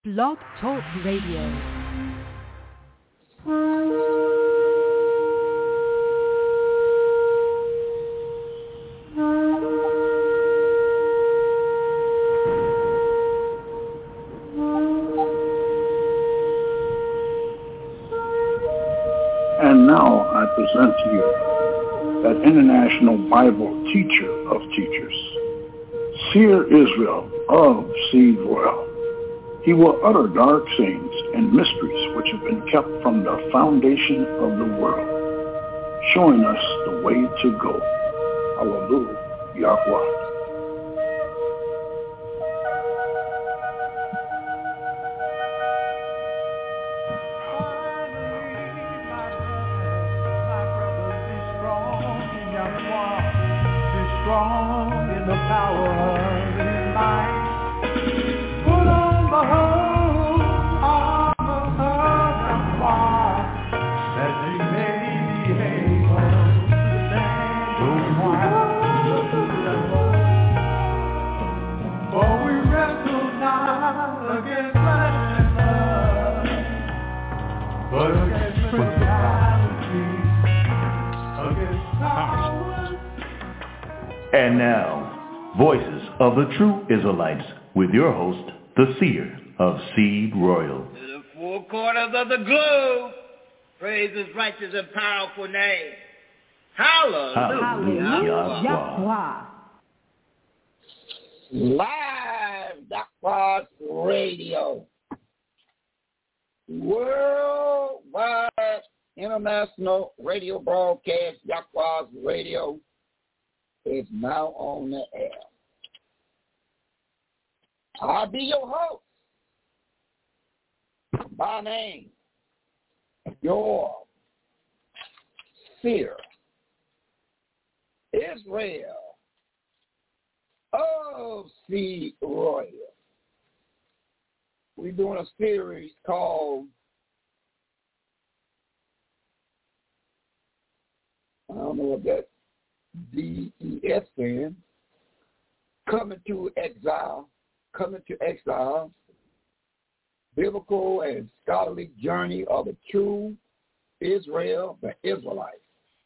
Blog Talk Radio. And now I present to you that international Bible teacher of teachers, Seer Israel of Seed Royal. He will utter dark sayings and mysteries which have been kept from the foundation of the world, showing us the way to go. Hallelujah, Yahweh. And now, Voices of the True Israelites, with your host, the Seer of Seed Royal. To the four corners of the globe, praise his righteous and powerful name. Hallelujah. Yahweh. Live Yahweh Radio. Worldwide international radio broadcast, Yahweh Radio, is now on the air. I'll be your host. By name, your Seer Israel of Seed Royal. We're doing a series called I don't know what that DES stand, Coming to Exile, Biblical and Scholarly Journey of the True Israel, the Israelites.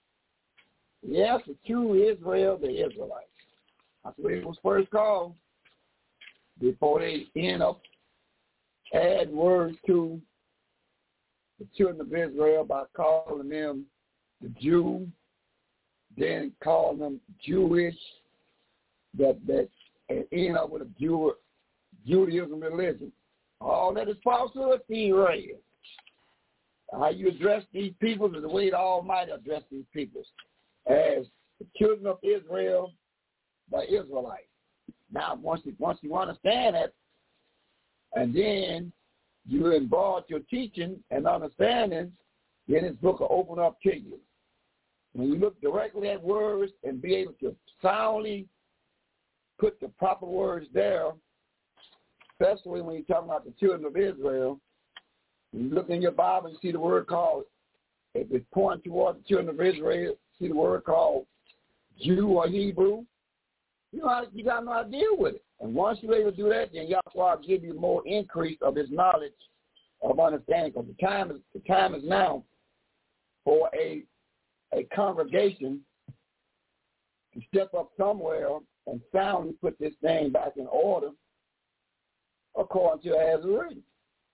Yes, the true Israel, the Israelites. That's what it was first called before they end up add words to the children of Israel by calling them the Jew, then calling them Jewish, that and end up with a Judaism religion. All that is falsehood, right? How you address these peoples is the way the Almighty addressed these peoples, as the children of Israel, the Israelites. Now, once you understand that, and then you embark your teaching and understanding, then this book will open up to you. When you look directly at words and be able to soundly put the proper words there, especially when you're talking about the children of Israel, when you look in your Bible and see the word called, if it's pointing toward the children of Israel, see the word called Jew or Hebrew, you got to know how to deal with it. And once you're able to do that, then Yahweh will give you more increase of his knowledge of understanding. Because the time is now for a congregation to step up somewhere and soundly put this thing back in order according to as written.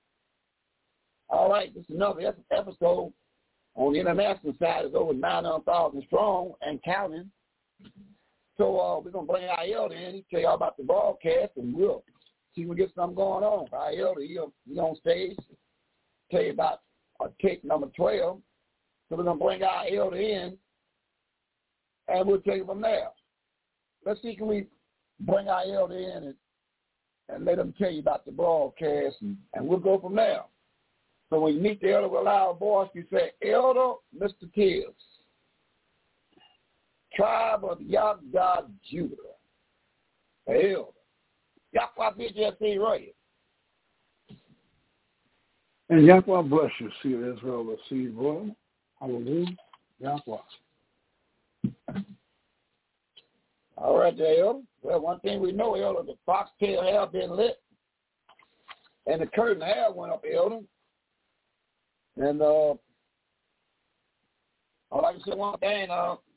All right, this is another episode on the international side. It's over 900,000 strong and counting. So we're going to bring our elder in. He'll tell you all about the broadcast, and we'll see if we get something going on. Our elder, he's on stage, tell you about tape number 12. So we're going to bring our elder in, and we'll take it from there. Let's see, can we bring our elder in and let him tell you about the broadcast, and we'll go from there. So when you meet the elder with a loud voice, you say, Elder Mr. Tibbs, tribe of Yahweh Judah, the elder. Yahweh BJC right. And Yahweh bless you, Seer Israel of Seed Royal. Hallelujah, Yahweh. All right, there, Elder. Well, one thing we know, Elder, the foxtail have been lit. And the curtain hair went up, Elder. And I'd like to say one thing,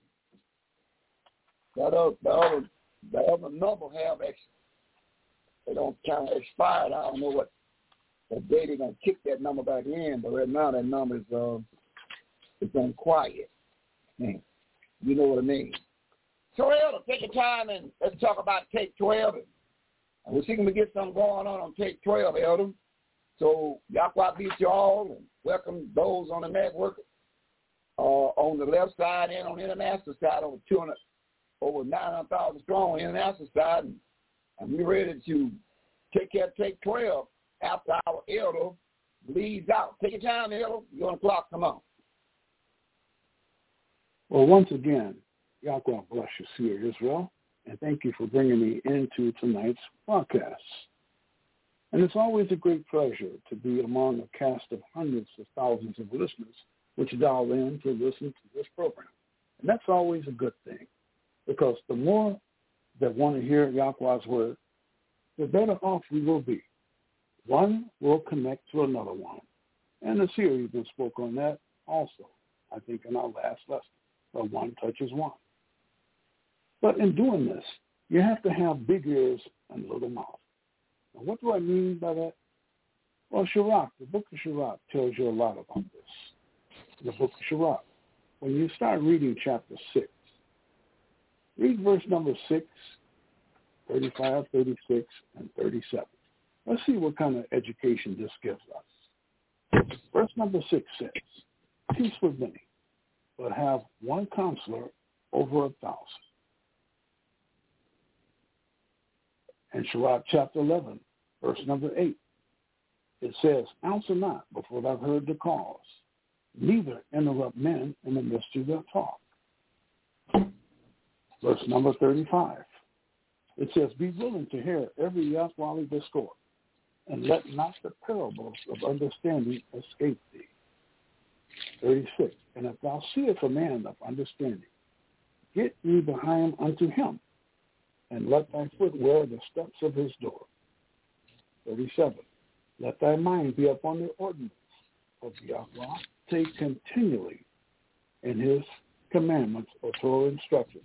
the other number have they don't kind of expired. I don't know what day they're gonna kick that number back in, but right now that number is it's on quiet. You know what I mean? So Elder, take your time and let's talk about take 12. And we're seeing to get something going on take 12, Elder. So Yahweh be to all and welcome those on the network on the left side and on the international side, over 900,000 strong on the international side. And we're ready to take care of take 12 after our elder leaves out. Take your time, elder. You're on the clock. Come on. Well, once again, Yahweh bless you, Seer Israel, and thank you for bringing me into tonight's broadcast. And it's always a great pleasure to be among a cast of hundreds of thousands of listeners which dial in to listen to this program. And that's always a good thing, because the more that want to hear Yahweh's word, the better off we will be. One will connect to another one. And the Seer even spoke on that also, I think, in our last lesson, where one touches one. But in doing this, you have to have big ears and little mouth. Now, what do I mean by that? Well, Sirach, the book of Sirach tells you a lot about this. The book of Sirach. When you start reading chapter 6, read verse number 6, 35, 36, and 37. Let's see what kind of education this gives us. Verse number 6 says, peace with many, but have one counselor over 1,000. And Sirach chapter 11, verse number 8, it says, answer not before thou heard the cause, neither interrupt men in the midst of their talk. Verse number 35, it says, be willing to hear every Yahweh discourse, and let not the parables of understanding escape thee. 36, and if thou seest a man of understanding, get thee behind unto him, and let thy foot wear the steps of his door. 37, let thy mind be upon the ordinance of Yahweh, take continually in his commandments or Torah instructions.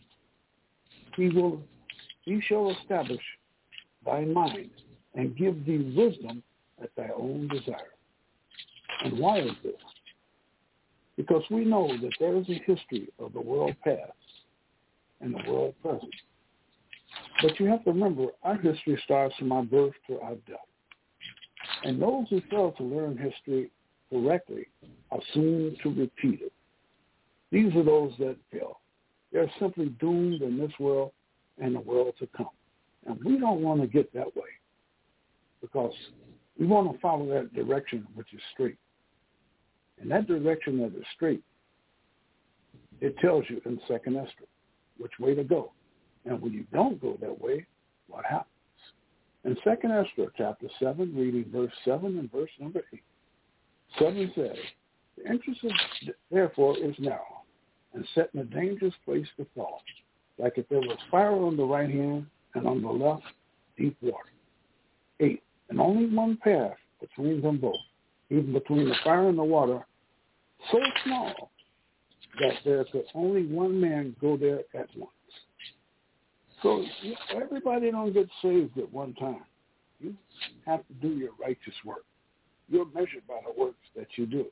He shall establish thy mind and give thee wisdom at thy own desire. And why is this? Because we know that there is a history of the world past and the world present. But you have to remember, our history starts from our birth to our death. And those who fail to learn history correctly are soon to repeat it. These are those that fail. They're simply doomed in this world and the world to come. And we don't want to get that way, because we want to follow that direction which is straight. And that direction that is straight, it tells you in 2nd Esther which way to go. And when you don't go that way, what happens? In 2nd Esther, chapter 7, reading verse 7 and verse number 8, 7 says, the entrance therefore is narrow, and set in a dangerous place to fall, like if there was fire on the right hand, and on the left, deep water. 8, and only one path between them both, even between the fire and the water, so small that there could only one man go there at once. So everybody don't get saved at one time. You have to do your righteous work. You're measured by the works that you do.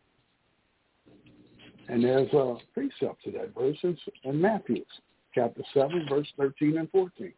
And there's a precept to that verse in Matthew, chapter 7, verse 13 and 14.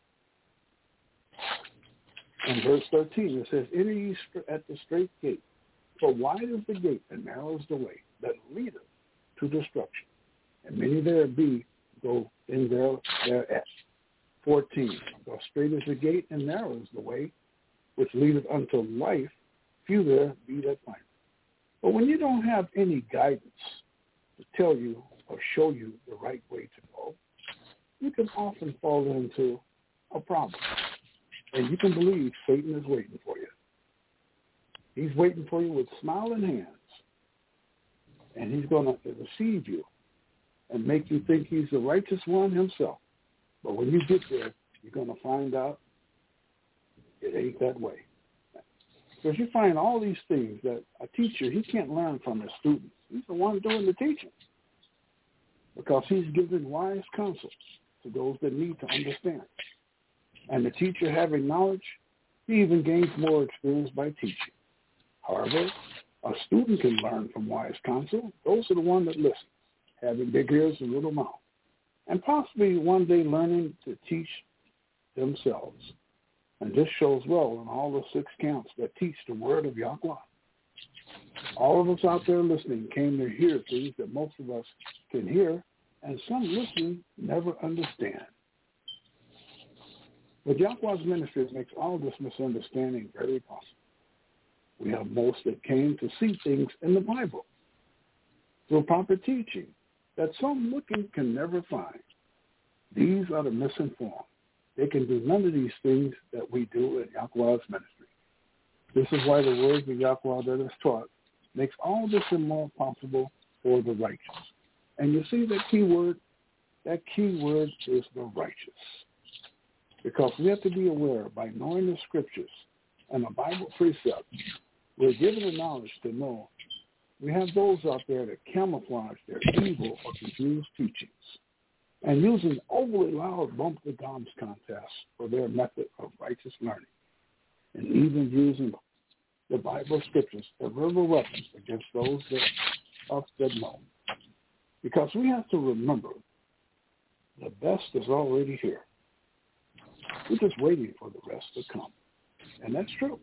In verse 13, it says, enter ye at the straight gate, for wide is the gate and narrow is the way that leadeth to destruction, and many there be go in thereat. 14, for straight is the gate and narrow is the way which leadeth unto life, few there be that find it. But when you don't have any guidance to tell you or show you the right way to go, you can often fall into a problem. And you can believe Satan is waiting for you. He's waiting for you with smiling hands. And he's going to deceive you and make you think he's the righteous one himself. But when you get there, you're going to find out it ain't that way. Because you find all these things that a teacher, he can't learn from his students. He's the one doing the teaching. Because he's giving wise counsel to those that need to understand. And the teacher having knowledge, he even gains more experience by teaching. However, a student can learn from wise counsel. Those are the ones that listen, having big ears and little mouth, and possibly one day learning to teach themselves. And this shows well in all the 6 camps that teach the word of Yahweh. All of us out there listening came to hear things that most of us can hear, and some listening never understand. But Yahweh's ministry makes all this misunderstanding very possible. We have most that came to see things in the Bible through proper teaching that some looking can never find. These are the misinformed. They can do none of these things that we do in Yahweh's ministry. This is why the words of Yahweh that is taught makes all this and more possible for the righteous. And you see that key word is the righteous. Because we have to be aware by knowing the scriptures and the Bible precepts, we're given the knowledge to know we have those out there that camouflage their evil or confused teachings and using overly loud bump the gums contests for their method of righteous learning, and even using the Bible scriptures as verbal weapons against those that know. Because we have to remember the best is already here. We're just waiting for the rest to come. And that's true.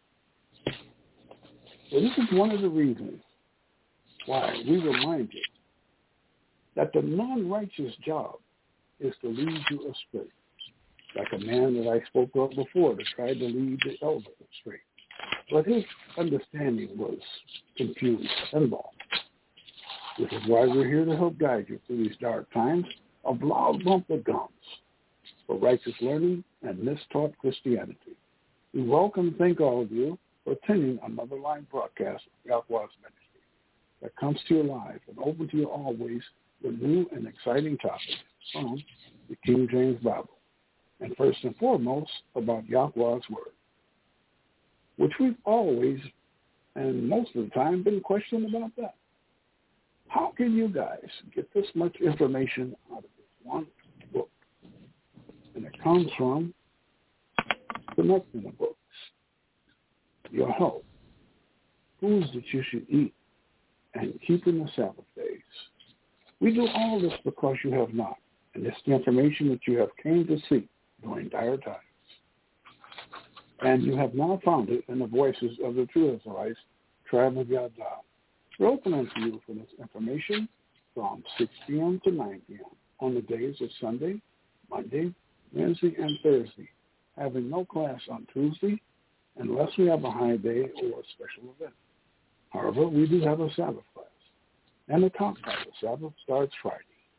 So this is one of the reasons why we remind you that the non-righteous job is to lead you astray. Like a man that I spoke of before that tried to lead the elder astray. But his understanding was confused and wrong. This is why we're here to help guide you through these dark times of loud bump of gums for righteous learning and mistaught Christianity. We welcome and thank all of you for attending another live broadcast of Yahweh's ministry that comes to you live and open to you always with new and exciting topics from the King James Bible, and first and foremost about Yahweh's Word, which we've always and most of the time been questioning about that. How can you guys get this much information out of this one book? And it comes from connecting the books, your health, foods that you should eat, and keeping the Sabbath days. We do all this because you have not, and it's the information that you have came to seek during dire times. And you have now found it in the voices of the true Israelites, tribe of Yahweh. We're open unto you for this information from 6 p.m. to 9 p.m. on the days of Sunday, Monday, Wednesday, and Thursday, having no class on Tuesday unless we have a high day or a special event. However, we do have a Sabbath class, and the top part of the Sabbath starts Friday.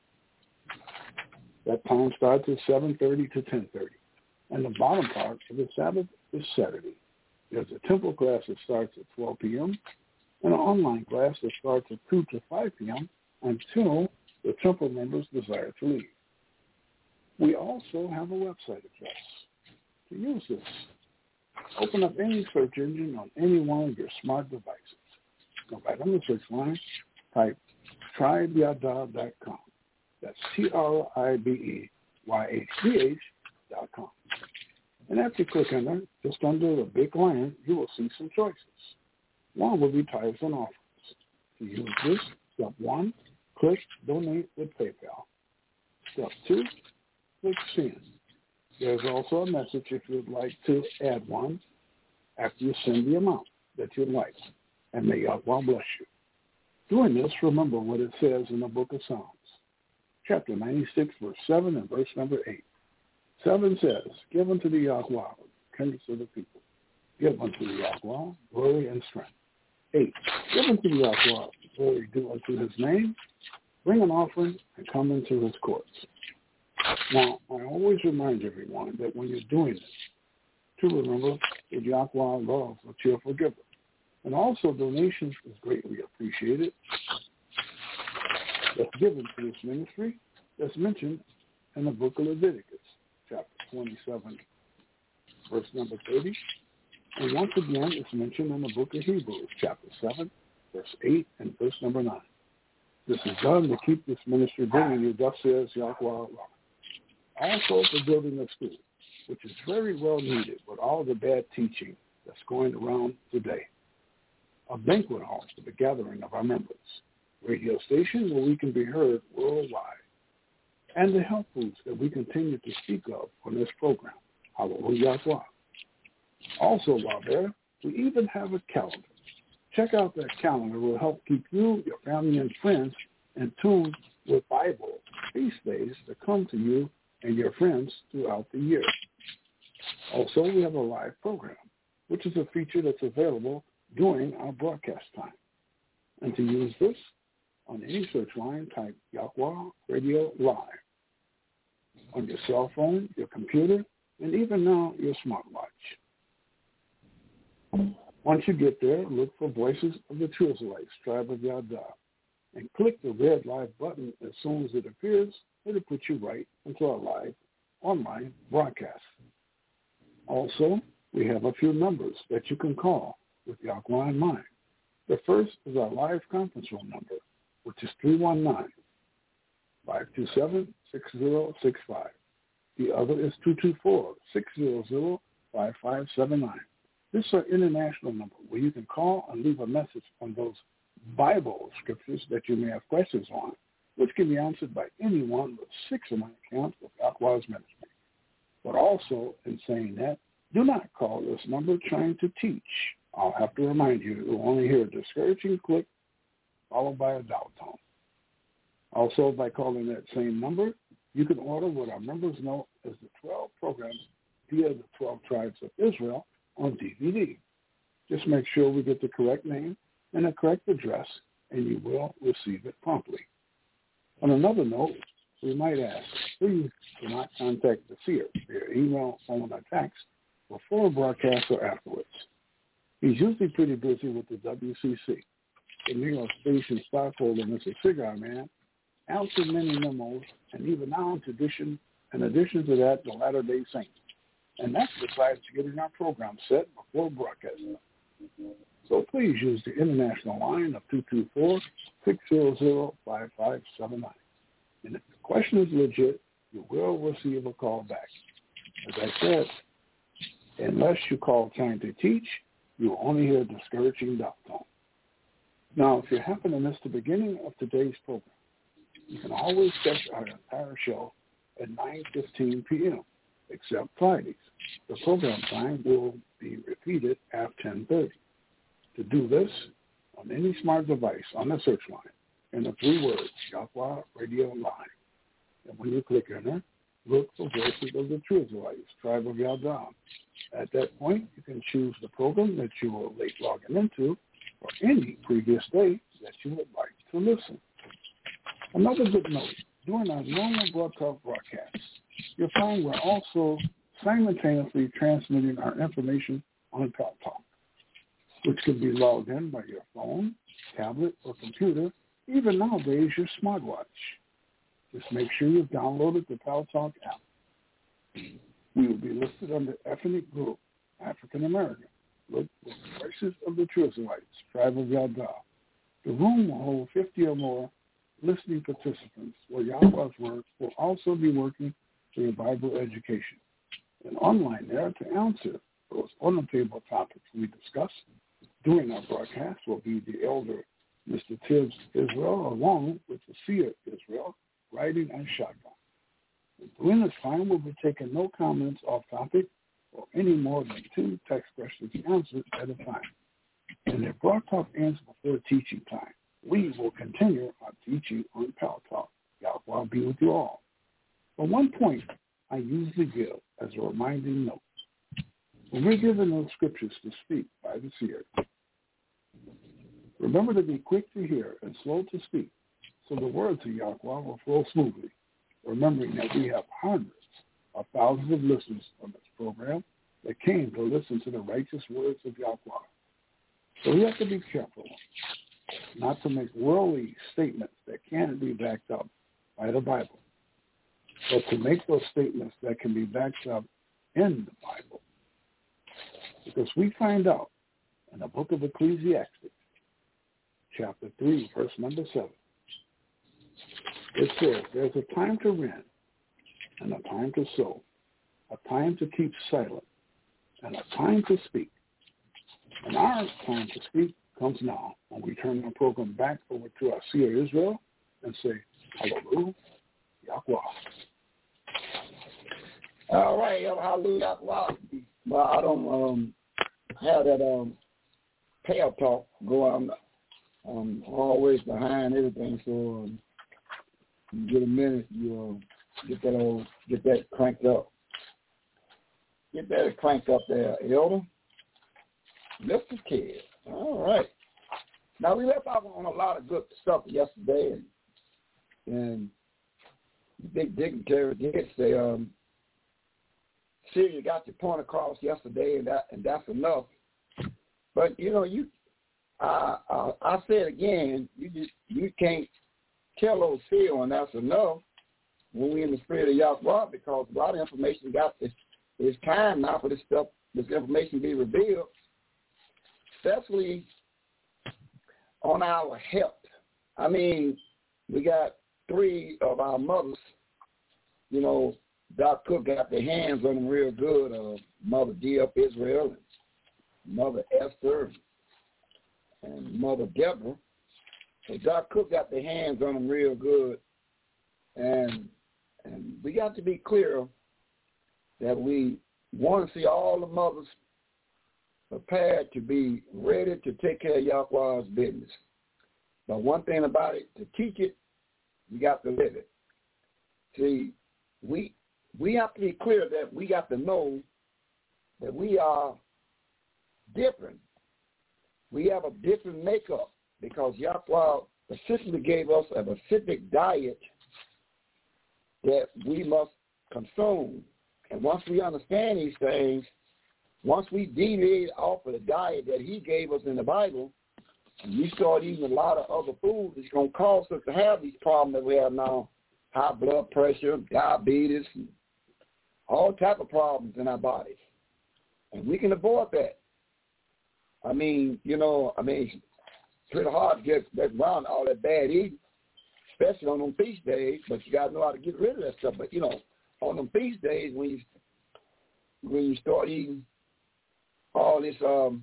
That time starts at 7:30 to 10:30, and the bottom part of the Sabbath is Saturday. There's a temple class that starts at 12 p.m., and an online class that starts at 2 to 5 p.m. until the temple members desire to leave. We also have a website address. To use this, open up any search engine on any one of your smart devices. Go right on the search line, type tribeyada.com. That's TRIBEYHDH.com. And after you click on there, just under the big lion, you will see some choices. One will be tithes and offerings. To use this, step 1, click Donate with PayPal. Step 2, click Send. There's also a message if you'd like to add one after you send the amount that you'd like. And may Yahweh bless you. Doing this, remember what it says in the book of Psalms, chapter 96, verse 7 and verse number 8. 7 says, Give unto the Yahweh, kindreds of the people. Give unto the Yahweh glory and strength. 8. Give unto the Yahweh glory due unto his name. Bring an offering and come into his courts. Now, I always remind everyone that when you're doing this, to remember that Yahweh loves a cheerful giver. And also donations is greatly appreciated. That's given to this ministry that's mentioned in the book of Leviticus, chapter 27, verse number 30. And once again, it's mentioned in the book of Hebrews, chapter 7, verse 8 and verse number 9. This is done to keep this ministry bringing you, thus says Yahweh Allah. Also for building a school, which is very well needed with all the bad teaching that's going around today. A banquet hall for the gathering of our members. Radio station where we can be heard worldwide. And the health foods that we continue to speak of on this program. Hallelujah. Also, while there, we even have a calendar. Check out that calendar. It will help keep you, your family, and friends in tune with Bible feast days that come to you and your friends throughout the year. Also, we have a live program, which is a feature that's available during our broadcast time. And to use this, on any search line, type Yahweh Radio Live. On your cell phone, your computer, and even now your smartwatch. Once you get there, look for Voices of the True Israelites, Tribe of Yada, and click the red live button. As soon as it appears, it'll put you right into our live online broadcast. Also, we have a few numbers that you can call with Yahweh in mind. The first is our live conference room number, which is 319-527-6065. The other is 224-600-5579. This is our international number where you can call and leave a message on those Bible scriptures that you may have questions on, which can be answered by anyone with 6 or 9 accounts of Yahweh's ministry. But also, in saying that, do not call this number trying to teach. I'll have to remind you, you'll only hear a discouraging click followed by a doubt tone. Also, by calling that same number, you can order what our members know as the 12 programs via the 12 tribes of Israel on DVD. Just make sure we get the correct name and the correct address, and you will receive it promptly. On another note, we might ask, please do not contact the seer via email, phone, or text before a broadcast or afterwards. He's usually pretty busy with the WCC. The New York station stockholder, Mr. Cigar Man, answered many memos, and even now in addition to that, the Latter-day Saints. And that's besides getting our program set before broadcasting. So please use the international line of 224-600-5579. And if the question is legit, you will receive a call back. As I said, unless you call trying to teach, you will only hear discouraging doubt tone. Now, if you happen to miss the beginning of today's program, you can always catch our entire show at 9:15 p.m., except Fridays. The program time will be repeated at 10:30. To do this, on any smart device on the search line, in the 3 words, Yahweh Radio Live. And when you click enter, look for Voices of the True Israelites, Tribe of Yada. At that point, you can choose the program that you were late logging into or any previous day that you would like to listen. Another good note, during our normal broadcasts, you'll find we're also simultaneously transmitting our information on Paltalk, which can be logged in by your phone, tablet, or computer, even nowadays your smartwatch. Just make sure you've downloaded the Paltalk app. We will be listed under ethnic group, African American. Look for Voices of the True Israelites, Tribe of Yada. The room will hold 50 or more listening participants where Yahweh's Word will also be working for your Bible education. And online there to answer those on-the-table topics we discuss during our broadcast will be the elder Mr. Tibbs Israel along with the seer Israel riding on shotgun. And during this time, we'll be taking no comments off topic or any more than 2 text questions answered at a time. And if broadcast ends before teaching time, we will continue our teaching on Paltalk. Yahweh be with you all. But one point I usually give as a reminding note. When we're given those scriptures to speak by the seer, remember to be quick to hear and slow to speak, so the words of Yahweh will flow smoothly, remembering that we have hundreds of thousands of listeners on this program that came to listen to the righteous words of Yahweh. So we have to be careful not to make worldly statements that can't be backed up by the Bible, but to make those statements that can be backed up in the Bible. The Because we find out in the book of Ecclesiastes, chapter 3, verse number 7, it says there's a time to rent and a time to sow, a time to keep silent, and a time to speak. And our time to speak comes now when we turn the program back over to our seer Israel and say, hallelujah, Yahweh. All right, hallelujah, Yahweh. Well, I don't have that tail talk going. I'm always behind everything, so you get a minute, you get that cranked up. Get that cranked up there, Elder. Mr. Kid. All right. Now, we left off on a lot of good stuff yesterday, and the big dignitary did say, see, you got your point across yesterday, and that's enough. But, you know, I say it again, you can't tell those seal, and that's enough when we're in the spirit of Yahweh, because a lot of information it's time now for this information to be revealed, especially on our health. I mean, we got 3 of our mothers, you know, Doc Cook got their hands on them real good, Mother D.F. Israel, and Mother Esther, and Mother Deborah. So Doc Cook got their hands on them real good, and we got to be clear that we want to see all the mothers prepared to be ready to take care of Yahweh's business. But one thing about it, to teach it, you got to live it. See, we have to be clear that we got to know that we are different. We have a different makeup because Yahweh specifically gave us a specific diet that we must consume. And once we understand these things, once we deviate off of the diet that he gave us in the Bible, and we start eating a lot of other food, it's going to cause us to have these problems that we have now, high blood pressure, diabetes, and all type of problems in our bodies. And we can avoid that. I mean, it's pretty hard to get around all that bad eating, especially on them feast days, but you got to know how to get rid of that stuff. But, on them feast days, when you start eating all this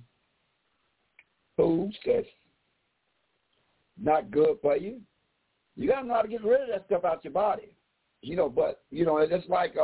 food that's not good for you, you got to know how to get rid of that stuff out your body. But it's just like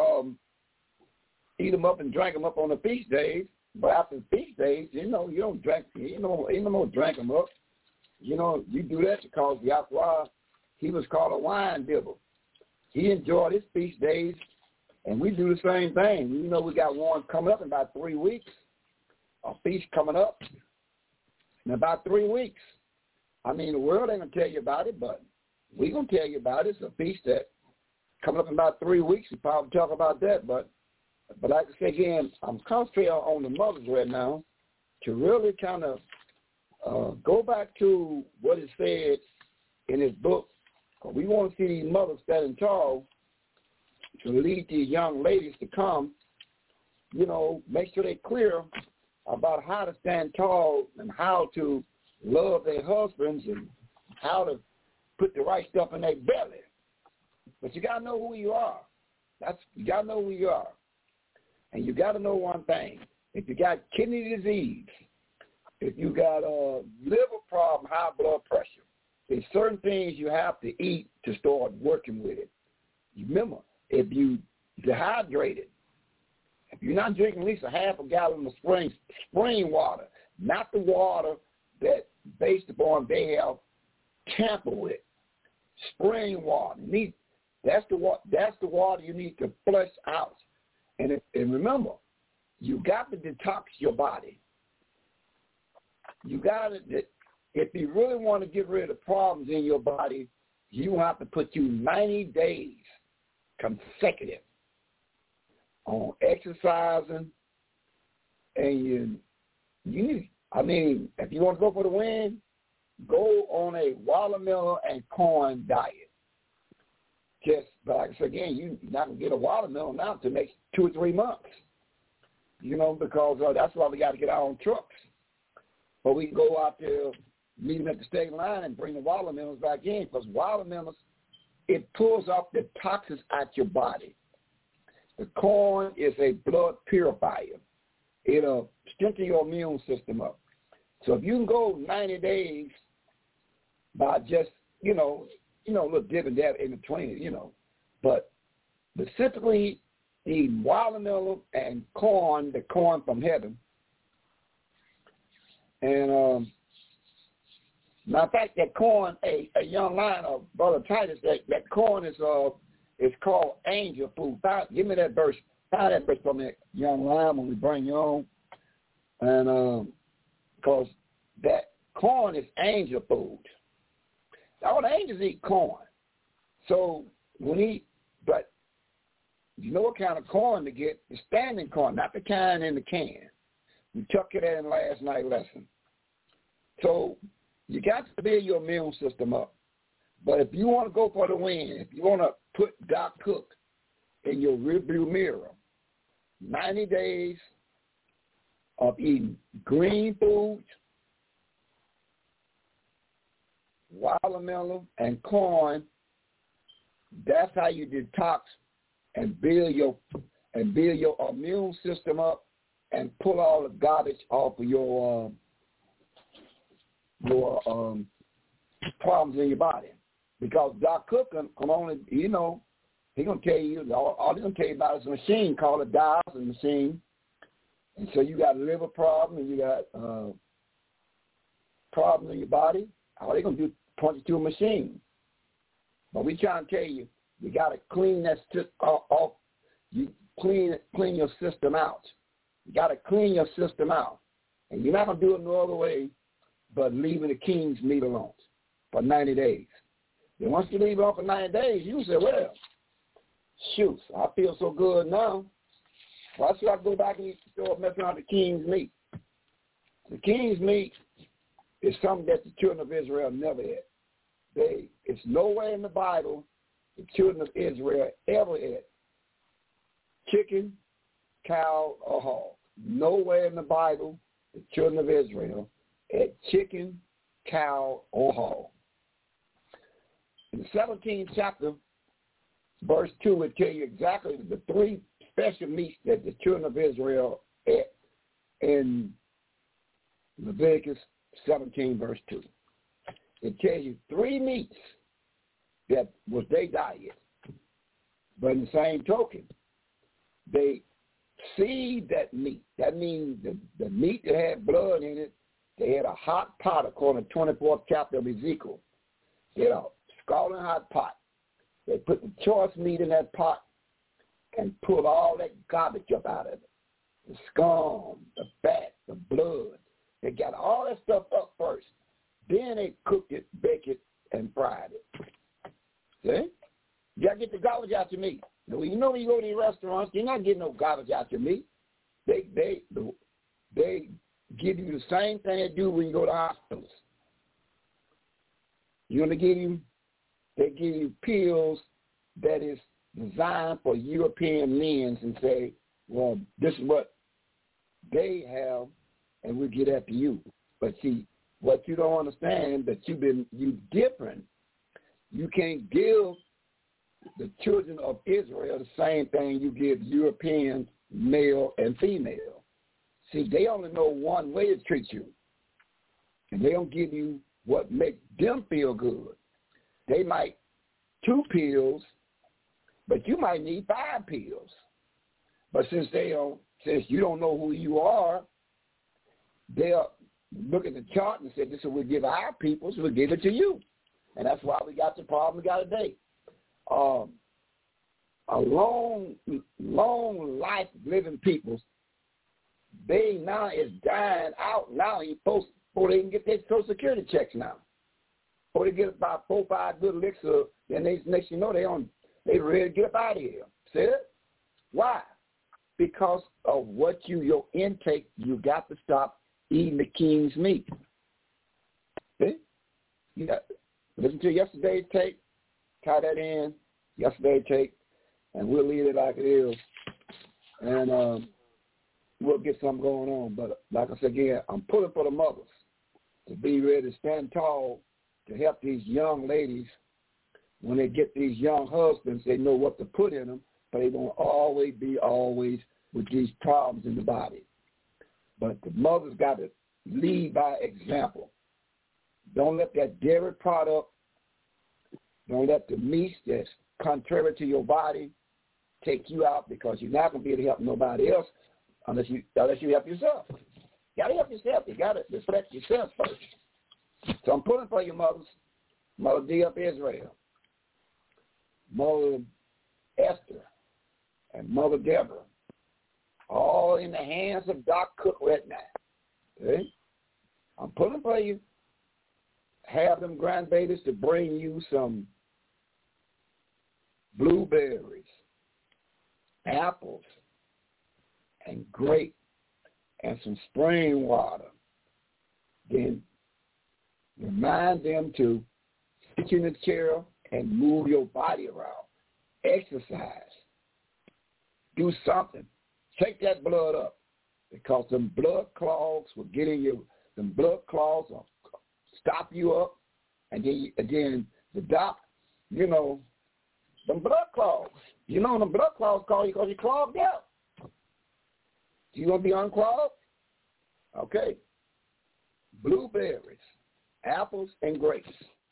eat them up and drink them up on the feast days. But after the feast days, you don't drink, ain't no more drink them up. You do that because Yahweh, he was called a wine bibber. He enjoyed his feast days, and we do the same thing. We got one coming up in about 3 weeks, a feast coming up in about 3 weeks. I mean, the world ain't going to tell you about it, but we're going to tell you about it. It's a feast that coming up in about 3 weeks. We'll probably talk about that, but like I say again, I'm concentrating on the mothers right now to really kind of go back to what it said in his book. We want to see these mothers standing tall to lead these young ladies to come, make sure they're clear about how to stand tall and how to love their husbands and how to put the right stuff in their belly. But you got to know who you are. You got to know who you are. And you got to know one thing. If you got kidney disease, if you got a liver problem, high blood pressure, there's certain things you have to eat to start working with it. Remember, if you're dehydrated, if you're not drinking at least a half a gallon of spring water, not the water that based upon they have tampered with, spring water, that's the water you need to flush out. And remember, you got to detox your body. You got to, if you really want to get rid of the problems in your body, you have to put you 90 days consecutive on exercising, and you need, if you want to go for the win, go on a watermelon and corn diet. But like I said again, you're not going to get a watermelon now until next 2 or 3 months. you know, because that's why we got to get our own trucks. But we can go out there, meet them at the state line and bring the watermelons back in, because watermelons, it pulls off the toxins out your body. The corn is a blood purifier. It'll strengthen your immune system up. So if you can go 90 days by just, you know, a little dip and dab in between, you know, but specifically eating watermelon and corn, the corn from heaven. And matter of fact, that corn, a young lion of Brother Titus, that corn is called angel food. Give me that verse. Find that verse from that young lion when we bring you on. And because that corn is angel food. All the angels eat corn. So but you know what kind of corn to get? The standing corn, not the kind in the can. We took it in last night's lesson. So you got to build your immune system up. But if you want to go for the win, if you want to put Doc Cook in your rearview mirror, 90 days of eating green foods, watermelon, and corn, that's how you detox and build your immune system up and pull all the garbage off of your problems in your body. Because Doc Cook can only, you know, he's going to tell you, all he's going to tell you about is a machine called a dialysis machine. And so you got a liver problem and you got problems in your body. All they're going to do is point you to a machine. But we trying to tell you, you got to clean that off. You clean your system out. You got to clean your system out. And you're not going to do it no other way but leaving the king's meat alone for 90 days. And once you leave it off for 90 days, you say, well, shoot, I feel so good now. Why should I go back and start messing around the king's meat? The king's meat is something that the children of Israel never had. It's nowhere in the Bible the children of Israel ever ate chicken, cow, or hog. Nowhere in the Bible the children of Israel ate chicken, cow, or hog. In the 17th chapter, verse 2 will tell you exactly the three special meats that the children of Israel ate in Leviticus 17, verse 2. It tells you three meats that was their diet. But in the same token, they seed that meat. That means the meat that had blood in it, they had a hot pot, according to the 24th chapter of Ezekiel. They had a scalding hot pot. They put the choice meat in that pot and pulled all that garbage up out of it. The scum, the fat, the blood. They got all that stuff up first. Then they cooked it, baked it, and fried it. See? You got to get the garbage out your meat. Now, you know when you go to these restaurants, you're not getting no garbage out your meat. They give you the same thing they do when you go to hospitals. They give you pills that is designed for European men and say, well, this is what they have, and we'll get after you. But see, what you don't understand, that you different. You can't give the children of Israel the same thing you give European male and female. See, they only know one way to treat you. And they don't give you what makes them feel good. They might 2 pills, but you might need 5 pills. But since you don't know who you are, they'll look at the chart and say, this is what we give our people, so we'll give it to you. And that's why we got the problem we got today. A long life living people, they now is dying out now before they can get their Social Security checks now. Before they get about 4 or 5 good licks, then next you know they ready to get up out of here. See it? Why? Because of your intake, you got to stop eating the king's meat. See? You got listen to yesterday's tape, tie that in, yesterday's tape, and we'll leave it like it is. And we'll get something going on. But like I said again, I'm pulling for the mothers to be ready to stand tall to help these young ladies. When they get these young husbands, they know what to put in them, but they won't always with these problems in the body. But the mothers got to lead by example. Don't let that dairy product, don't let the meat that's contrary to your body take you out, because you're not going to be able to help nobody else unless you help yourself. You got to help yourself. You got to respect yourself first. So I'm pulling for you, mothers. Mother D of Israel, Mother Esther, and Mother Deborah, all in the hands of Doc Cook right now. Okay? I'm pulling for you. Have them grandbabies to bring you some blueberries, apples, and grapes, and some spring water. Then remind them to sit in the chair and move your body around. Exercise. Do something. Take that blood up, because them blood clogs will get in you. Them blood clogs will stop you up, and then the doc, them blood clogs. Them blood clogs call you because you clogged out. You going to be unclogged? Okay. Blueberries, apples, and grapes.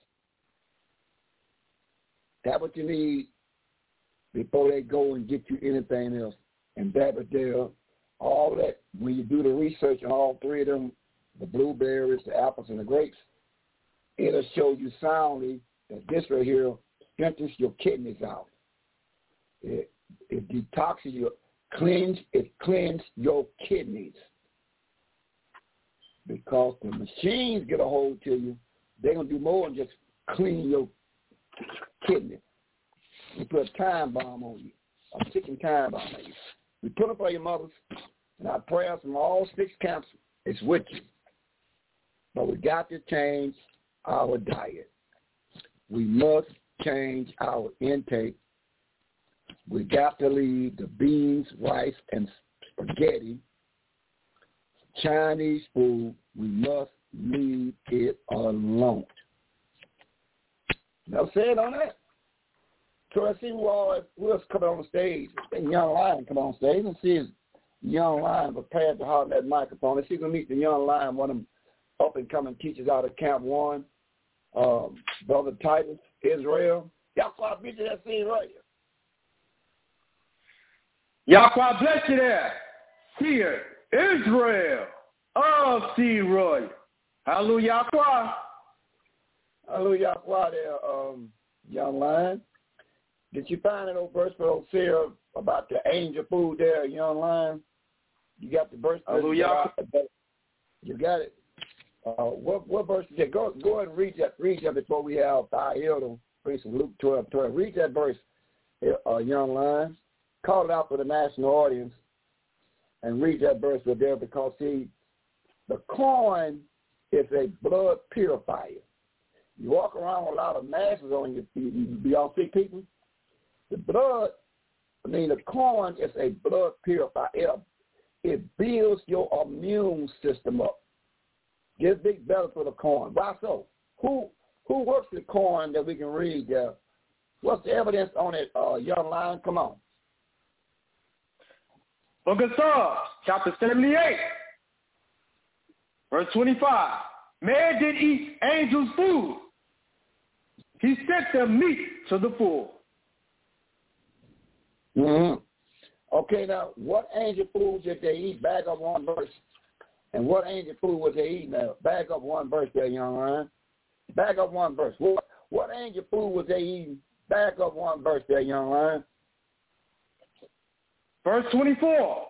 That's what you need before they go and get you anything else. And that was there, all that, when you do the research on all three of them, the blueberries, the apples, and the grapes, it'll show you soundly that this right here strengthens your kidneys out. It detoxes you, it cleans your kidneys. Because the machines get a hold to you, they're going to do more than just clean your kidney. We put a time bomb on you, a ticking time bomb on you. We put up for your mothers, and our prayers from all 6 camps is with you. But we got to change our diet. We must change our intake. We got to leave the beans, rice, and spaghetti. Chinese food, we must leave it alone. Now say it on that. So I see who else come on stage. And Young Lion come on stage, and see his Young Lion prepared to hold that microphone. Let's see if we meet the Young Lion, one of them up-and-coming teachers out of Camp 1, Brother Titus Israel. Y'all quite busy that scene right here. Yahweh bless you there. Here, Israel of C. Roy. Hallelujah. Hallelujah there, Young Lion. Did you find an old verse for Sarah about the angel food there, Young Lion? You got the verse? Hallelujah. You got it. What verse is it? Go ahead and read that before we have Hilda bring some Luke 12:12. Read that verse, Young Lion. Call it out for the national audience and read that verse right there, because, see, the corn is a blood purifier. You walk around with a lot of masses on you. Do y'all see people? The corn is a blood purifier. It builds your immune system up. Gives big belly for the corn. Why so? Who works the corn that we can read there? What's the evidence on it, Young Lion? Come on. Book of Psalms, chapter 78, verse 25. Man did eat angels' food. He sent them meat to the full. Mm-hmm. Okay, now, what angel food did they eat? Back up one verse. And what angel food was they eating now? Back up one verse there, Young Lion. Back up one verse. What angel food was they eating? Back up one verse there, Young Lion. Verse 24.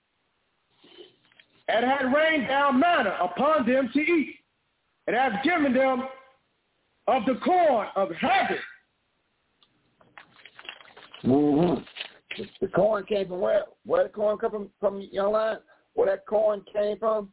And had rained down manna upon them to eat, and hath given them of the corn of heaven. Mm-hmm. The corn came from where? Where did the corn come from, Young Lion? Where that corn came from?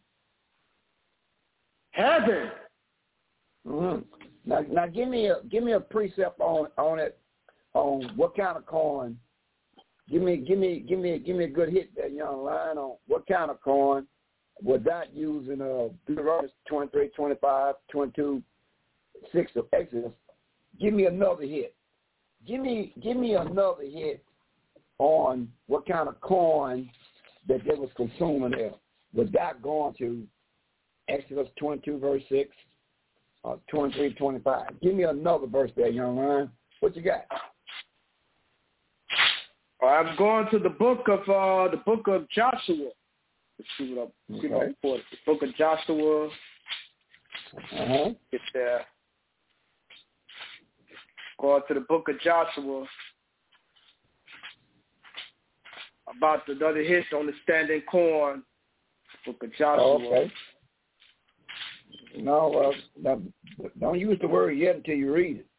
Heaven. Mm-hmm. Now give me a precept on it, on what kind of corn Give me a good hit there, young lion, on what kind of corn without using Deuteronomy 23, 25, 22, 6 of Exodus. Give me another hit. Give me another hit on what kind of corn that they was consuming there without going to Exodus 22, verse 6, 23, 25. Give me another verse there, young lion. What you got? I'm going to the book of Joshua. Let's see what I'm the book of Joshua. Get there. Going to the book of Joshua about the other hits on the standing corn. Book of Joshua. Oh, okay. No, don't use the word yet until you read it.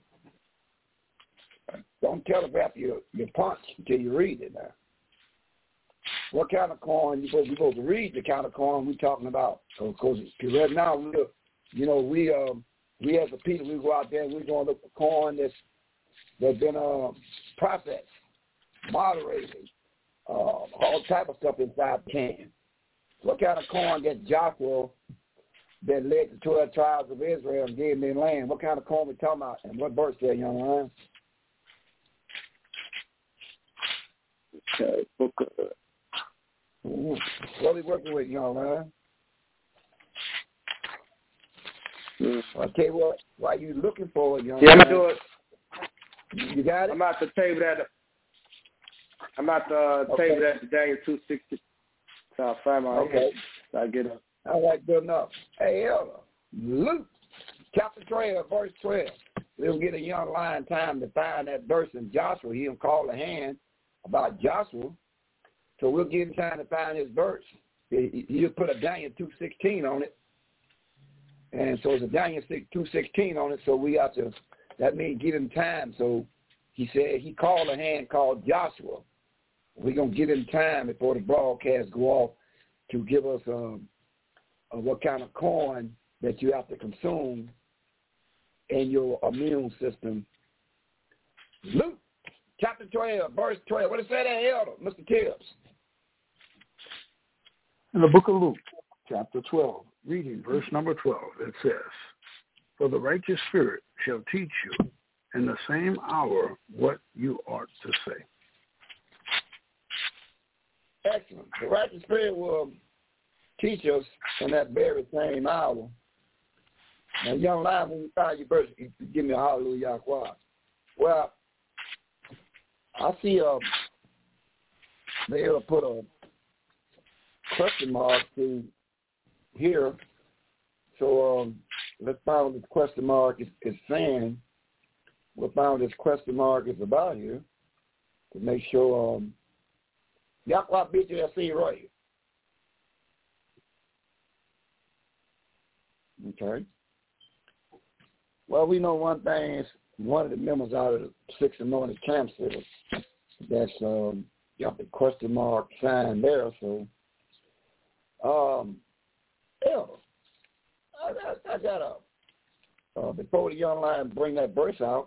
Don't telegraph your punch until you read it now. What kind of corn you're supposed to read? The kind of corn we're talking about. Because right now, we as a people, we go out there and we're going to look for corn that's been processed, moderated, all type of stuff inside the can. What kind of corn that Joshua that led the 12 tribes of Israel and gave them their land? What kind of corn we talking about? And what verse there, young man? Okay, book of... What are we working with, young man? I'll tell you what, while you looking for it, young man. I'm going to do it. You got it? I'm at the table that. I'm at the table that Daniel 2:60. So I find my head. So I get up. All right, good enough. Hey, Elder, Luke, chapter 12, verse 12. We'll get a young lion time to find that verse in Joshua. He'll call a hand about Joshua. So we'll give him time to find his verse. He'll put a Daniel 2:16 on it. And so it's a Daniel 2:16 on it, so we have to, that means give him time. So he said he called a hand called Joshua. We're going to give him time before the broadcast go off to give us what kind of corn that you have to consume in your immune system. Luke, chapter 12, verse 12. What does that say, Elder? Mr. Tibbs. In the book of Luke, chapter 12, reading verse number 12, it says, "For the righteous spirit shall teach you in the same hour what you ought to say." Excellent. The righteous spirit will teach us in that very same hour. Now, young lion, when you find your verse, you give me a hallelujah. Well, I see they'll put a question mark to here. So let's find what this question mark is saying. We'll find what this question mark is about here to make sure Yahweh beat you that see right. Okay. Well, we know one thing is one of the members out of the Six Anointed Camps that's got the question mark sign there. So, I got before the young lion bring that verse out,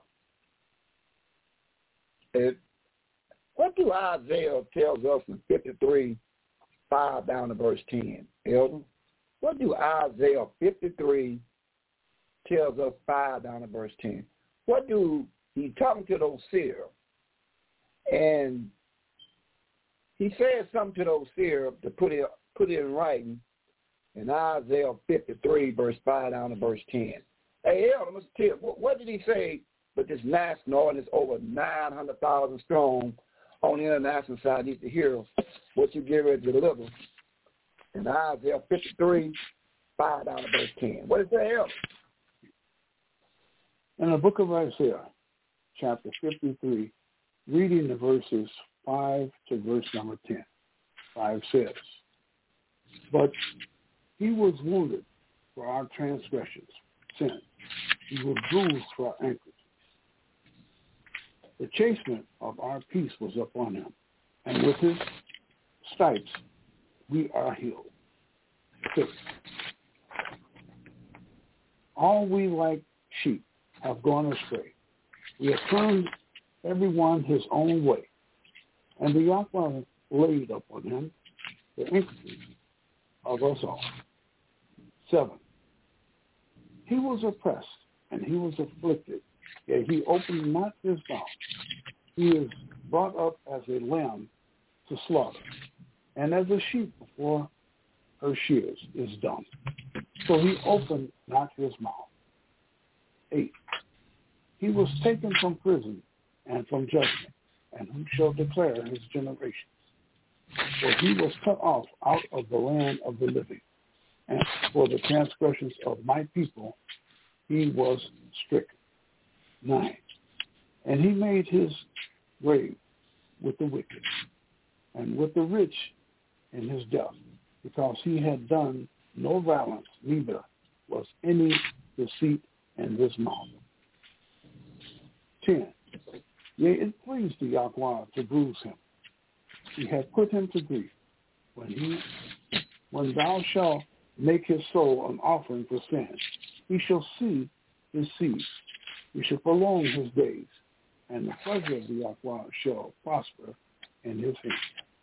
what do Isaiah tells us in 53:5 down to verse 10, Elder? What do Isaiah 53 tells us 5 down to verse 10? What do he talking to those seers? And he says something to those seers to put it in writing in Isaiah 53, verse 5 down to verse 10. Hey, Elder, Mr. Tibbs, what did he say with this national and it's over 900,000 strong on the international side needs to hear what you get ready to deliver in Isaiah 53, 5 down to verse 10. What is that, Elder? In the book of Isaiah, chapter 53, reading the verses 5 to verse number 10. 5 says, "But he was wounded for our transgressions, sin. He was bruised for our iniquities. The chastisement of our peace was upon him, and with his stripes we are healed." 6. All we like sheep have gone astray. We have turned everyone his own way, And the Yahweh laid upon him the iniquity of us all. 7. He was oppressed and he was afflicted, yet he opened not his mouth. He is brought up as a lamb to slaughter, and as a sheep before her shears is dumb. So he opened not his mouth. 8. He was taken from prison and from judgment, and who shall declare his generations? For he was cut off out of the land of the living, and for the transgressions of my people he was stricken. 9. And he made his grave with the wicked, and with the rich in his death, because he had done no violence, neither was any deceit in his mouth. 10. Yea, it pleased the Yahweh to bruise him. He had put him to grief. When thou shalt make his soul an offering for sin, he shall see his seed. He shall prolong his days, and the pleasure of the Yahweh shall prosper in his hand.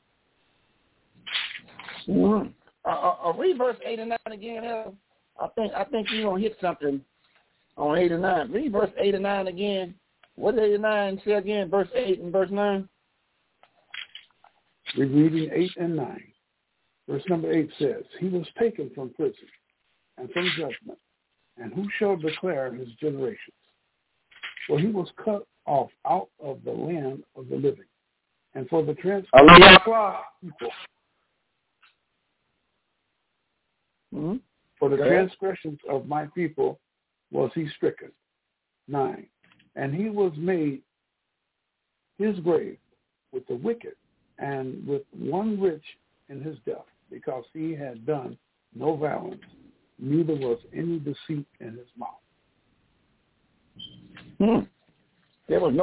Mm-hmm. Read verse 8 and 9 again, Al. I think you're going to hit something on 8 and 9. Read verse 8 and 9 again. What did 8 and 9 say again? Verse 8 and verse 9? We're reading 8 and 9. Verse number 8 says, he was taken from prison and from judgment, and who shall declare his generations? For he was cut off out of the land of the living, and for the transgressions people. Mm-hmm. For the transgressions of my people was he stricken. 9. And he was made his grave with the wicked, and with one rich in his death, because he had done no violence, neither was any deceit in his mouth. There was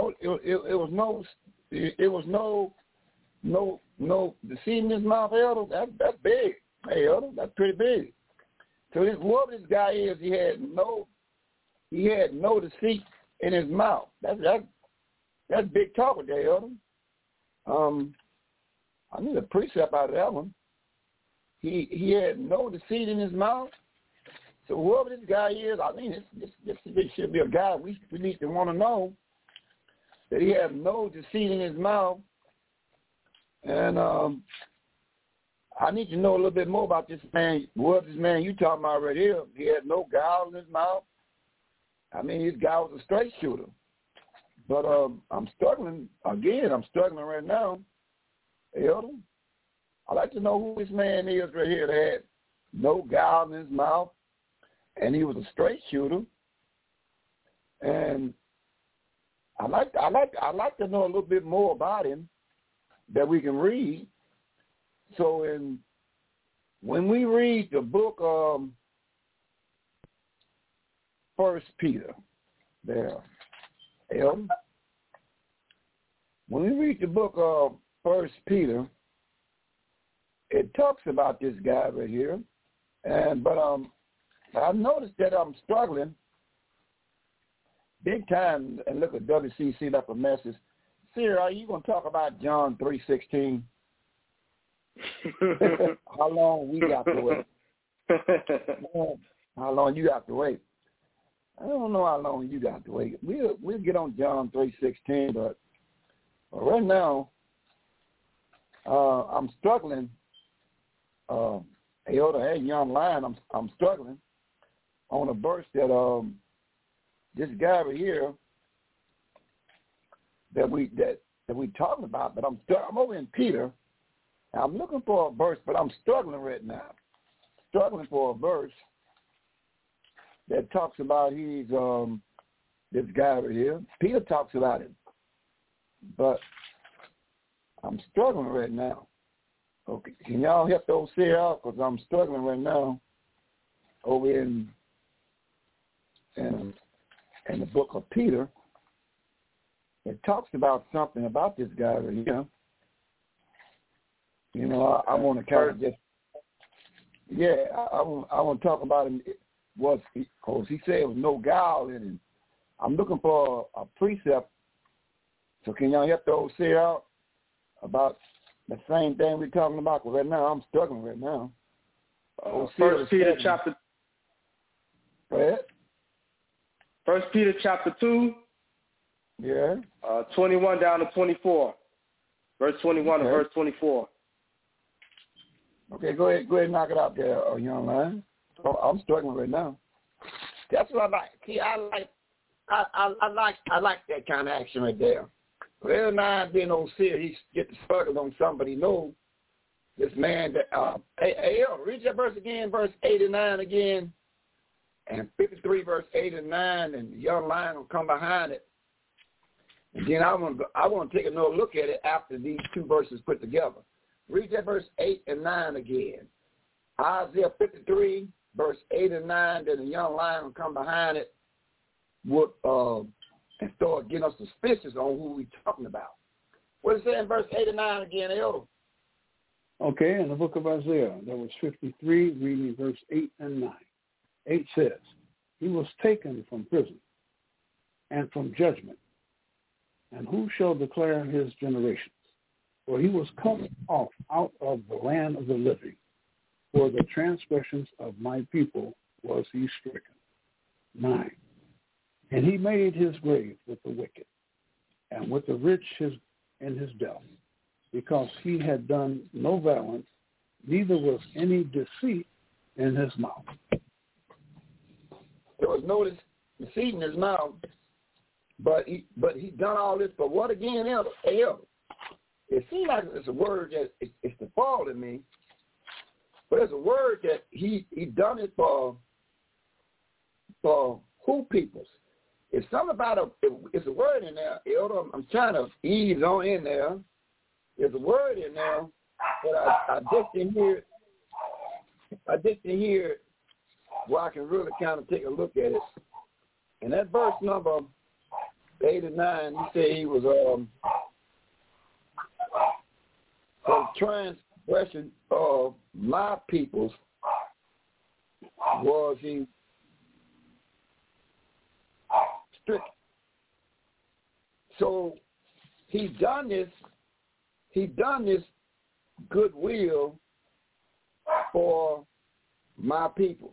no deceit in his mouth, Elder. That's big. Hey, Elder, that's pretty big. So whoever this guy is, he had no deceit in his mouth. That's big talk there, Elder. I need a precept out of that one. He had no deceit in his mouth. So whoever this guy is, I mean, this should be a guy we need to want to know that he has no deceit in his mouth. And I need to know a little bit more about this man. Whoever this man you talking about right here, he had no guile in his mouth. I mean, this guy was a straight shooter. But I'm struggling right now. Elder, I'd like to know who this man is right here that had no guile in his mouth, and he was a straight shooter. And I'd like to know a little bit more about him that we can read. So when we read the book of 1 Peter, there, Elder, when we read the book of 1 Peter, it talks about this guy right here, but I've noticed that I'm struggling big time. And look at WCC left a message. Sir, are you going to talk about John 3:16? How long we got to wait? How long you got to wait? I don't know how long you got to wait. We'll get on John 3:16, but right now I'm struggling. Hey, you online? I'm struggling on a verse that this guy right here that we talking about, but I'm over in Peter. I'm looking for a verse, but I'm struggling right now. Struggling for a verse that talks about he's this guy right here. Peter talks about him, but I'm struggling right now. Okay, can y'all help those here out? Because I'm struggling right now over in the book of Peter. It talks about something about this guy right here. You know, I want to kind of just, I want to talk about him. Because he said there was no guile in him. I'm looking for a precept. So can y'all help those say out? about the same thing we're talking about. Right now, I'm struggling right now. First Peter chapter. Go ahead. 1 Peter chapter 2. Yeah. 21 down to 24. Verse 21 and verse 24. Okay, go ahead and knock it out there, young man. Oh, I'm struggling right now. That's what I like. See, I like that kind of action right there. But every now and then, old Seer, he get the struggle on somebody. Know this man that. Hey, read that verse again, verse 8 and 9 again, and 53, verse 8 and 9, and the young lion will come behind it. And then I want to take another look at it after these two verses put together. Read that verse 8 and 9 again. Isaiah 53, verse 8 and 9, then the young lion will come behind it would and start getting us suspicious on who we're talking about. What does it say in verse 8 and 9 again, Elder? Okay, in the book of Isaiah, that was 53, reading verse 8 and 9. 8 says, he was taken from prison and from judgment, and who shall declare his generations? For he was cut off out of the land of the living. For the transgressions of my people was he stricken. 9. And he made his grave with the wicked, and with the rich in his death, because he had done no violence, neither was any deceit in his mouth. There was no deceit in his mouth, but he done all this for what again, Elder? It seems like it's a word that it's the fault in me, but it's a word that he done it for who peoples. It's something about it's a word in there, Elder. I'm trying to ease on in there. There's a word in there, but I just didn't hear it. I just didn't hear it where I can really kind of take a look at it. And that verse number 8 and 9, he said he was for transgression of my peoples was he stricken. So he done this goodwill for my peoples.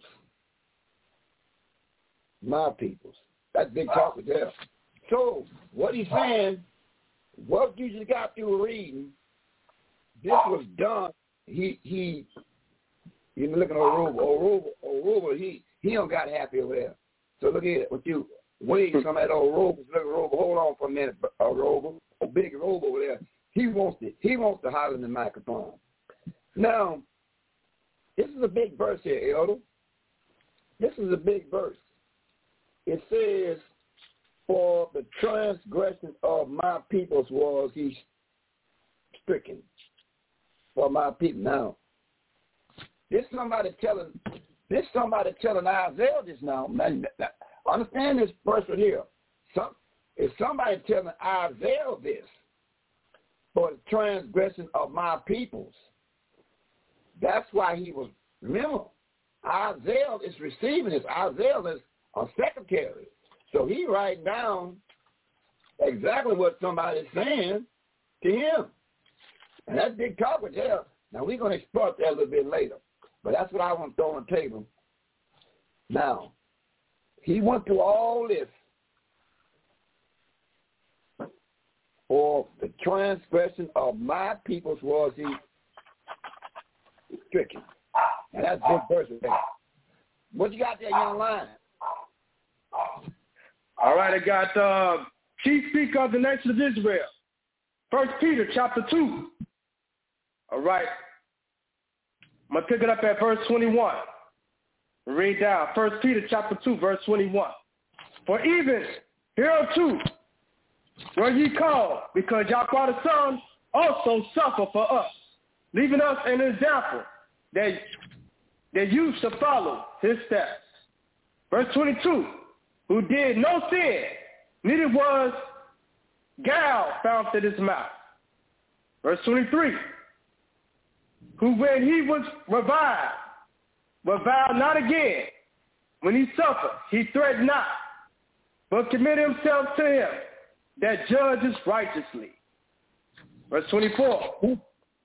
My peoples. That's big talk with there. So what he's saying, what you just got through reading, this was done. He you looking at Oruba, he don't got happy over there. So look at it. What you wait some of that Oruba, hold on for a minute, Oruba, a big Oruba over there. He wants to holler in the microphone. Now, this is a big verse here, Elder. This is a big verse. It says, for the transgression of my peoples was he stricken. For my people. Now, this somebody telling Isaiah this now. Understand this verse right here. If somebody telling Isaiah this, for the transgression of my peoples, that's why he was, remember, Isaiah is receiving this. Isaiah is a secretary. So he writing down exactly what somebody's saying to him. And that's big talk with him. Now, we're going to exploit that a little bit later. But that's what I want to throw on the table. Now, he went through all this for the transgression of my peoples was he stricken. And that's a big verse right there. What you got there, young lion? All right, I got chief speaker of the nation of Israel. 1 Peter chapter 2. All right. I'm going to pick it up at verse 21. Read down. 1 Peter chapter 2, verse 21. For even hereunto were ye called, because Yahweh the Son also suffered for us, leaving us an example that you should follow his steps. Verse 22. Who did no sin, neither was guile found in his mouth. Verse 23. Who when he was reviled not again. When he suffered, he threatened not, but committed himself to him that judges righteously. Verse 24.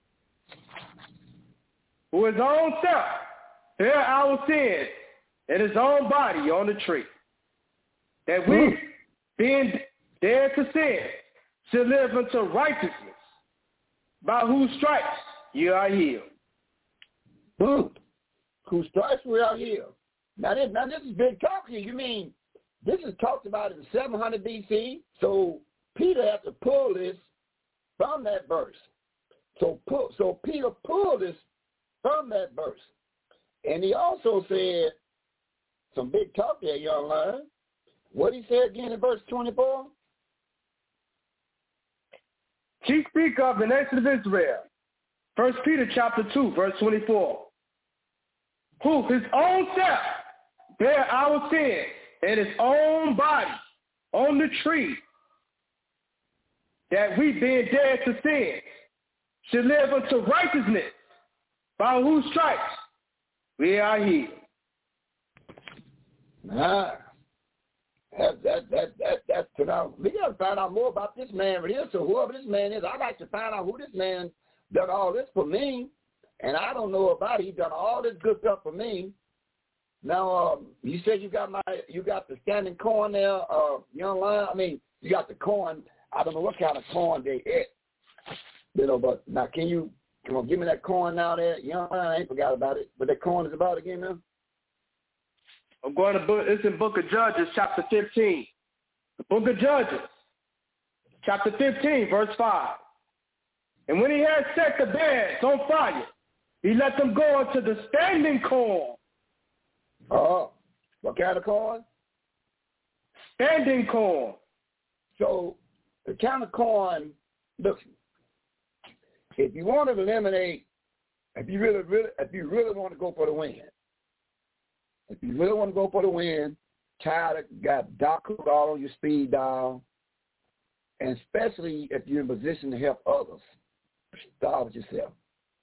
Who his own self bare our sins in his own body on the tree, that we, being dead to sin, should live unto righteousness, by whose stripes you are healed. Whose stripes we are healed. Now this is big talk here. You mean this is talked about in 700 BC? So Peter had to pull this from that verse. So Peter pulled this from that verse. And he also said, some big talk there, y'all learn. What he said again in verse 24? He speak of the nation of Israel. 1 Peter chapter 2, verse 24. Who his own self bare our sins in his own body on the tree, that we, being dead to sin, should live unto righteousness, by whose stripes we are healed. That's now. We got to find out more about this man right here. So whoever this man is, I'd like to find out who this man done all this for me, and I don't know about it. He done all this good stuff for me. Now, you said you got the standing corn there, young lion. I mean, you got the corn. I don't know what kind of corn they eat, but now come on, give me that corn now there, young lion. I ain't forgot about it. What that corn is about again now? I'm going to it's in Book of Judges, chapter 15. The Book of Judges, chapter 15, verse 5. And when he had set the beds on fire, he let them go into the standing corn. Oh, what kind of corn? Standing corn. So the kind of corn, look, if you want to eliminate, if you really want to go for the win, tired of got dark all on your speed dial, and especially if you're in a position to help others, start with yourself.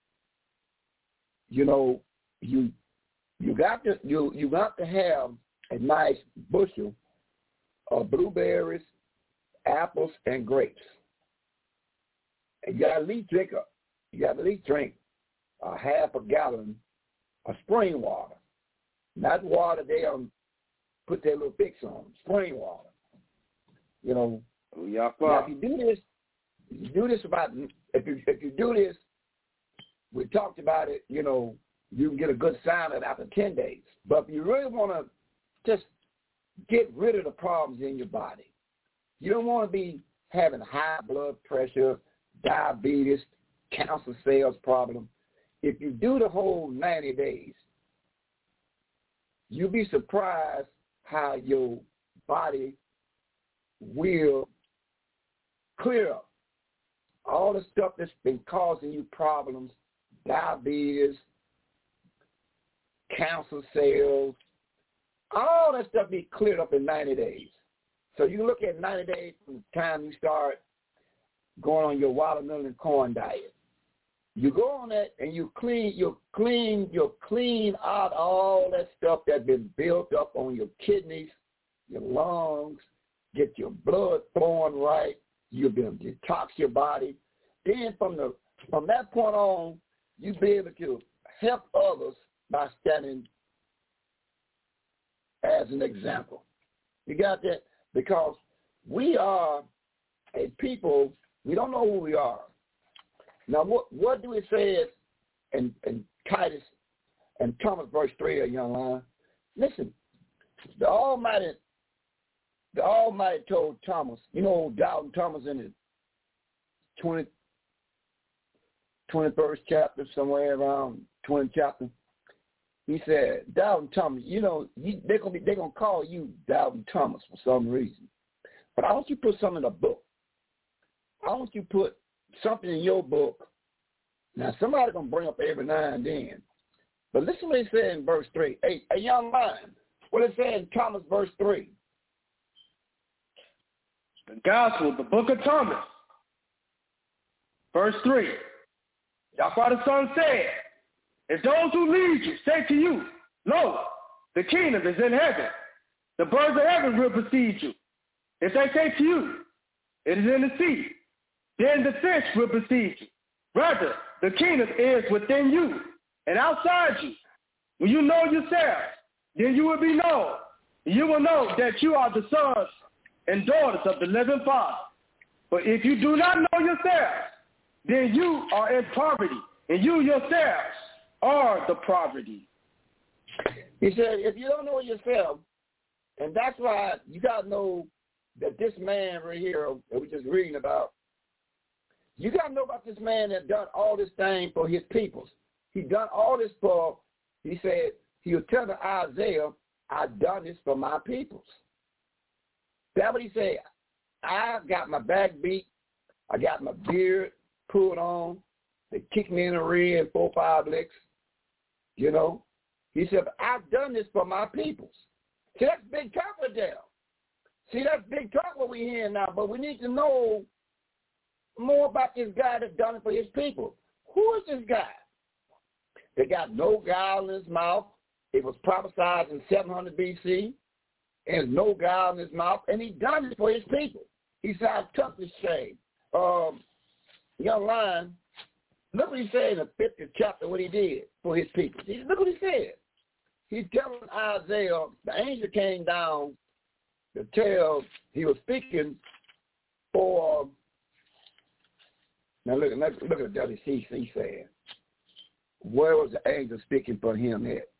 You know, you got to have a nice bushel of blueberries, apples, and grapes. And you got to at least drink a half a gallon of spring water. Not water they put their little fix on, spring water. You know. Yeah. Now if you do this we talked about it, you know, you can get a good sign of it after 10 days. But if you really want to just get rid of the problems in your body, you don't want to be having high blood pressure, diabetes, cancer cells problem. If you do the whole 90 days, you'll be surprised how your body will clear up all the stuff that's been causing you problems, diabetes, cancer cells, all that stuff be cleared up in 90 days. So you look at 90 days from the time you start going on your watermelon and corn diet. You go on that and you clean out all that stuff that's been built up on your kidneys, your lungs, get your blood flowing right, you'll be able to detox your body. Then from that point on, you'll be able to help others by standing as an example. You got that? Because we are a people, we don't know who we are. Now, what do it say in Titus and Thomas verse 3, a young lion? Listen, the Almighty told Thomas, you know, Doubting Thomas in the 21st chapter, somewhere around 20th chapter. He said, Doubting Thomas, you know, they're gonna call you Doubting Thomas for some reason. But I want you to put something in a book. I want you to put something in your book. Now, somebody's going to bring up every now and then. But listen what he said in verse 3. A young man, what it said in Thomas verse 3. The Gospel, the book of Thomas, verse 3. Yahweh the Son said, if those who lead you say to you, lo, the kingdom is in heaven, the birds of heaven will precede you. If they say to you, it is in the sea, then the fish will besiege you. Rather, the kingdom is within you and outside you. When you know yourself, then you will be known. You will know that you are the sons and daughters of the living Father. But if you do not know yourselves, then you are in poverty, and you yourselves are the poverty. He said, if you don't know yourself, and that's why you got to know that this man right here that we're just reading about, you got to know about this man that done all this thing for his peoples. He done all this for, he said, he was telling Isaiah, I done this for my peoples. That's what he said. I got my back beat. I got my beard pulled on. They kicked me in the rear in 4 or 5 licks. You know? He said, I've done this for my peoples. See, that's big talk with them. See, that's big talk what we're hearing now, but we need to know more about this guy that's done it for his people. Who is this guy? They got no guile in his mouth. It was prophesied in 700 B.C., and no guile in his mouth, and he done it for his people. He said, I took this shame. Young lion, look what he said in the 50th chapter, what he did for his people. Look what he said. He's telling Isaiah, the angel came down to tell, he was speaking for, now look at WCC saying, where was the angel speaking for him at?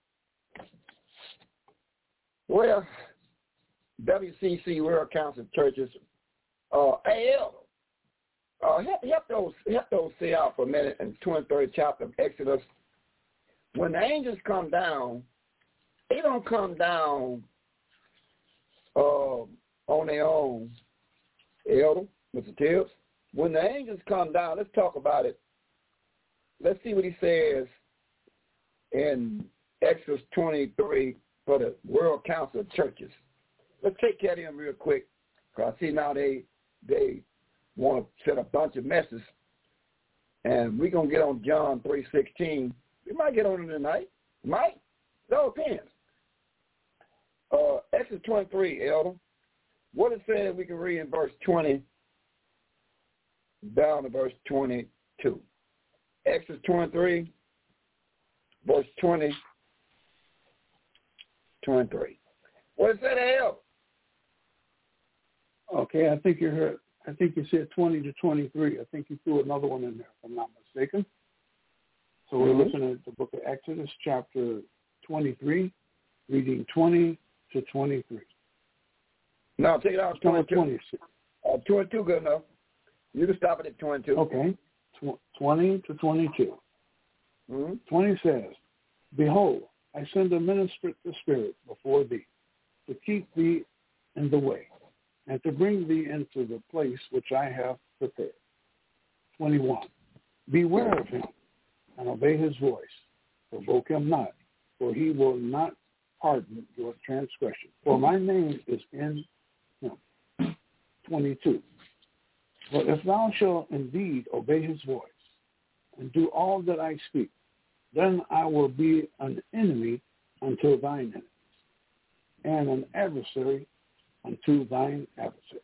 Well, WCC, World Council of Churches, AL, help those say out for a minute in 23rd chapter of Exodus. When the angels come down, they don't come down on their own, Elder, Mr. Tibbs. When the angels come down, let's talk about it. Let's see what he says in Exodus 23 for the World Council of Churches. Let's take care of them real quick, because I see now they want to set a bunch of messes, and we're going to get on John 3:16. We might get on it tonight. Might. It all depends. Exodus 23, Elder. What it says we can read in verse 20 down to verse 22. Exodus 23, verse 20, 23. What is that, Elder? Okay, I think you heard. I think you said 20 to 23. I think you threw another one in there, if I'm not mistaken. So we're looking at the book of Exodus, chapter 23, reading 20 to 23. No, take it out. 22. 26. 22 good enough. You can stop it at 22. Okay, 20 to 22. 20 says, Behold, I send a minister the Spirit before thee, to keep thee in the way, and to bring thee into the place which I have prepared. 21. Beware of him, and obey his voice. Provoke him not, for he will not pardon your transgression. For my name is in him. 22. But if thou shalt indeed obey his voice, and do all that I speak, then I will be an enemy unto thine enemies, and an adversary unto thine adversaries.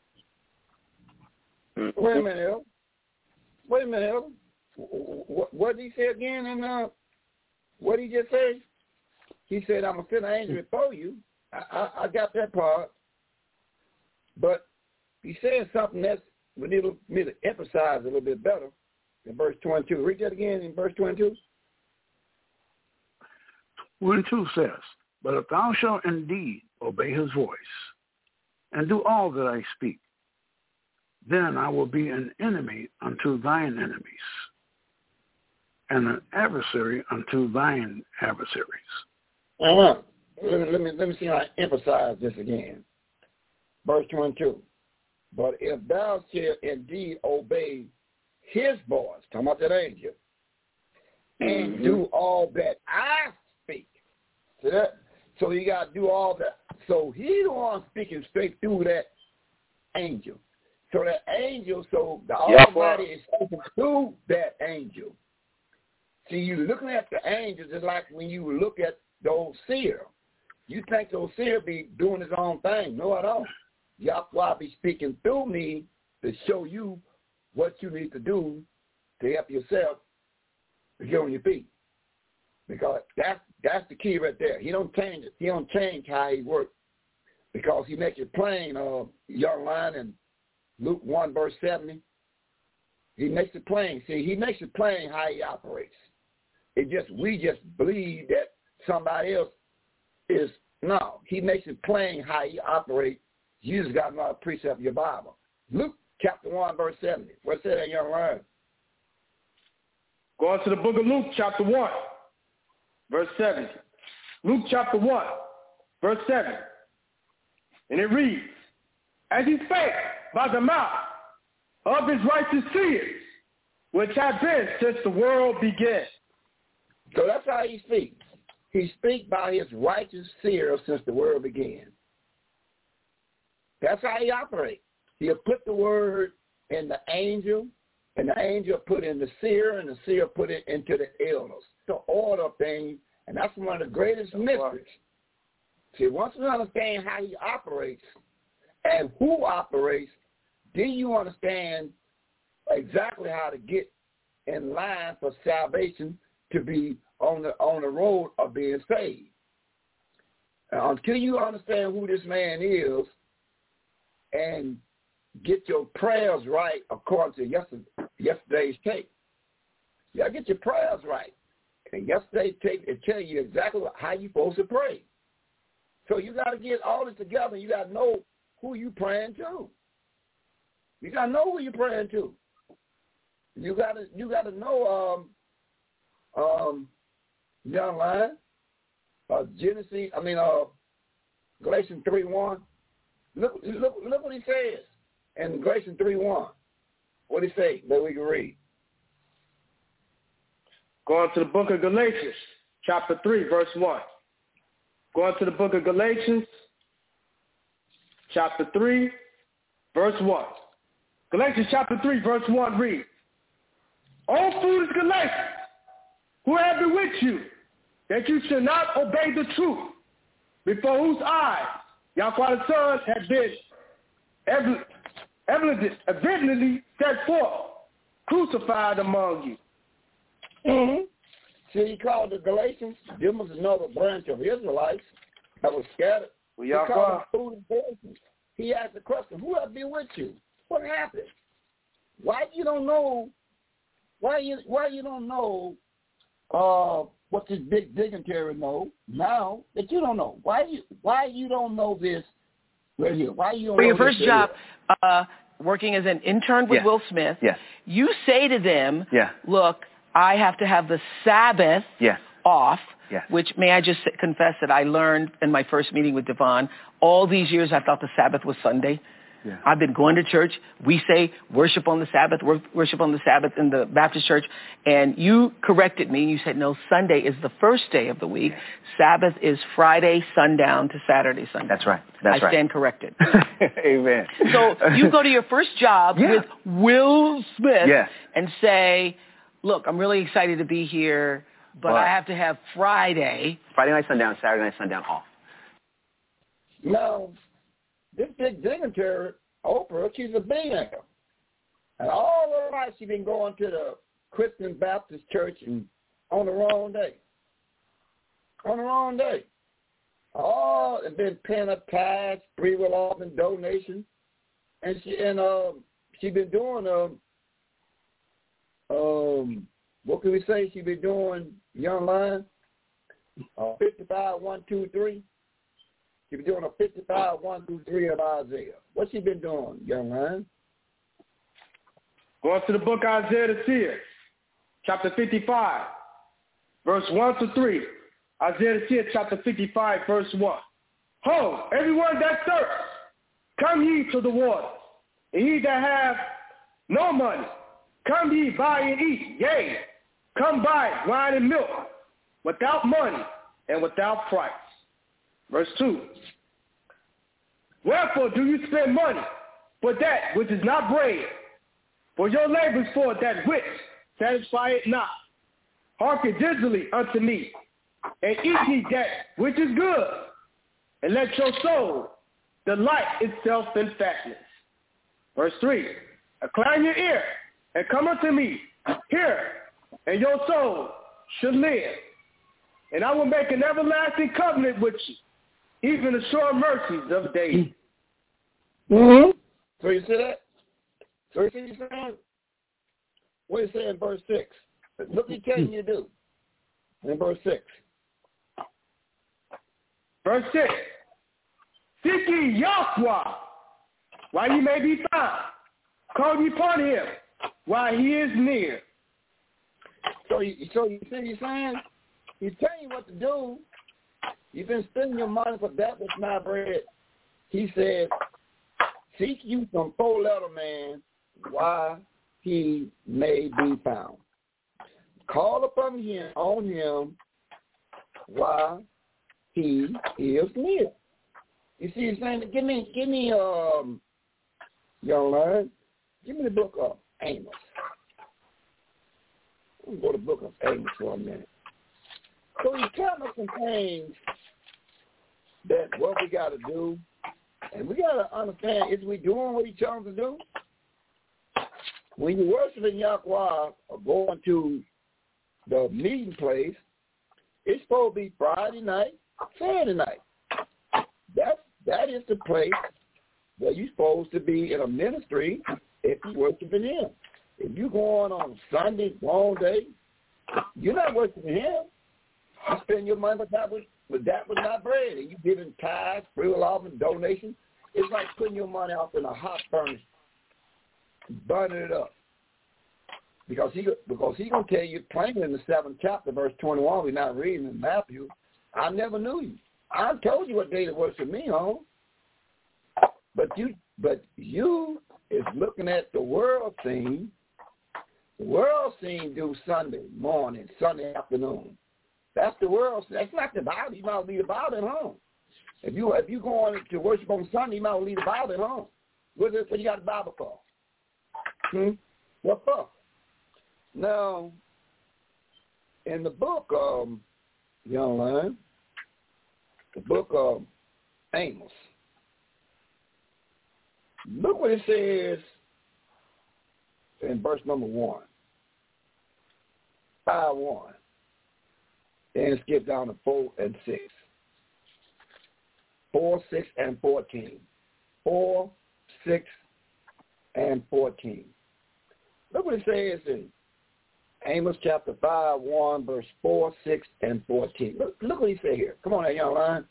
Wait a minute, El. What did he say again? And what did he just say? He said, I'm going to send an angel before you. I got that part. But he said something that's we need me to emphasize a little bit better in verse 22. Read that again in verse 22. 22 says, But if thou shalt indeed obey his voice, and do all that I speak, then I will be an enemy unto thine enemies, and an adversary unto thine adversaries. Let me see how I emphasize this again. Verse 22. But if thou shalt indeed obey his voice, talking about that angel, and do all that I speak. See that? So you got to do all that. So he the one speaking straight through that angel. So that angel, so the Almighty is speaking through that angel. See, you looking at the angels just like when you look at the old seer. You think the old seer be doing his own thing. No, I don't. Yahweh be speaking through me to show you what you need to do to help yourself to get on your feet. Because that's the key right there. He don't change it. He don't change how he works. Because he makes it plain, young line in Luke 1, verse 70. He makes it plain. See, he makes it plain how he operates. We just believe that somebody else is, no. He makes it plain how he operates. You just got to know how to precept your Bible. Luke chapter 1, verse 70. What's that, young line? Go on to the book of Luke, chapter 1, verse 70. Luke chapter 1, verse 7. And it reads, as he spake by the mouth of his righteous seers, which have been since the world began. So that's how he speaks. He speaks by his righteous seers since the world began. That's how he operates. He'll put the word in the angel, and the angel put in the seer, and the seer put it into the elders. The order of things, and that's one of the greatest mysteries. See, once you understand how he operates and who operates, then you understand exactly how to get in line for salvation to be on the road of being saved. Until you understand who this man is and get your prayers right according to yesterday's tape. You got to get your prayers right. And yesterday's tape, it tell you exactly how you're supposed to pray. So you got to get all this together. You got to know who you praying to. You got to know who you're praying to. You got to know young line, Galatians 3:1. Look what he says in Galatians 3:1. What he say that we can read? Go on to the book of Galatians, chapter 3, verse 1. Go on to the book of Galatians, chapter 3, verse 1. Galatians chapter 3, verse 1 reads, O foolish Galatians, who have bewitched you, that you should not obey the truth, before whose eyes Yahweh the Son had been evidently set forth, crucified among you. Mm-hmm. See, he called the Galatians, them was another branch of Israelites that was scattered. Well, he called them foolish Galatians. He asked the question, who have been with you? What happened? Why you don't know? Why you don't know what this big dignitary know now that you don't know? Why you don't know this right here? Why you don't know your first this job working as an intern with Will Smith, you say to them, look, I have to have the Sabbath off, which may I just confess that I learned in my first meeting with Devon. All these years I thought the Sabbath was Sunday. I've been going to church. We say worship on the Sabbath in the Baptist church. And you corrected me. You said, no, Sunday is the first day of the week. Sabbath is Friday sundown to Saturday sundown. That's right. I stand corrected. Amen. So you go to your first job with Will Smith and say, look, I'm really excited to be here, but I have to have Friday night sundown, Saturday night sundown off. No. This big dignitary, Oprah, she's a billionaire. And all her life she's been going to the Christian Baptist church and on the wrong day. On the wrong day. Oh, and been paying up tithes, free will offering, donations. And she been doing what can we say she been doing, young line? 55, 1, 2, 3. She been doing a 55, 1 through 3 of Isaiah. What she been doing, young man? Go on to the book Isaiah the Seer, chapter 55, verse 1 to 3. Isaiah the Seer, chapter 55, verse 1. Ho, everyone that thirsts, come ye to the water. And ye that have no money, come ye buy and eat. Yea, come buy wine and milk, without money and without price. Verse 2. Wherefore do you spend money for that which is not bread? For your labors for that which satisfieth not. Hearken diligently unto me, and eat ye that which is good, and let your soul delight itself in fatness. Verse 3. Incline your ear and come unto me. Hear, and your soul should live. And I will make an everlasting covenant with you, even the sure mercies of David. Mm-hmm. So you see that? So you see what he's saying? What does he say in verse 6? Look what he's telling you to do. In verse 6. Verse 6. Seek ye Yahweh while ye may be found. Call ye upon him while he is near. So you see what he's saying? He's telling you what to do. You've been spending your money for that with my bread. He said, seek you some four-letter man while he may be found. Call upon him on him while he is near. You see, he's saying, give me, young man, give me the book of Amos. Let me go to the book of Amos for a minute. So he's telling us some things that what we got to do, and we got to understand, is we doing what he tells us to do? When you're worshiping Yahweh or going to the meeting place, it's supposed to be Friday night, Saturday night. That is the place where you're supposed to be in a ministry if you're worshiping him. If you're going on Sunday, long day, you're not worshiping him. You spend your money, but that was not bread. And you giving tithes, free will offering, donations. It's like putting your money off in a hot furnace, burning it up. Because he's going to tell you plainly in the 7th chapter, verse 21, we're not reading in Matthew, I never knew you. I told you what day to worship me on. But you is looking at the world scene. The world scene do Sunday morning, Sunday afternoon. That's the world. That's not the Bible. You might leave the Bible at home. If you going to worship on Sunday, you might leave the Bible at home. What you got the Bible for? What for? Now, in the book of, young man, the book of Amos, look what it says in verse number 1. 5:1. And skip down to 4 and 6. 4, 6, and 14. 4, 6, and 14. Look what it says in Amos chapter 5, 1, verse 4, 6, and 14. Look what he said here. Come on, that young line.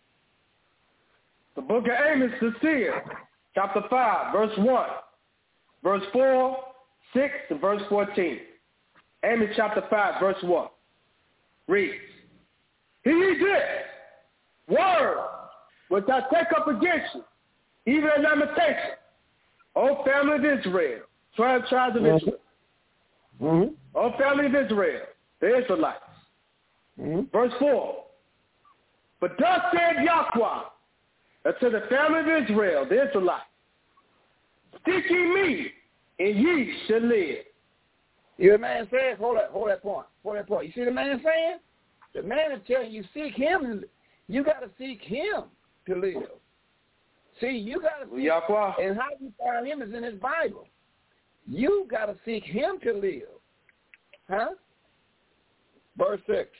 The book of Amos, the seer, chapter 5, verse 1, verse 4, 6, and verse 14. Amos chapter 5, verse 1. Reads, Hear ye this word which I take up against you, even a lamentation, O family of Israel, 12 tribes of Israel. Mm-hmm. O family of Israel, the Israelites. Mm-hmm. Verse 4. But thus said Yahweh unto the family of Israel, the Israelites, seek ye me, and ye shall live. You hear the man saying? Hold that point. You see the man saying? The man is telling you seek him. You got to seek him to live. See, you got to seek Yahweh. And how you find him is in his Bible. You got to seek him to live. Huh? Verse 6.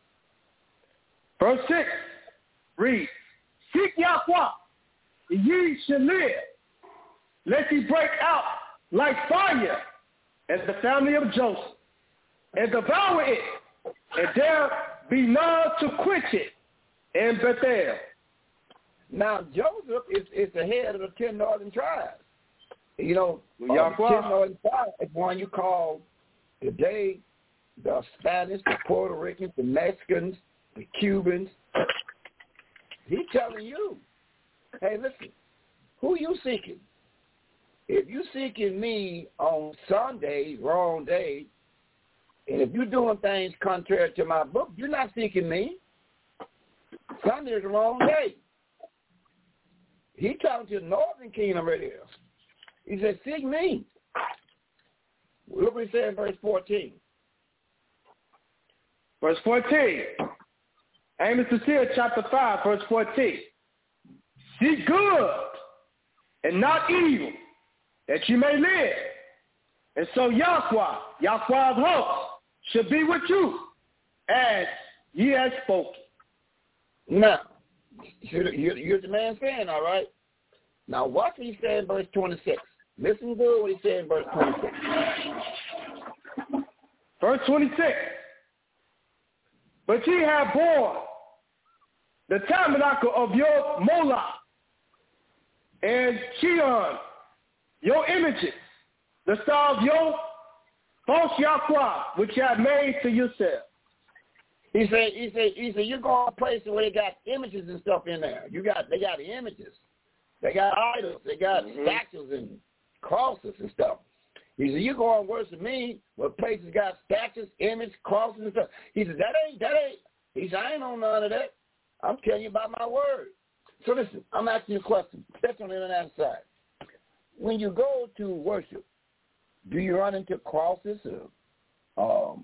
Verse 6 reads, Seek Yahweh, and ye shall live. Let ye break out like fire as the family of Joseph, and devour it, and there be none to quench it in Bethel. Now, Joseph is the head of the 10 northern tribes. You know, the 10 northern tribes is one you call today the Spanish, the Puerto Ricans, the Mexicans, the Cubans. He's telling you, hey, listen, who you seeking? If you seeking me on Sunday, wrong day, and if you're doing things contrary to my book, you're not seeking me. Sunday is the wrong day. He talking to the northern kingdom right here. He said, seek me. Look what he said in verse 14. Verse 14. Amos the seer, chapter 5, verse 14. Seek good and not evil, that you may live. And so Yahweh's host, should be with you, as ye have spoken. Now, you're the man saying, all right? Now, watch what he said in verse 26. Listen to what he said in verse 26. Verse 26. But ye have borne the tabernacle of your Moloch and Cheon, your images, the star of your false Yahweh, which you have made to yourself. He said, you go to places where they got images and stuff in there. They got images. They got idols. They got statues and crosses and stuff. He said, you go and worship me where places got statues, images, crosses and stuff. He said, that ain't. He said, I ain't on none of that. I'm telling you about my word. So listen, I'm asking you a question. That's on the international side. When you go to worship, do you run into crosses or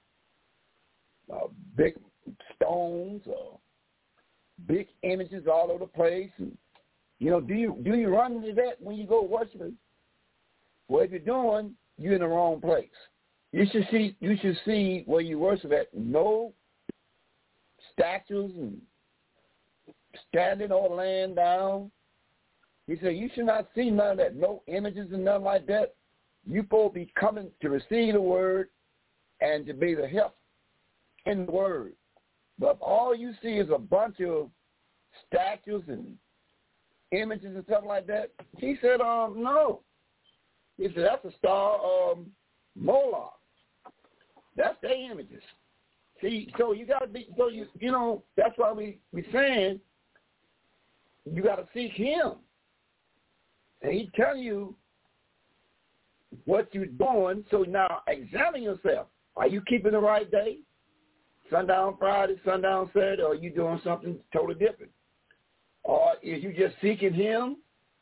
big stones or big images all over the place? And, do you run into that when you go worshiping? Well, if you're doing, you're in the wrong place. You should see where you worship at no statues and standing or laying down. He said you should not see none of that, no images and nothing like that. You supposed to be coming to receive the word and to be the help in the word. But all you see is a bunch of statues and images and stuff like that. He said, no. He said, that's a star of Moloch. That's their images. See, so you got to be, that's why we saying you got to seek him. And he tell you what you're doing. So now examine yourself. Are you keeping the right day? Sundown Friday, sundown Saturday, or are you doing something totally different? Or is you just seeking him?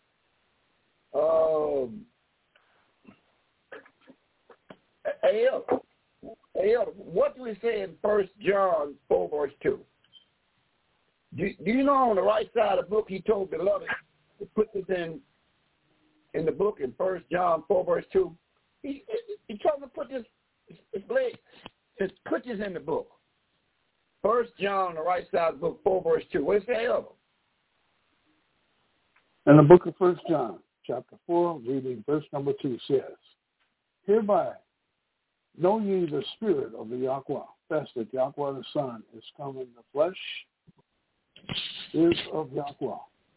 What do we say in 1 John 4, verse 2? Do you know on the right side of the book he told beloved to put this in the book in 1 John 4, verse 2? He told me to put this, put this in the book. 1 John on the right side of the book, 4, verse 2. What does it say of him? In the book of 1 John, chapter 4, reading verse number 2 says, hereby know ye the spirit of the Yahweh, that Yahweh the Son is come in the flesh, is of Yahweh.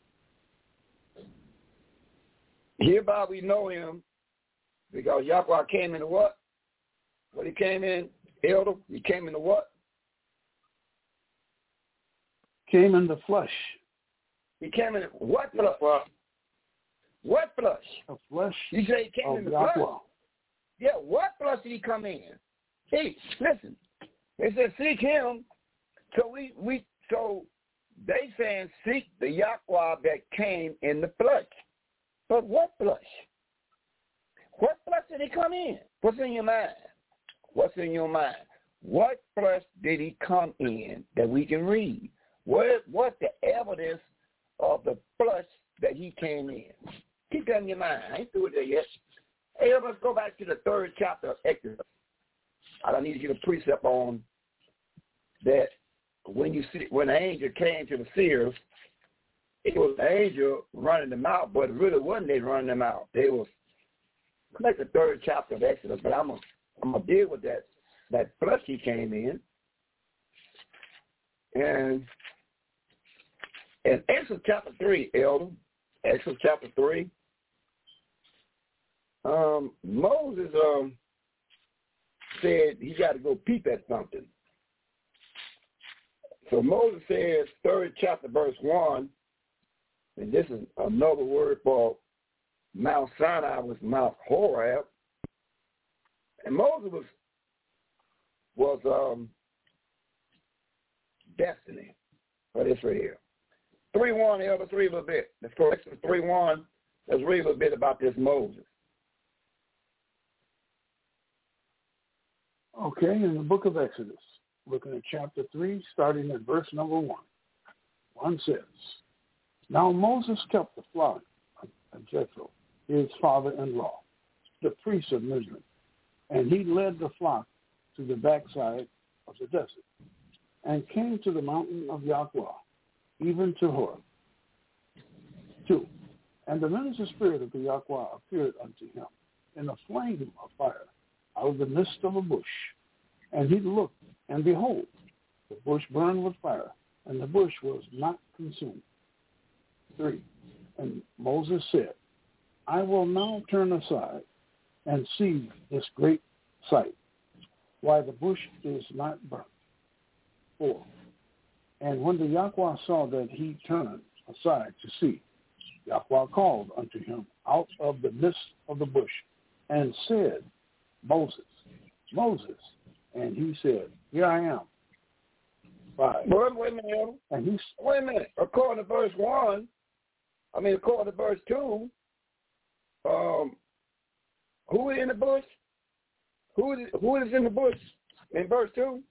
Hereby we know him, because Yahweh came into what? What he came in, elder? He came into what? Came in the flesh. He came in what flesh? What flesh? The flesh. You say he came in the Yahweh. flesh? Yeah, what flesh did he come in? See, listen. They said seek him. So so they saying seek the Yahweh that came in the flesh. But what flesh? What flesh did he come in? What's in your mind? What's in your mind? What flesh did he come in that we can read? What's the evidence of the flesh that he came in? Keep that in your mind. I ain't through with that yet. Hey, let's go back to the 3rd chapter of Exodus. I don't need to get a precept on that. When the angel came to the seers, it was the angel running them out, but it really wasn't they running them out. They was like the 3rd chapter of Exodus, but I'm gonna deal with that flesh he came in. And in Exodus chapter 3, Elder, Exodus chapter 3, Moses said he got to go peep at something. So Moses says, 3rd chapter, verse 1, and this is another word for Mount Sinai, was Mount Horeb. And Moses was destiny for this right here. 3:1, Elder, let's read a little bit. Let's go Exodus 3:1. Let's read a little bit about this Moses. Okay, in the book of Exodus, looking at chapter 3, starting at verse number 1. 1 says, now Moses kept the flock of Jethro, his father-in-law, the priest of Mizraim, and he led the flock to the backside of the desert, and came to the mountain of Yahweh, even to Horeb. 2. And the minister spirit of the Yahweh appeared unto him in a flame of fire out of the midst of a bush. And he looked, and behold, the bush burned with fire, and the bush was not consumed. 3. And Moses said, I will now turn aside and see this great sight, why the bush is not burnt. 4. And when the Yahweh saw that he turned aside to see, Yahweh called unto him out of the midst of the bush and said, Moses, Moses. And he said, Here I am. 5. Wait a minute. According to verse 2, who is in the bush? Who is in the bush in verse 2?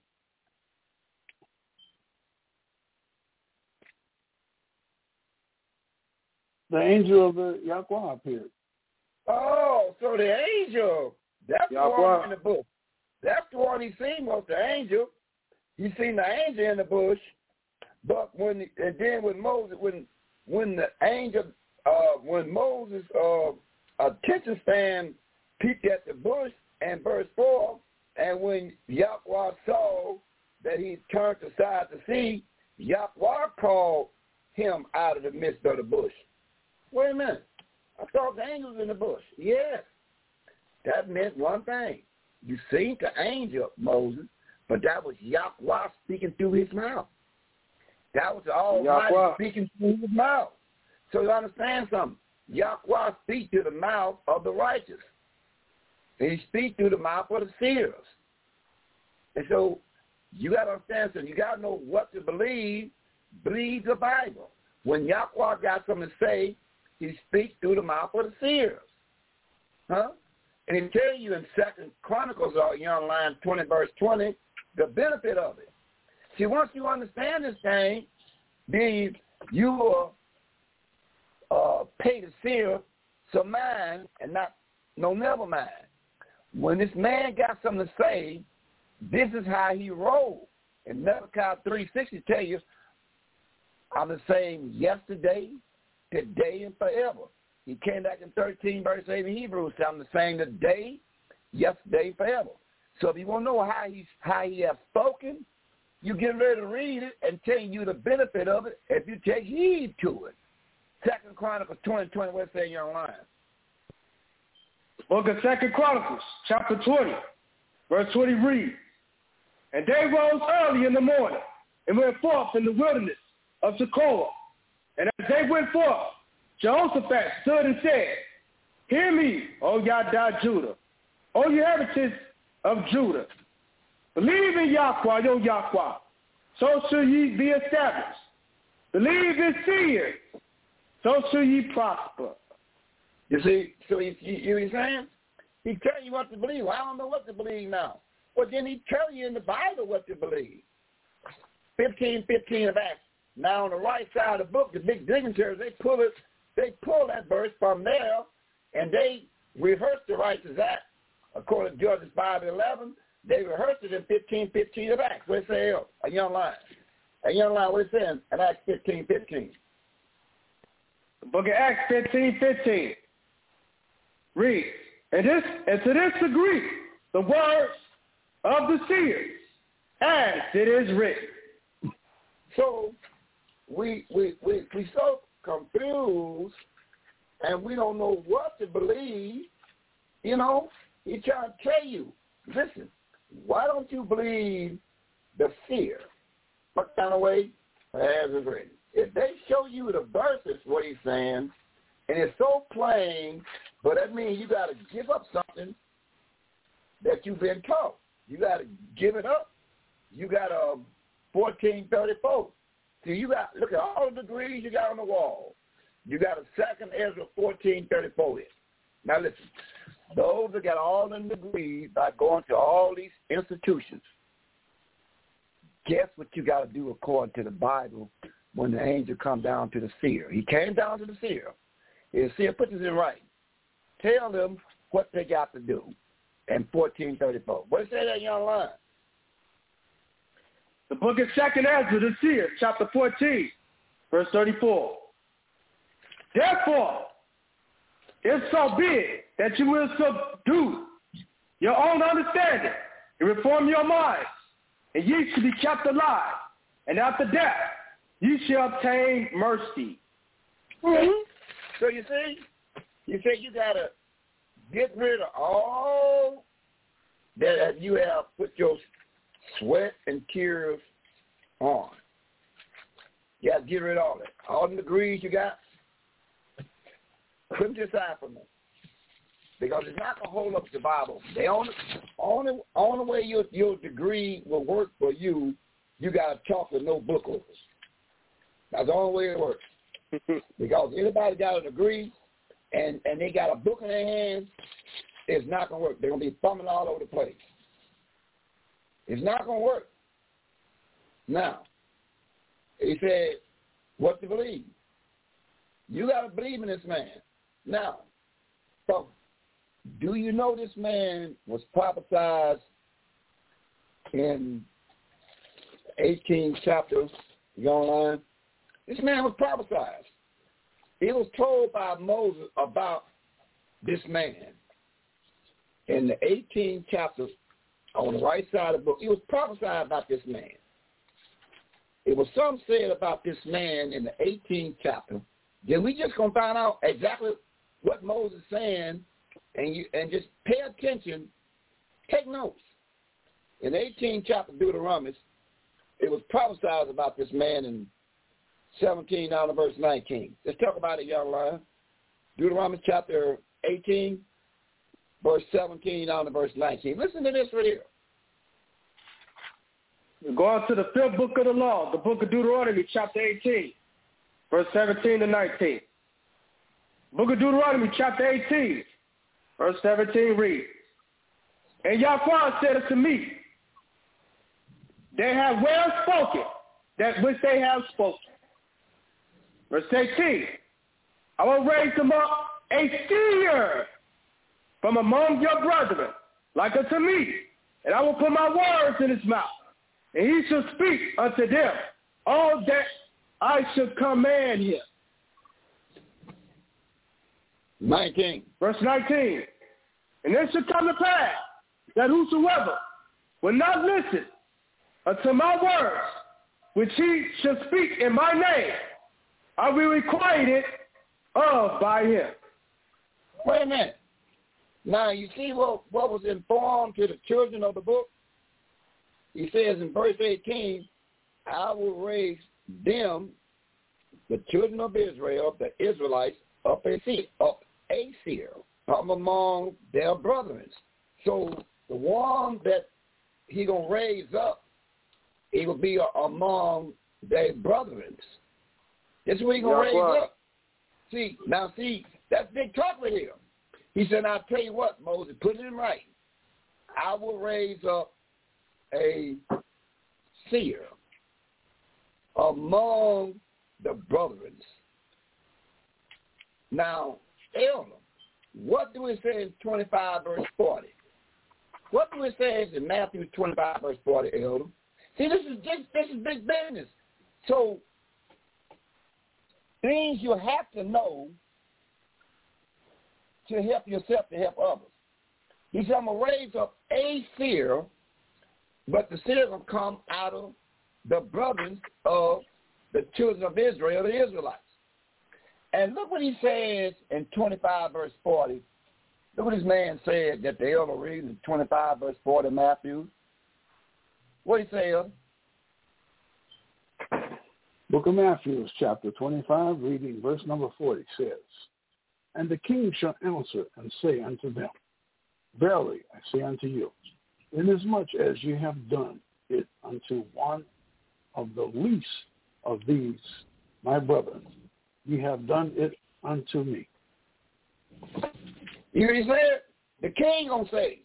The angel of the Yahweh appeared. Oh, so the angel, that's the one in the bush. That's the one he seen was the angel. He seen the angel in the bush. But when Moses attention span peeked at the bush, and verse 4, and when Yahweh saw that he turned aside to see, Yahweh called him out of the midst of the bush. Wait a minute. I saw the angels in the bush. Yes. That meant one thing. You seen the angel, Moses, but that was Yahweh speaking through his mouth. That was the Almighty speaking through his mouth. So you understand something. Yahweh speaks to the mouth of the righteous. And he speaks through the mouth of the seers. And so you got to understand something. You got to know what to believe. Believe the Bible. When Yahweh got something to say, he speaks through the mouth of the seers. Huh? And he tell you in 2 Chronicles, young line 20, verse 20, the benefit of it. See, once you understand this thing, then you will pay the seer some mind and never mind. When this man got something to say, this is how he rolled. And Malachi 3:60 tell you, I'm the same yesterday, today, and forever. He came back in 13, verse 8 in Hebrews, said, I'm the same today, yesterday, forever. So if you want to know how he has spoken, you get ready to read it and tell you the benefit of it if you take heed to it. 2 Chronicles 20, what's that in your line? Book of 2 Chronicles, chapter 20, verse 20 reads, And they rose early in the morning and went forth in the wilderness of Tekoa. And as they went forth, Jehoshaphat stood and said, Hear me, O Yada Judah, O you inhabitants of Judah. Believe in Yahweh, your Yahweh, so shall ye be established. Believe in seers, so shall ye prosper. You see, so you saying? He tell you what to believe. Well, I don't know what to believe now. Well, then he tell you in the Bible what to believe. 15:15 of Acts. Now on the right side of the book, the big dignitaries, they pull that verse from there, and they rehearse the righteous act. According to Judges 5:11, they rehearsed it in 15:15 of Acts. What it say? A young line. What it says in Acts 15:15? The book of Acts 15:15. Read. And to this agree the words of the seers, as it is written. So we so confused, and we don't know what to believe. You know, he's trying to tell you, listen, why don't you believe the seer? What kind of way? As it's written. If they show you the verses, what he's saying, and it's so plain, but that means you got to give up something that you've been taught. You got to give it up. You got 1434. See, you got, look at all the degrees you got on the wall. You got a 2 Ezra 1434. Now listen, those that got all the degrees by going to all these institutions, guess what you got to do according to the Bible when the angel come down to the seer? He came down to the seer. The seer put this in writing. Tell them what they got to do in 1434. What say that, young lion? The book of 2nd Ezra, the seer, chapter 14, verse 34. Therefore, if so be it that you will subdue your own understanding and reform your minds, and ye shall be kept alive, and after death ye shall obtain mercy. Mm-hmm. So you say you got to get rid of all that you have put your sweat and tears on. You got to get rid of all that. All the degrees you got, put them to the side from them. Because it's not going to hold up the Bible. The only way your degree will work for you, you got to talk with no book overs. That's the only way it works. Because anybody got a degree and they got a book in their hands, it's not going to work. They're going to be thumbing all over the place. It's not going to work. Now, he said, what to believe? You got to believe in this man. Now, so do you know this man was prophesied in 18th chapter? You go online. This man was prophesied. He was told by Moses about this man. In the 18th chapter, on the right side of the book, he was prophesied about this man. It was some said about this man in the 18th chapter. Then we just going to find out exactly what Moses is saying, and just pay attention, take notes. In the 18th chapter of Deuteronomy, it was prophesied about this man in 17 down to verse 19. Let's talk about it, young lion. Deuteronomy chapter 18, verse 17 down to verse 19. Listen to this right here. We go on to the 5th book of the law, the book of Deuteronomy, chapter 18, verse 17 to 19. Book of Deuteronomy, chapter 18, verse 17 reads, And Yahweh said unto me, They have well spoken that which they have spoken. Verse 18, I will raise them up a seer from among your brethren, like unto me, and I will put my words in his mouth, and he shall speak unto them all that I shall command him. 19. Verse 19, And it shall come to pass that whosoever will not listen unto my words, which he shall speak in my name, I will requite it of by him. Wait a minute. Now, you see what was informed to the children of the book? He says in verse 18, I will raise them, the children of Israel, the Israelites, up a seer from among their brethren. So the one that he going to raise up, he will be among their brethren. This is what he going to raise up. See, that's big talk right here. He said, I'll tell you what, Moses, put it in writing. I will raise up a seer among the brethren. Now, Elder, what do it say in 25 verse 40? What do it say in Matthew 25 verse 40, Elder? See, this is big business. So, things you have to know to help yourself, to help others. He said, I'm going to raise up a seer, but the seer will come out of the brothers of the children of Israel, the Israelites. And look what he says in 25 verse 40. Look what this man said that the elder reads in 25 verse 40, Matthew. What did he say, Elder? Book of Matthew, chapter 25, reading verse number 40, says, And the king shall answer and say unto them, Verily I say unto you, inasmuch as you have done it unto one of the least of these, my brethren, ye have done it unto me. You hear what he said? The king gonna say,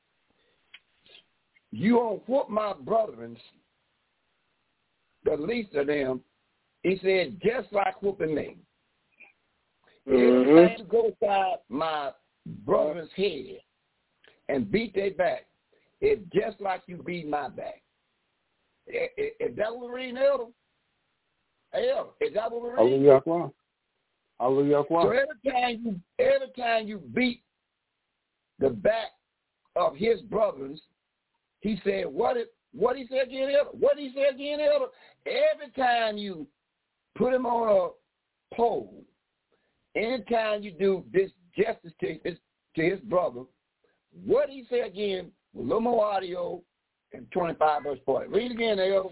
you gonna whoop my brethren, the least of them. He said, just like whooping me. Everything go by my brother's head and beat their back, it's just like you beat my back. Is that what we're reading, Elder? Elder, is that what we're reading? Hallelujah. So every time you beat the back of his brothers, he said, what he said again, Elder? What he said again, Elder? Every time you put him on a pole, anytime you do this justice to his brother, what he said again, with a little more audio, in 25 verse 40. Read again, Elder.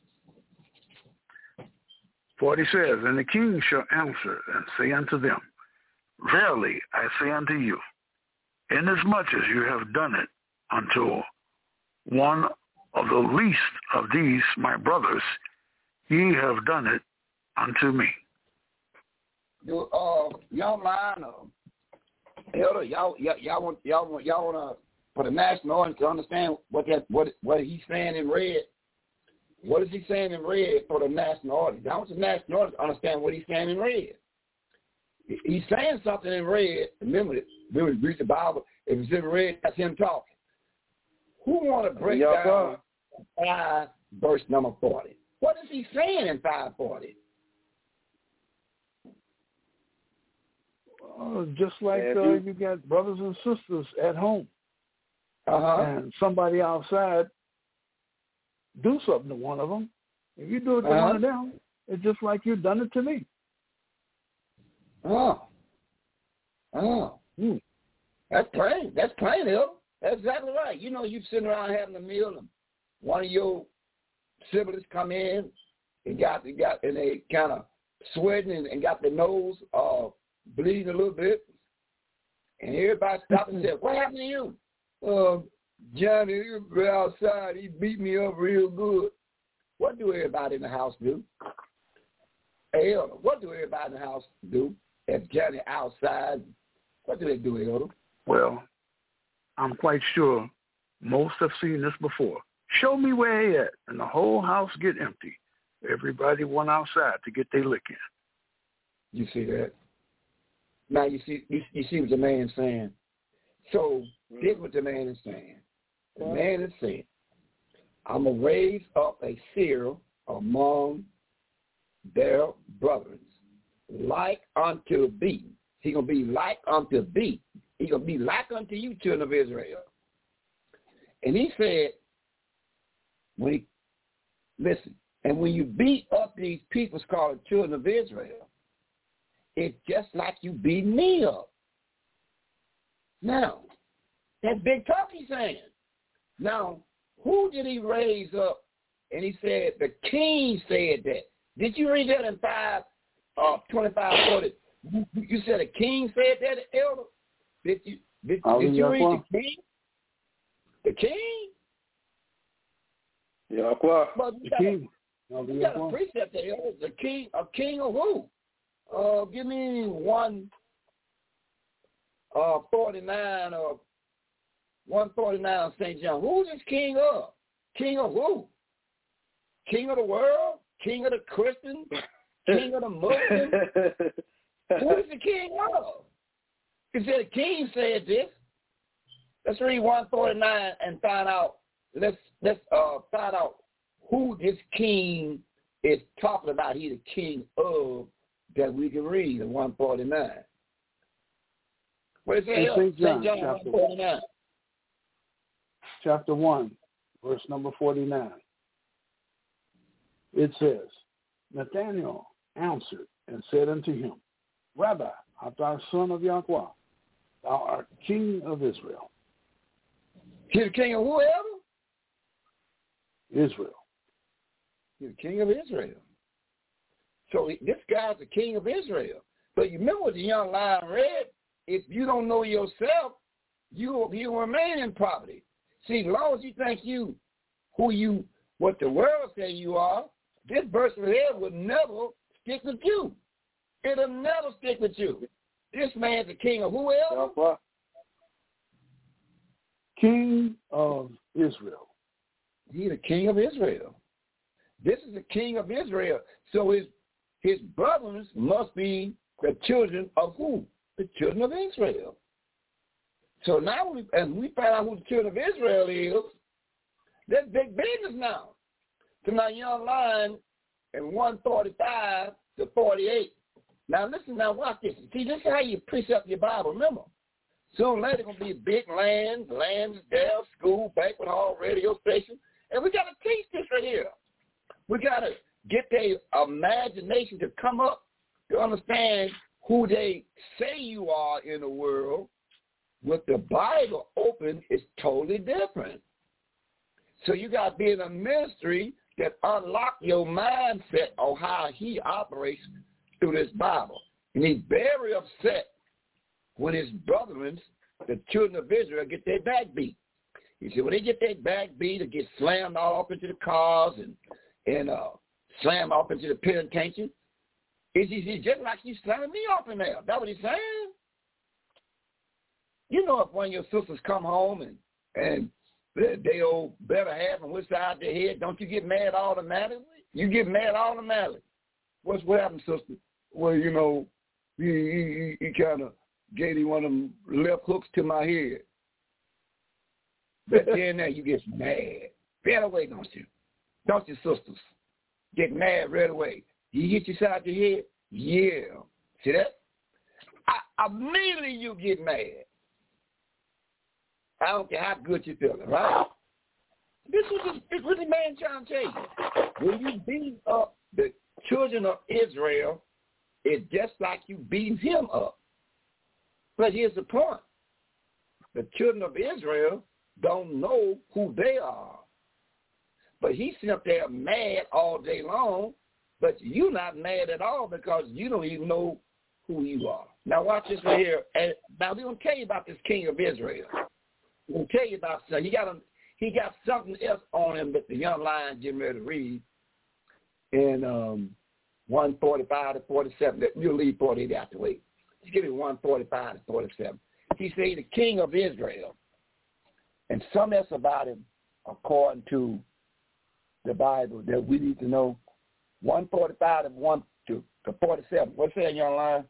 40 says, and the king shall answer and say unto them, verily I say unto you, inasmuch as you have done it unto one of the least of these my brothers, ye have done it unto me. Y'all line, Elder, y'all want to, for the national audience to understand what he's saying in red. What is he saying in red for the national audience? I want the national audience to understand what he's saying in red. He's saying something in red. Remember, we read the Bible. If it's in red, that's him talking. Who want to break down 5 verse number 40? What is he saying in 5:40? Just like you got brothers and sisters at home, and somebody outside do something to one of them. If you do it to one of them, it's just like you've done it to me. That's plain. That's plain, Elder. That's exactly right. You know, you sitting around having a meal, and one of your siblings come in and and they kind of sweating and got their nose bleeding a little bit, and everybody stopped and said, "What happened to you?" Johnny, he was outside. He beat me up real good. What do everybody in the house do? Hey, Elder, what do everybody in the house do? If Johnny outside, what do they do, Elder? Well, I'm quite sure most have seen this before. Show me where he at, and the whole house get empty. Everybody went outside to get their lick in. You see that? Now you see what the man is saying. So this is what the man is saying. The man is saying, I'm going to raise up a seer among their brothers, like unto thee. He's going to be like unto thee. He's going to be like unto you, children of Israel. And he said, and when you beat up these people called the children of Israel, it's just like you beat me up. Now, that's big talk he's saying. Now, who did he raise up? And he said, the king said that. Did you read that in 25:40? You said the king said that, Elder? Did you read the king? The king? Yeah, what? But you got a precept there, Elder. The king, a king of who? Give me 149 or 149 St. John. Who's this king of? King of who? King of the world? King of the Christians? King of the Muslims? Who is the king of? He said the king said this. Let's read 149 and find out. Let's find out who this king is talking about. He's the king of that we can read in 149. What is it? St. John, 149. Chapter 1, verse number 49. It says, Nathanael answered and said unto him, Rabbi, art thou son of Yahweh? Thou art king of Israel. He's the king of whoever? Israel. He's the king of Israel. So this guy's the king of Israel. But you remember what the young lion read? If you don't know yourself, you will remain in poverty. See, as long as you think what the world say you are, this verse right here will never stick with you. It'll never stick with you. This man's the king of whoever? King of Israel. He's the king of Israel. This is the king of Israel. So his brothers must be the children of who? The children of Israel. So now we find out who the children of Israel is, that's big business now. So now young lion in 145 to 48. Now listen, now watch this. See, this is how you precept your Bible. Remember, sooner or later going to be big land there, school, banquet hall, radio station. And we got to teach this right here. We got to get their imagination to come up to understand who they say you are in the world. With the Bible open, it's totally different. So you got to be in a ministry that unlock your mindset on how he operates through this Bible. And he's very upset when his brethren, the children of Israel, get their back beat. He said, when they get their back beat, they get slammed all up into the cars and slammed off into the penitentiary. He's just like you slamming me off in there. That's what he's saying. You know, if one of your sisters come home and they owe better half on which side their head, don't you get mad automatically? You get mad automatically. What happened, sister? Well, you know, he kind of gave me one of them left hooks to my head. But then there you get mad. Right away, don't you? Don't you, sisters? Get mad right away. You hit your side of your head? Yeah. See that? Immediately you get mad. I don't care how good you're feeling, right? This is what the man trying to tell you. When you beat up the children of Israel, it's just like you beating him up. But here's the point. The children of Israel don't know who they are. But he's sitting up there mad all day long, but you're not mad at all because you don't even know who you are. Now watch this right here. And now we're going to tell you about this king of Israel. We'll tell you about something. He got something else on him that the young lion getting ready to read in 145 to 47. You'll leave 48 out the way. Just give me 145 to 47. He said the king of Israel, and something else about him according to the Bible that we need to know. 145 to 47. What's that, young lion?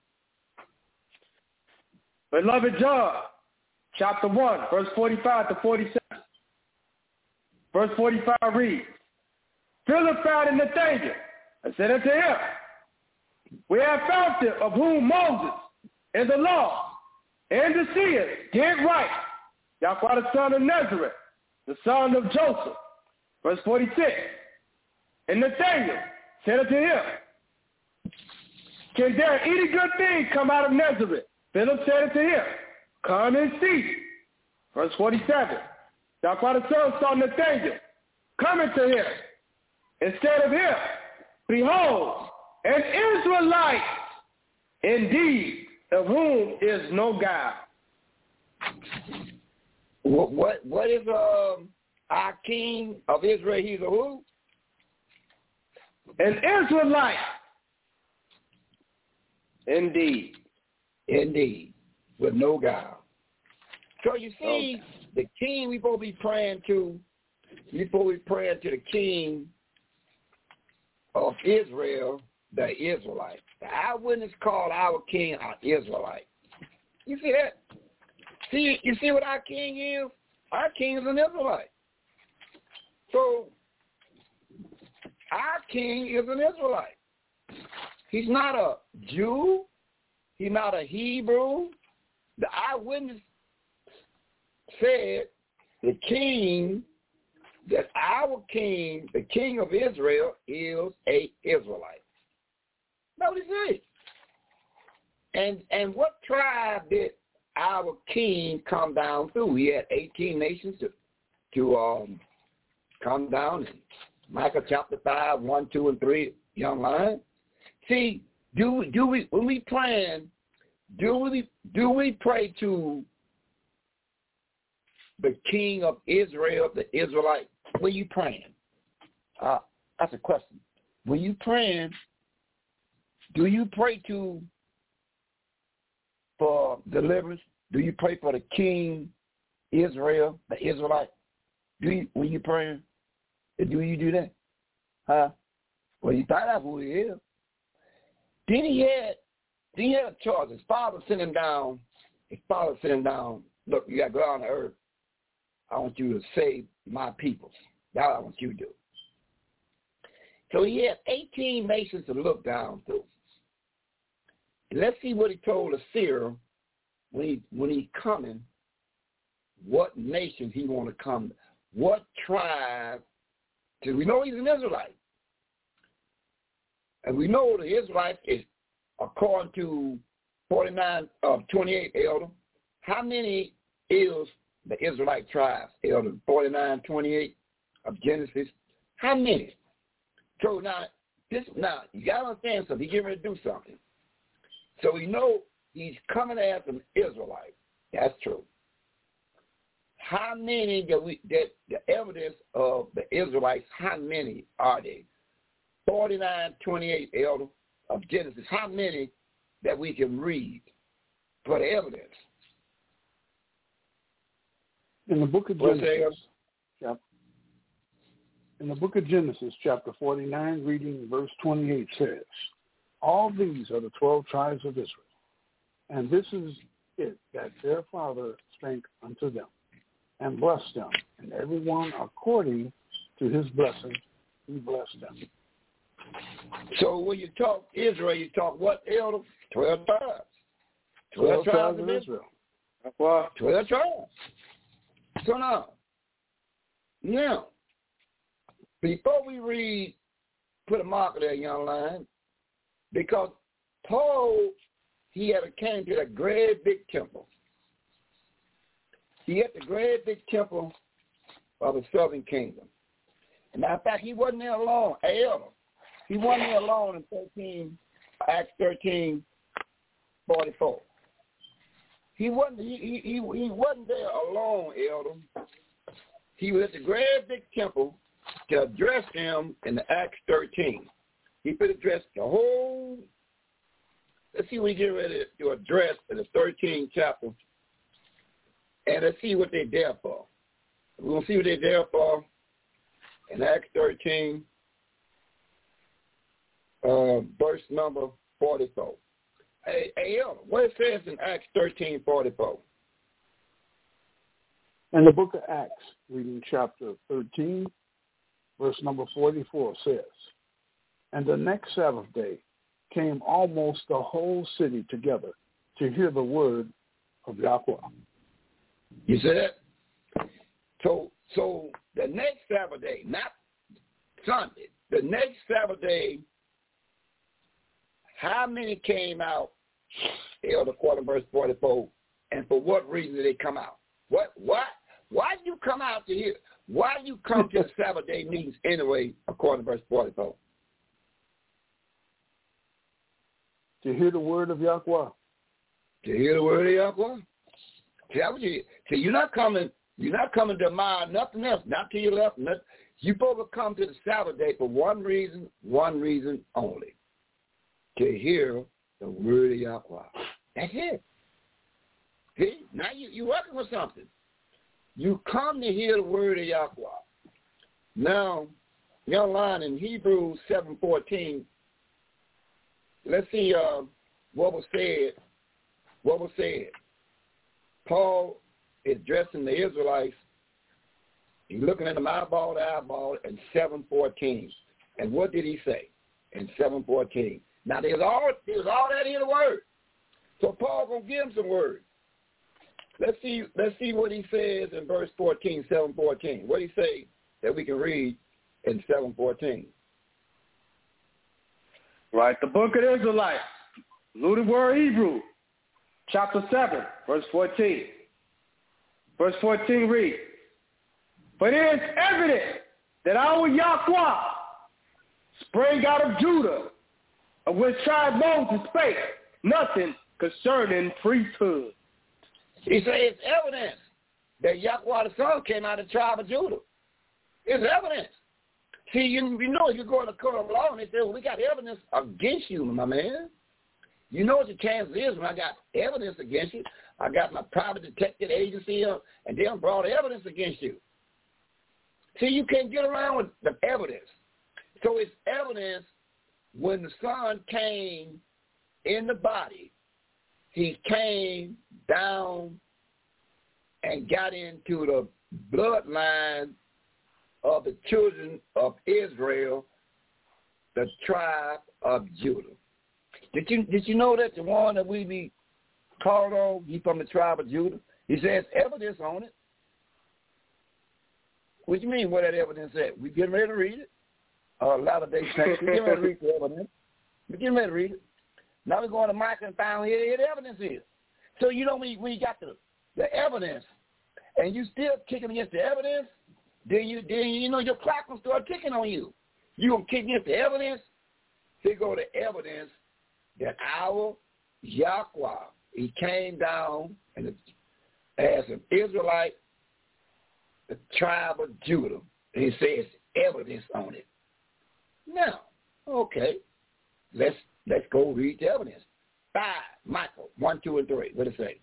Beloved John, chapter 1, verse 45 to 47. Verse 45 reads, Philip found Nathanael and said unto him, We have found him of whom Moses and the law and the seers did write, Yahweh the son of Nazareth, the son of Joseph. Verse 46, And Nathanael said unto him, Can there any good thing come out of Nazareth? Philip said unto him, Come and see. Verse 47, Yahweh the son saw Nathanael coming to him, and said of him, Behold, an Israelite, indeed, of whom is no guile. What is our king of Israel? He's a who? An Israelite. Indeed. Indeed. With no guile. So you see, the king we supposed to be praying to, we supposed to be praying to the king of Israel, the Israelite. The eyewitness called our king our Israelite. You see that? You see what our king is? Our king is an Israelite. So our king is an Israelite. He's not a Jew. He's not a Hebrew. The eyewitness said the king, that our king, the king of Israel, is a Israelite. That's what he said. And what tribe did our king come down through? He had 18 nations to come down. Micah chapter 5, 1, 2, and 3, young lion. See, do we when we plan, do we pray to the king of Israel, the Israelite? When you praying? That's a question. When you praying, do you pray for deliverance? Do you pray for the king Israel, the Israelite? When you praying? Do you do that? Huh? Well, you find out who he is. Then he had a choice. His father sent him down. look, you got to go on the earth. I want you to save my peoples. That's what I want you to do. So he had 18 nations to look down through. Let's see what he told Assyria when he coming, what nation he want to come, what tribe, because we know he's an Israelite. And we know the Israelites is, according to 28, Elder, how many is the Israelite tribes, Elder? 49:28 of Genesis. How many? So now you got to understand something. He's getting ready to do something. So we know he's coming as an Israelite. That's true. How many that the evidence of the Israelites, how many are they? 49:28, Elder, of Genesis. How many that we can read for the evidence? In the book of Genesis, chapter 49, reading verse 28 says, all these are the 12 tribes of Israel, and this is it that their father spake unto them, and blessed them, and every one according to his blessing, he blessed them. So when you talk Israel, you talk what, Elder? 12 tribes. 12 tribes of Israel. 12 tribes. So now, before we read, put a marker there, young lion, because Paul, he had came to that great big temple. He had the great big temple of the southern kingdom. And matter of fact, he wasn't there alone. He wasn't there alone in Acts 13:44. He wasn't there alone, Elder. He was at the great big temple to address them in the Acts 13. He could address the whole. Let's see what he get ready to address in the 13th chapter. And let's see what they're there for. We're going to see what they're there for in Acts 13, verse number 44. Hey, what it says in Acts 13:44? In the book of Acts, reading chapter 13, verse number 44 says, and the next Sabbath day came almost the whole city together to hear the word of Yahweh. You see that? So the next Sabbath day, not Sunday, the next Sabbath day, how many came out, Elder Quarter, verse 44, and for what reason did they come out? Why did you come out to hear? Why did you come to the Sabbath day meetings anyway, according to verse 44? To hear the word of Yahweh. To hear the word of Yahweh. See, you're not coming to admire nothing else, not to your left. You're supposed to come to the Sabbath day for one reason only. To hear the word of Yahweh. That's it. See, now you're working with something. You come to hear the word of Yahweh. Now, young line in Hebrews 7:14, let's see what was said. Paul is addressing the Israelites. He's looking at them eyeball to eyeball in 7:14. And what did he say in 7:14? Now, there's all that in the word. So Paul going to give him some word. Let's see what he says in verse 14, 7:14. What did he say that we can read in 7:14? Right, the book of the Israelites, looted word Hebrew, chapter 7, verse 14. Verse 14 reads, but it is evident that our Yahweh sprang out of Judah, of which tribe Moses spake nothing concerning priesthood. He said it's evidence that Yahweh the Son came out of the tribe of Judah. It's evidence. See, you know, if you go in the court of law and they say, well, we got evidence against you, my man. You know what the chance is when I got evidence against you. I got my private detective agency and they brought evidence against you. See, you can't get around with the evidence. So it's evidence when the Son came in the body, he came down and got into the bloodline of the children of Israel, the tribe of Judah. Did you know that the one that we be called on, he from the tribe of Judah? He says evidence on it. What do you mean what that evidence said? We getting ready to read it. A lot of days text. We getting ready to read the evidence. We getting ready to read it. Now we're going to Micah and find here the evidence is. So you know when you got the evidence and you still kicking against the evidence, then you know your clock will start ticking on you. You gonna kick against the evidence? Here go the evidence that our Yahweh, he came down and as an Israelite, the tribe of Judah, and he says evidence on it. Now, okay, let's go read the evidence. 5, Micah 1, 2, and 3. What does it say?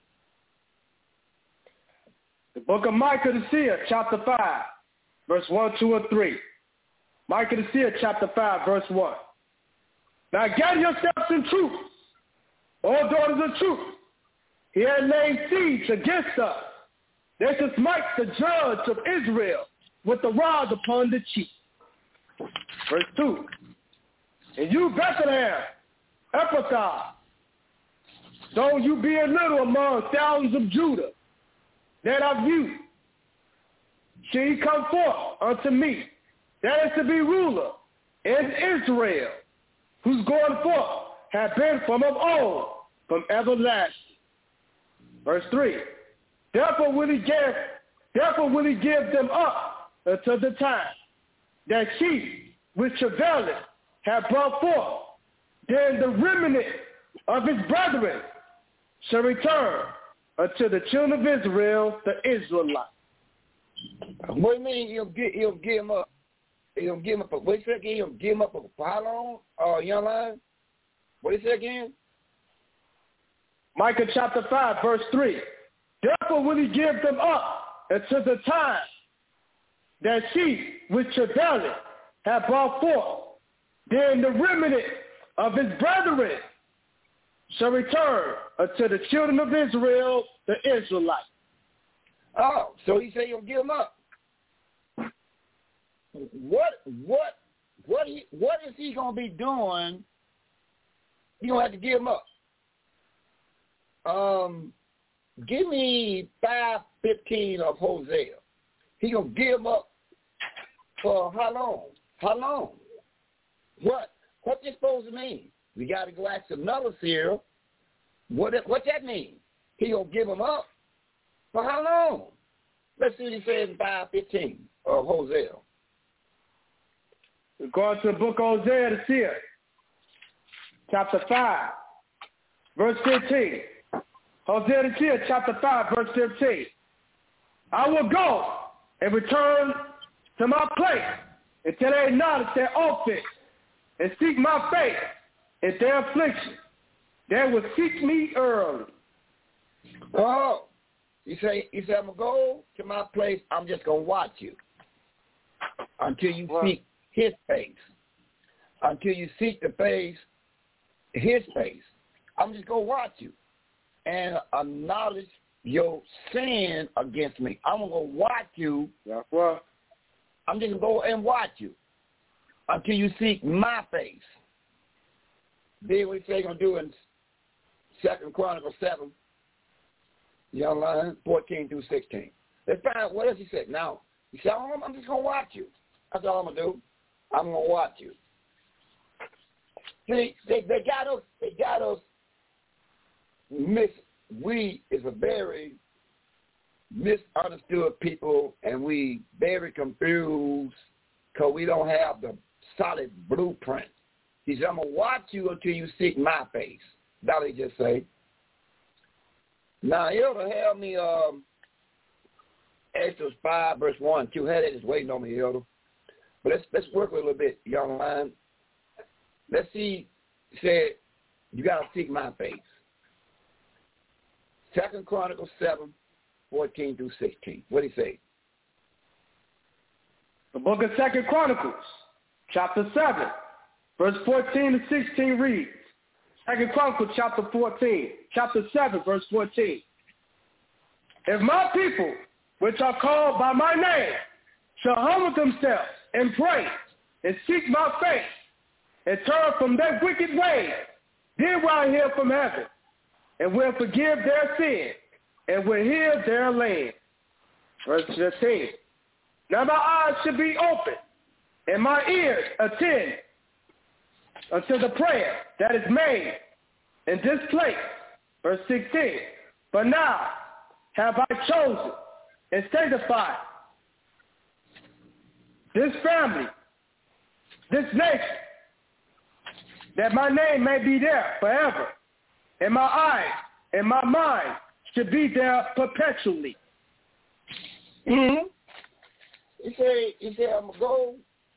The book of Micah the seer, chapter 5, verse 1, 2, and 3. Micah the seer, chapter 5, verse 1. Now gather yourselves in truth, all daughters of truth. He had laid siege against us. They shall smite the judge of Israel with the rod upon the cheek. Verse 2. And you, Bethlehem, Ephrathah, though you be a little among thousands of Judah, that of you shall he come forth unto me, that is to be ruler in Israel, whose going forth have been from of old, from everlasting. Verse 3. Therefore will he give them up until the time that she which travaileth have brought forth. Then the remnant of his brethren shall return unto the children of Israel, the Israelites. What do you mean he'll give him up? He'll give him up. What do you say again? He'll give him up for how long? Young lion? What do you say again? Micah chapter 5, verse 3. Therefore will he give them up until the time that she which travaileth have brought forth. Then the remnant of his brethren shall return unto the children of Israel, the Israelites. Oh, so he said he'll give them up. What is he gonna be doing? He gonna have to give them up. Give me 5:15 of Hosea. He gonna give them up for how long? How long? What this supposed to mean? We got to go ask another seer. What that mean? He gonna give them up for how long? Let's see what he says in 5:15 of Hosea. We're going to the book of Hosea the seer, chapter 5, verse 15. Hosea the seer, chapter 5, verse 15. I will go and return to my place until they acknowledge their offense and seek my face in their affliction. They will seek me early. Oh, he said, I'm going to go to my place. I'm just going to watch you until you seek his face. Until you seek the face, his face. I'm just going to watch you and acknowledge your sin against me. I'm going to go watch you. I'm just going to go and watch you until you seek my face. Then we say going to do in 2 Chronicles 7, young lion, 14 through 16. Let's find out what else he said. Now, he said, I'm just going to watch you. That's all I'm going to do. I'm going to watch you. See, they got us we is a very misunderstood people, and we very confused because we don't have the solid blueprint. He said, I'm going to watch you until you seek my face. That's what he just say. Now, Elder, help me, Exodus 5, verse 1 and 2. Had it is waiting on me, Elder. But let's work a little bit, young man. Let's see. He said, you got to seek my face. 2 Chronicles 7, 14 through 16. What did he say? The book of 2 Chronicles, chapter 7, verse 14 to 16 reads, 2 Chronicles chapter 7, verse 14. if my people, which are called by my name, shall humble themselves and pray and seek my face and turn from their wicked ways, then will I hear from heaven and will forgive their sin and will heal their land. Verse 15. Now my eyes should be open and my ears attend unto the prayer that is made in this place. Verse 16. But now have I chosen and sanctified this family, this nation, that my name may be there forever, and my eyes and my mind should be there perpetually. Mm-hmm. He said, I'm going to go.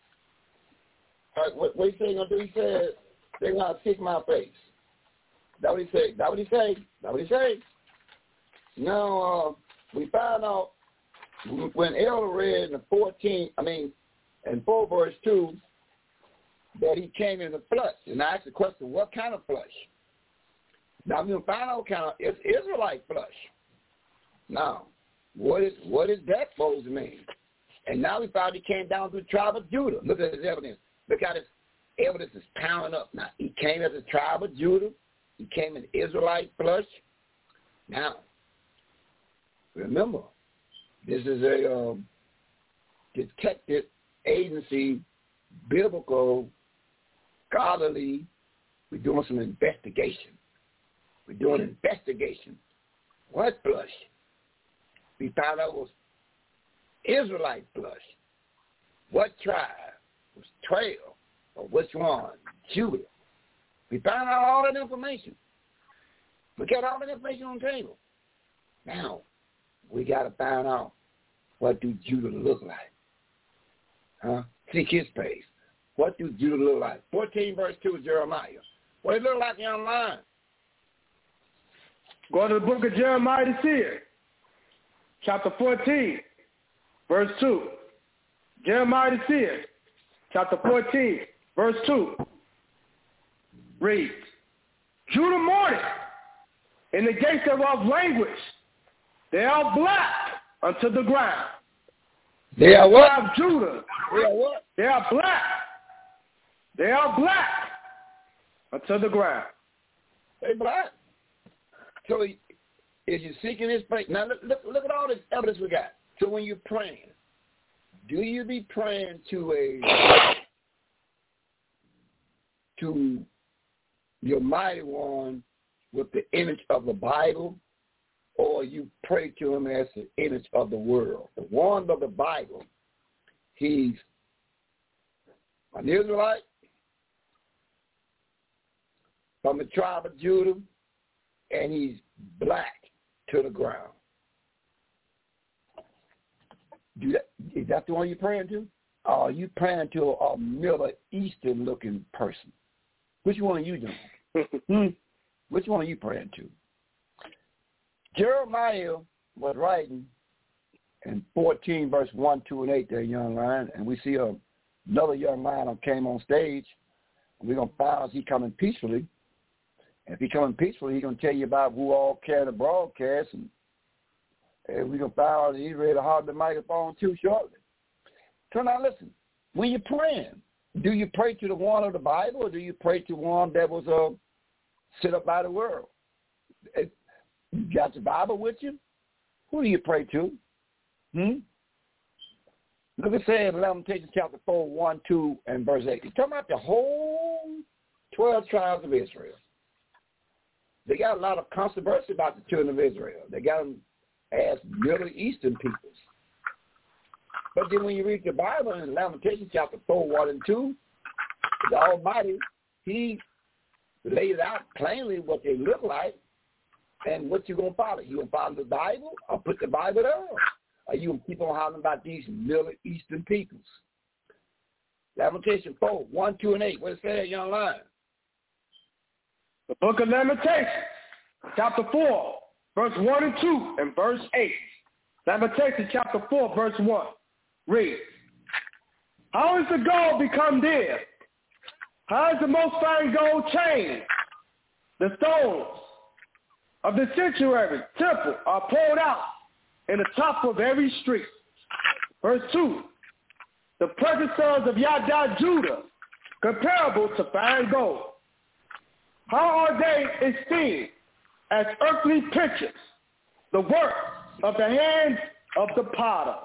What he said he's going to do? He said, they're going to seek my face. That what he said. That what he said. Now, we found out when Elder read in 4 verse 2, that he came in the flesh. And I asked the question, what kind of flesh? Now, we're going to find out what kind of, it's Israelite flesh. Now, what is that supposed to mean? And now we found he came down through the tribe of Judah. Look at his evidence. Look how this evidence is pounding up. Now, he came as a tribe of Judah. He came in Israelite flesh. Now, remember, this is a detective agency, biblical, scholarly. We're doing some investigation. What flesh? We found out it was Israelite flesh. What tribe? It was 12. Or which one? Judah. We found out all that information. We got all that information on the table. Now, we got to find out, what do Judah look like? Huh? Seek his face. What do Judah look like? 14 verse 2 of Jeremiah. What does it look like online? Go to the book of Jeremiah the seer, chapter 14, verse 2. Jeremiah the seer, chapter 14, verse 2. Reads, Judah mourneth in the gates thereof language. They are black unto the ground. They are what? Judah. They are what? They are black. They are black unto the ground. They black. So is you seeking his face? Now look at all this evidence we got. So when you're praying, do you be praying to your mighty one with the image of the Bible, or you pray to him as the image of the world? The one of the Bible, he's an Israelite from the tribe of Judah, and he's black to the ground. Is that the one you're praying to? Or are you praying to a Middle Eastern looking person? Which one are you doing? Which one are you praying to? Jeremiah was writing in 14 verse 1, 2, and 8 there, young lion, and we see another young lion came on stage. We're going to find out he coming peacefully. If he coming peacefully, he's going to tell you about who all carried the broadcast, and we're going to find out that he's ready to hold the microphone too shortly. So now listen, when you're praying, do you pray to the one of the Bible, or do you pray to one that was set up by the world? You got the Bible with you? Who do you pray to? Look at say in Lamentations chapter 4, 1, 2, and verse 8. It's talking about the whole 12 tribes of Israel. They got a lot of controversy about the children of Israel. They got them as Middle Eastern peoples. But then when you read the Bible in Lamentations chapter 4, 1, and 2, the Almighty, he laid out plainly what they look like and what you're going to follow. You going to follow the Bible or put the Bible down? Or you going to keep on hollering about these Middle Eastern peoples? Lamentations 4, 1, 2, and 8. What it say, young lion? The book of Lamentations, chapter 4, verse 1 and 2, and verse 8. Lamentations chapter 4, verse 1. Read. How is the gold become dead? How is the most fine gold changed? The stones of the sanctuary temple are poured out in the top of every street. Verse 2, the precious sons of Yada Judah, comparable to fine gold. How are they esteemed? As earthly pictures, the work of the hands of the potter.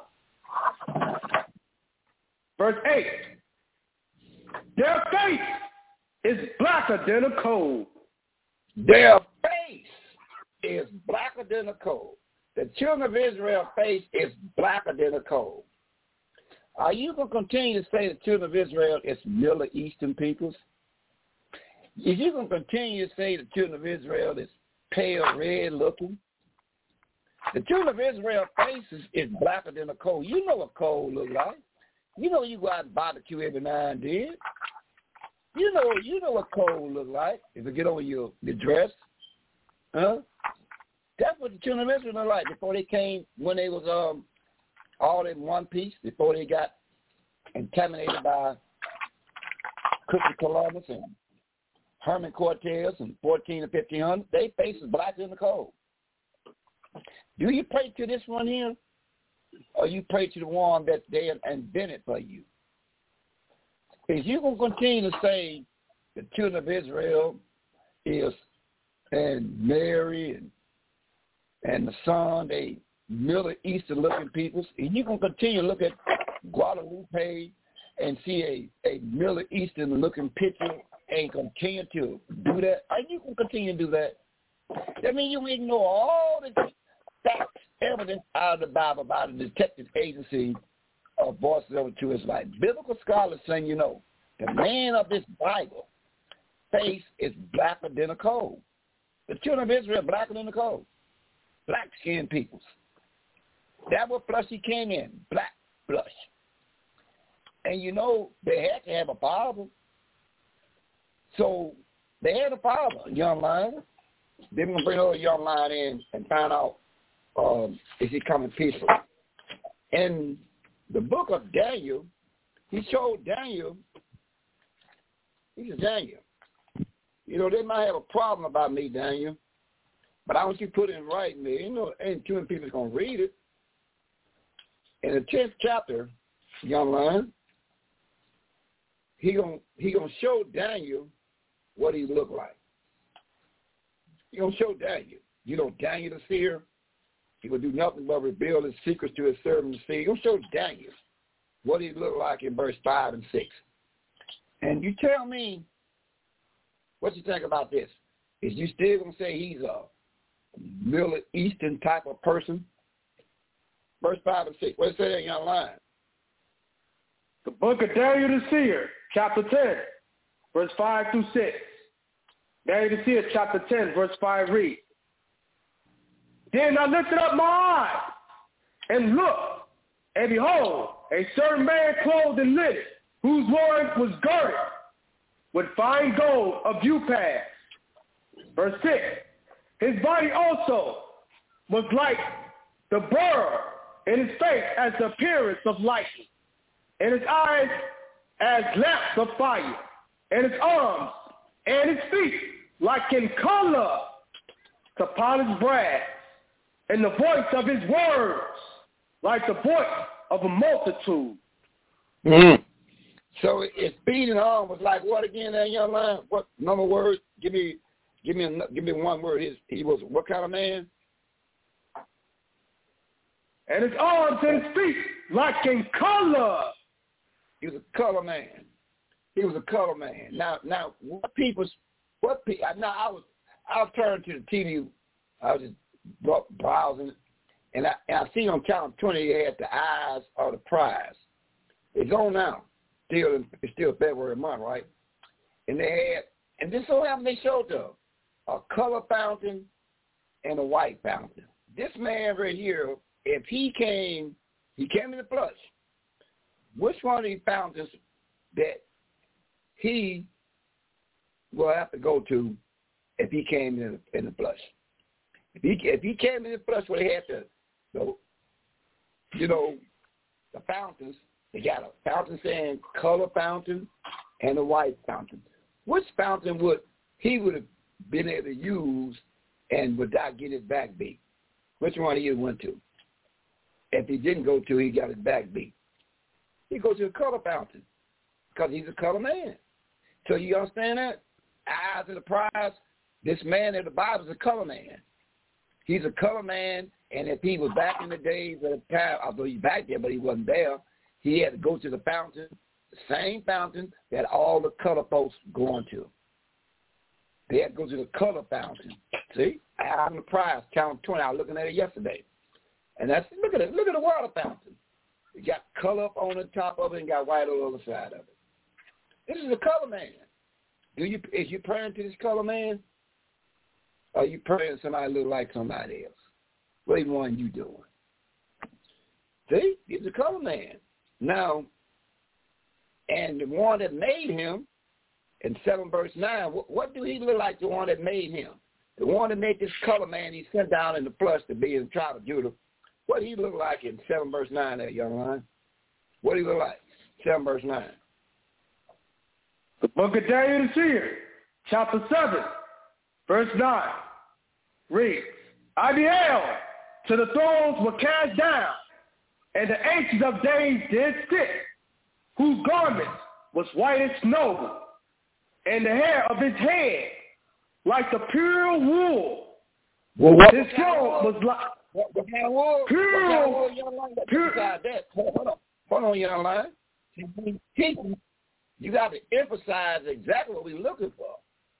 Verse 8, their face is blacker than a coal. Their face is blacker than a coal. The children of Israel's face is blacker than a coal. Are you going to continue to say the children of Israel is Middle Eastern peoples? Is you going to continue to say the children of Israel is pale red looking? The children of Israel's faces is blacker than a coal. You know what coal look like. You know you go out and barbecue every now and then. You know what coal look like if you get over your dress. Huh? That's what the children of Israel look like before they came, when they was all in one piece, before they got contaminated by Christopher Columbus and Herman Cortez in 14 and 1500. They faces blacker than the coal. Do you pray to this one here, or you pray to the one that they invented for you? If you're going to continue to say the children of Israel is, and Mary and the son, they Middle Eastern looking peoples, and you're going to continue to look at Guadalupe and see a Middle Eastern looking picture and continue to do that, are you going to continue to do that? That means you ignore all the facts, evidence out of the Bible about the detective agency of Voices of the True Israelite. Biblical scholars saying, you know, the man of this Bible face is blacker than a coal. The children of Israel are blacker than a coal. Black-skinned peoples. That was flush he came in, black flush. And you know, they had to have a father. So they had a father, young lion. They're going to bring over a young lion in and find out is he coming peaceful. In the book of Daniel, he showed Daniel, he said, Daniel, you know, they might have a problem about me, Daniel, but I want you to put it in writing there. You know, ain't too many people going to read it. In the 10th chapter, young lion, he gonna show Daniel what he looked like. He gonna show Daniel. You know, Daniel the seer, he will do nothing but reveal his secrets to his servant the seer. He gonna show Daniel what he looked like in verse 5 and 6. And you tell me what you think about this. Is you still gonna say he's a Middle Eastern type of person? Verse 5 and 6. What does it say there, young lion? The book of Daniel the Seer, chapter 10, verse 5 through 6. Daniel the Seer, chapter 10, verse 5 read. Then I lifted up my eyes and looked, and behold, a certain man clothed in linen, whose loins was girded with fine gold of Uphaz. Verse 6. His body also was like the burr, and his face as the appearance of lightning, and his eyes as lamps of fire, and his arms and his feet like in color to polished brass, and the voice of his words like the voice of a multitude. Mm-hmm. So his feet and arm was like what again, that young lion? What number word? Give me one word. He was what kind of man? And his arms and his feet like in color. He was a color man. He was a color man. Now, now I was turning to the TV. I was just browsing, and I see on channel 20 they had the eyes of the prize. It's on now. It's still February month, right? And they had, and this so happened they showed a color fountain and a white fountain. This man right here, if he came in the flesh. Which one of these fountains that he will have to go to if he came in the flesh? If he came in the flesh where they had the fountains, they got a fountain saying color fountain and a white fountain. Which fountain would have been able to use and would not get his back beat? Which one he went to? If he didn't go to, he got his back beat. He goes to the color fountain because he's a color man. So you understand that? Eyes of the prize. This man in the Bible is a color man. He's a color man, and if he was back in the days of the time, although he's back there, but he wasn't there, he had to go to the fountain, the same fountain that all the color folks go on to. They had to go to the color fountain. See? Eyes of the prize, count 20. I was looking at it yesterday. And that's, look at it. Look at the water fountain. It got color up on the top of it and got white on the other side of it. This is a color man. Is you praying to this color man? Or are you praying to somebody look like somebody else? What one you doing? See? He's a color man. Now, and the one that made him, in 7 verse 9, what do he look like, the one that made him? The one that made this color man, he sent down in the flesh to be in the tribe of Judah. What he look like in 7 verse 9 there, young man? What do he look like? 7 verse 9. The book of Daniel the Seer, chapter 7, verse 9, reads, I beheld till the thrones were cast down, and the ancients of days did sit, whose garments was white as snow, and the hair of his head like the pure wool. Well, his throne was like what kind of wool? Pure. What kind of wool, young man? Hold on, young man. You got to emphasize exactly what we're looking for.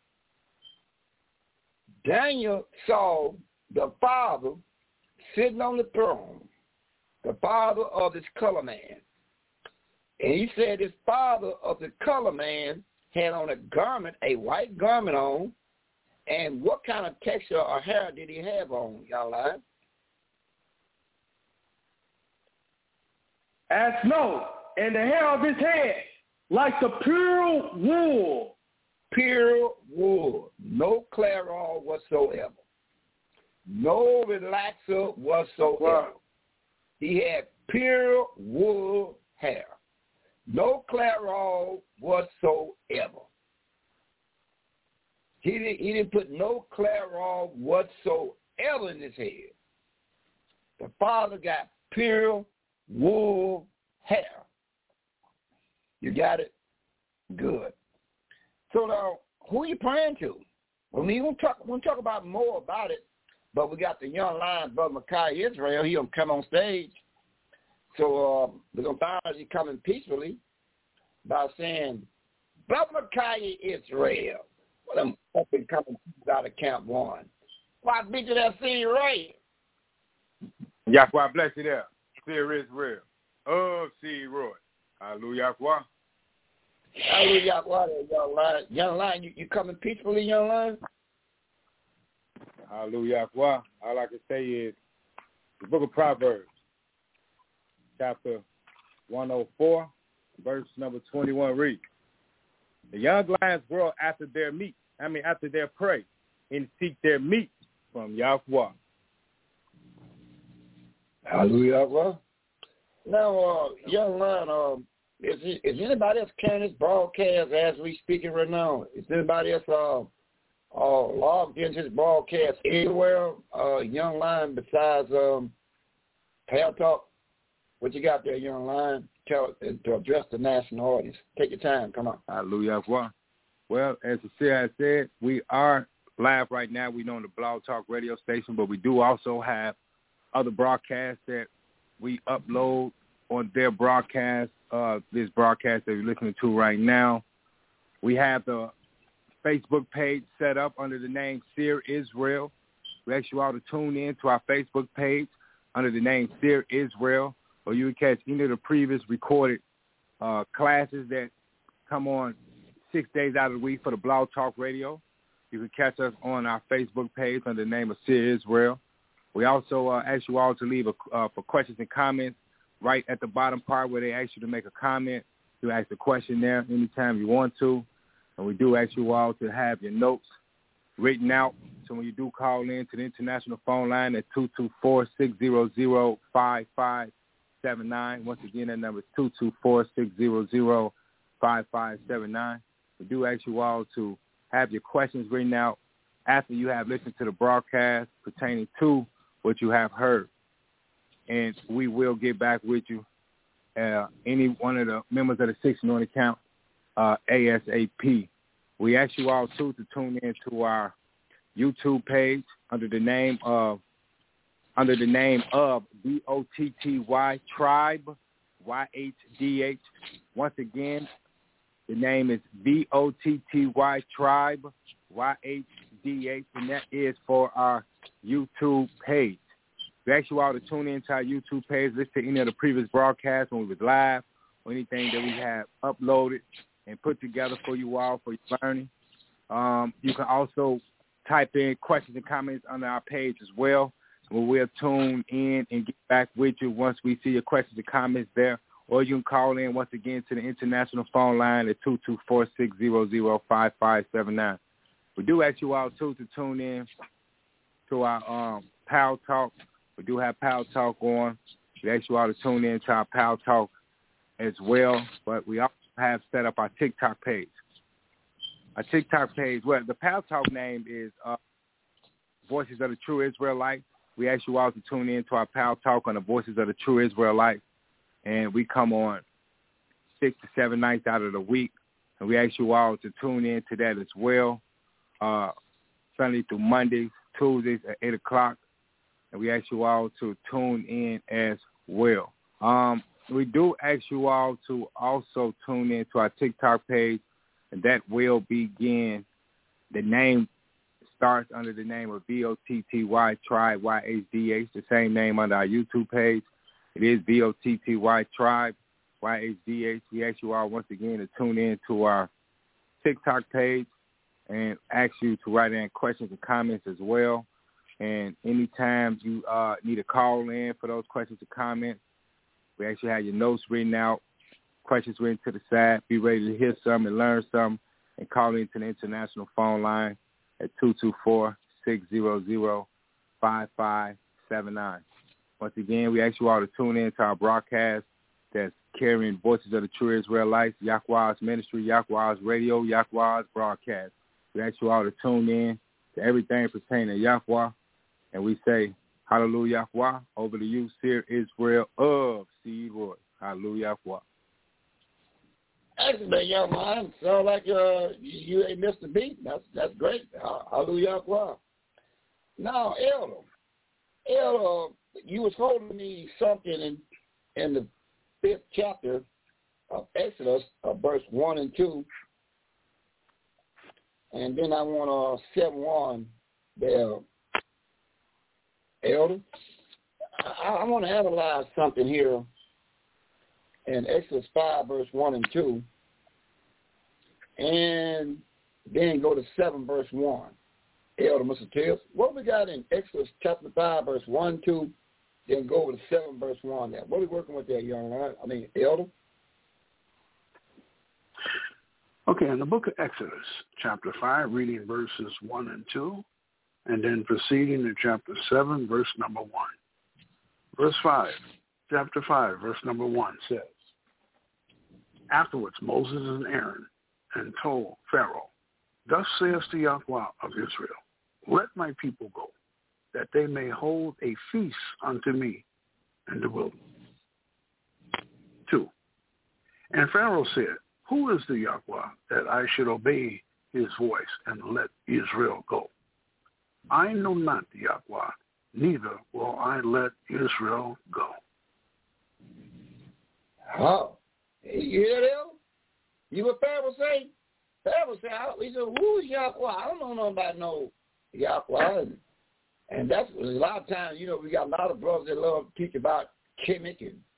Daniel saw the Father sitting on the throne, the Father of this color man. And he said this Father of the color man had on a garment, a white garment on, and what kind of texture or hair did he have on, y'all lie? As snow, and the hair of his head like the pure wool. Pure wool. No clarol whatsoever. No relaxer whatsoever. Wow. He had pure wool hair. No clarol whatsoever. He didn't put no clarol whatsoever in his head. The Father got pure wool hair. You got it? Good. So now, who are you praying to? Well, we'll talk about more about it, but we got the young lion, Brother Micaiah Israel. He'll come on stage. So we're going to find out he's coming peacefully by saying, Brother Micaiah Israel. Well, them up-and-coming people out of Camp 1. Why beat you that Seed Ray? Yahweh bless you there. Seer Israel. Of Seed Roy. Hallelujah. Hallelujah, young lion. Young lion, you coming peacefully, young lion? Hallelujah. All I can say is the book of Proverbs, chapter 104, verse number 21 reads, the young lions grow after their prey, and seek their meat from Yahweh. Hallelujah. Now, young lion, is anybody else carrying this broadcast as we speaking right now? Is anybody else logged into this broadcast anywhere, young lion, besides Pale Talk? What you got there, young lion, to address the national audience? Take your time. Come on. Hallelujah. Well, as the seer has said, we are live right now. We're on the Blog Talk radio station, but we do also have other broadcasts that we upload on their broadcast, this broadcast that you're listening to right now. We have the Facebook page set up under the name Seer Israel. We ask you all to tune in to our Facebook page under the name Seer Israel, or you can catch any of the previous recorded classes that come on 6 days out of the week for the Blog Talk Radio. You can catch us on our Facebook page under the name of Seer Israel. We also ask you all to leave for questions and comments right at the bottom part where they ask you to make a comment. You ask the question there anytime you want to. And we do ask you all to have your notes written out. So when you do call in to the international phone line at 224-600-5579. Once again, that number is 224-600-5579. We do ask you all to have your questions written out after you have listened to the broadcast pertaining to what you have heard. and we will get back with you. Any one of the members of the Six Anointed Camp, ASAP. We ask you all, too, to tune in to our YouTube page under the name of BOTTY Tribe, YHDH. Once again, the name is BOTTY Tribe, YHDH, and that is for our YouTube page. We ask you all to tune in to our YouTube page, listen to any of the previous broadcasts when we was live, or anything that we have uploaded and put together for you all for your learning. You can also type in questions and comments under our page as well. We'll tune in and get back with you once we see your questions and comments there. Or you can call in once again to the international phone line at 224-600-5579. We do ask you all, too, to tune in to our Pal Talk. We do have Pal Talk on. We ask you all to tune in to our Pal Talk as well. But we also have set up our TikTok page. Our TikTok page, well, the Pal Talk name is Voices of the True Israelites. We ask you all to tune in to our Pal Talk on the Voices of the True Israelites. And we come on 6 to 7 nights out of the week. And we ask you all to tune in to that as well. Sunday through Mondays, Tuesdays at 8 o'clock. And we ask you all to tune in as well. We do ask you all to also tune in to our TikTok page, and that will begin. The name starts under the name of BOTTY Tribe, YHDH, the same name under our YouTube page. It is BOTTY Tribe, YHDH. We ask you all once again to tune in to our TikTok page and ask you to write in questions and comments as well. And anytime you need to call in for those questions or comments, we actually have your notes written out, questions written to the side. Be ready to hear some and learn some, and call into the international phone line at 224-600-5579. Once again, we ask you all to tune in to our broadcast that's carrying Voices of the True Israelites, Yahweh's Ministry, Yahweh's Radio, Yahweh's Broadcast. We ask you all to tune in to everything pertaining to Yahweh, and we say, Hallelujah, Yahweh, over to you, Seer Israel of Seed Roy. Hallelujah, Yahweh. Excellent, young man. Sound like you ain't missed a beat. That's great. Hallelujah, Yahweh. Now, Elder, you was holding me something in the 5th chapter of Exodus, verse 1 and 2. And then I want 7:1 there. Elder, I want to analyze something here in Exodus 5, verse 1 and 2, and then go to 7, verse 1. Elder, Mr. Tibbs, what we got in Exodus chapter 5, verse 1, 2, then go over to 7, verse 1 there. What are we working with there, young man? Elder? Okay, in the book of Exodus, chapter 5, reading verses 1 and 2, and then proceeding to chapter 7, verse number 1. Verse 5, chapter 5, verse number 1 says, Afterwards Moses and Aaron and told Pharaoh, Thus says the Yahweh of Israel, Let my people go, that they may hold a feast unto me in the wilderness. 2. And Pharaoh said, Who is the Yahweh that I should obey his voice and let Israel go? I know not the Yahweh, neither will I let Israel go. Oh, you hear that? You what Pharaoh say? Pharaoh said, he said, who is Yahweh? I don't know nothing about no Yahweh. And that's a lot of times, we got a lot of brothers that love to teach about Kemet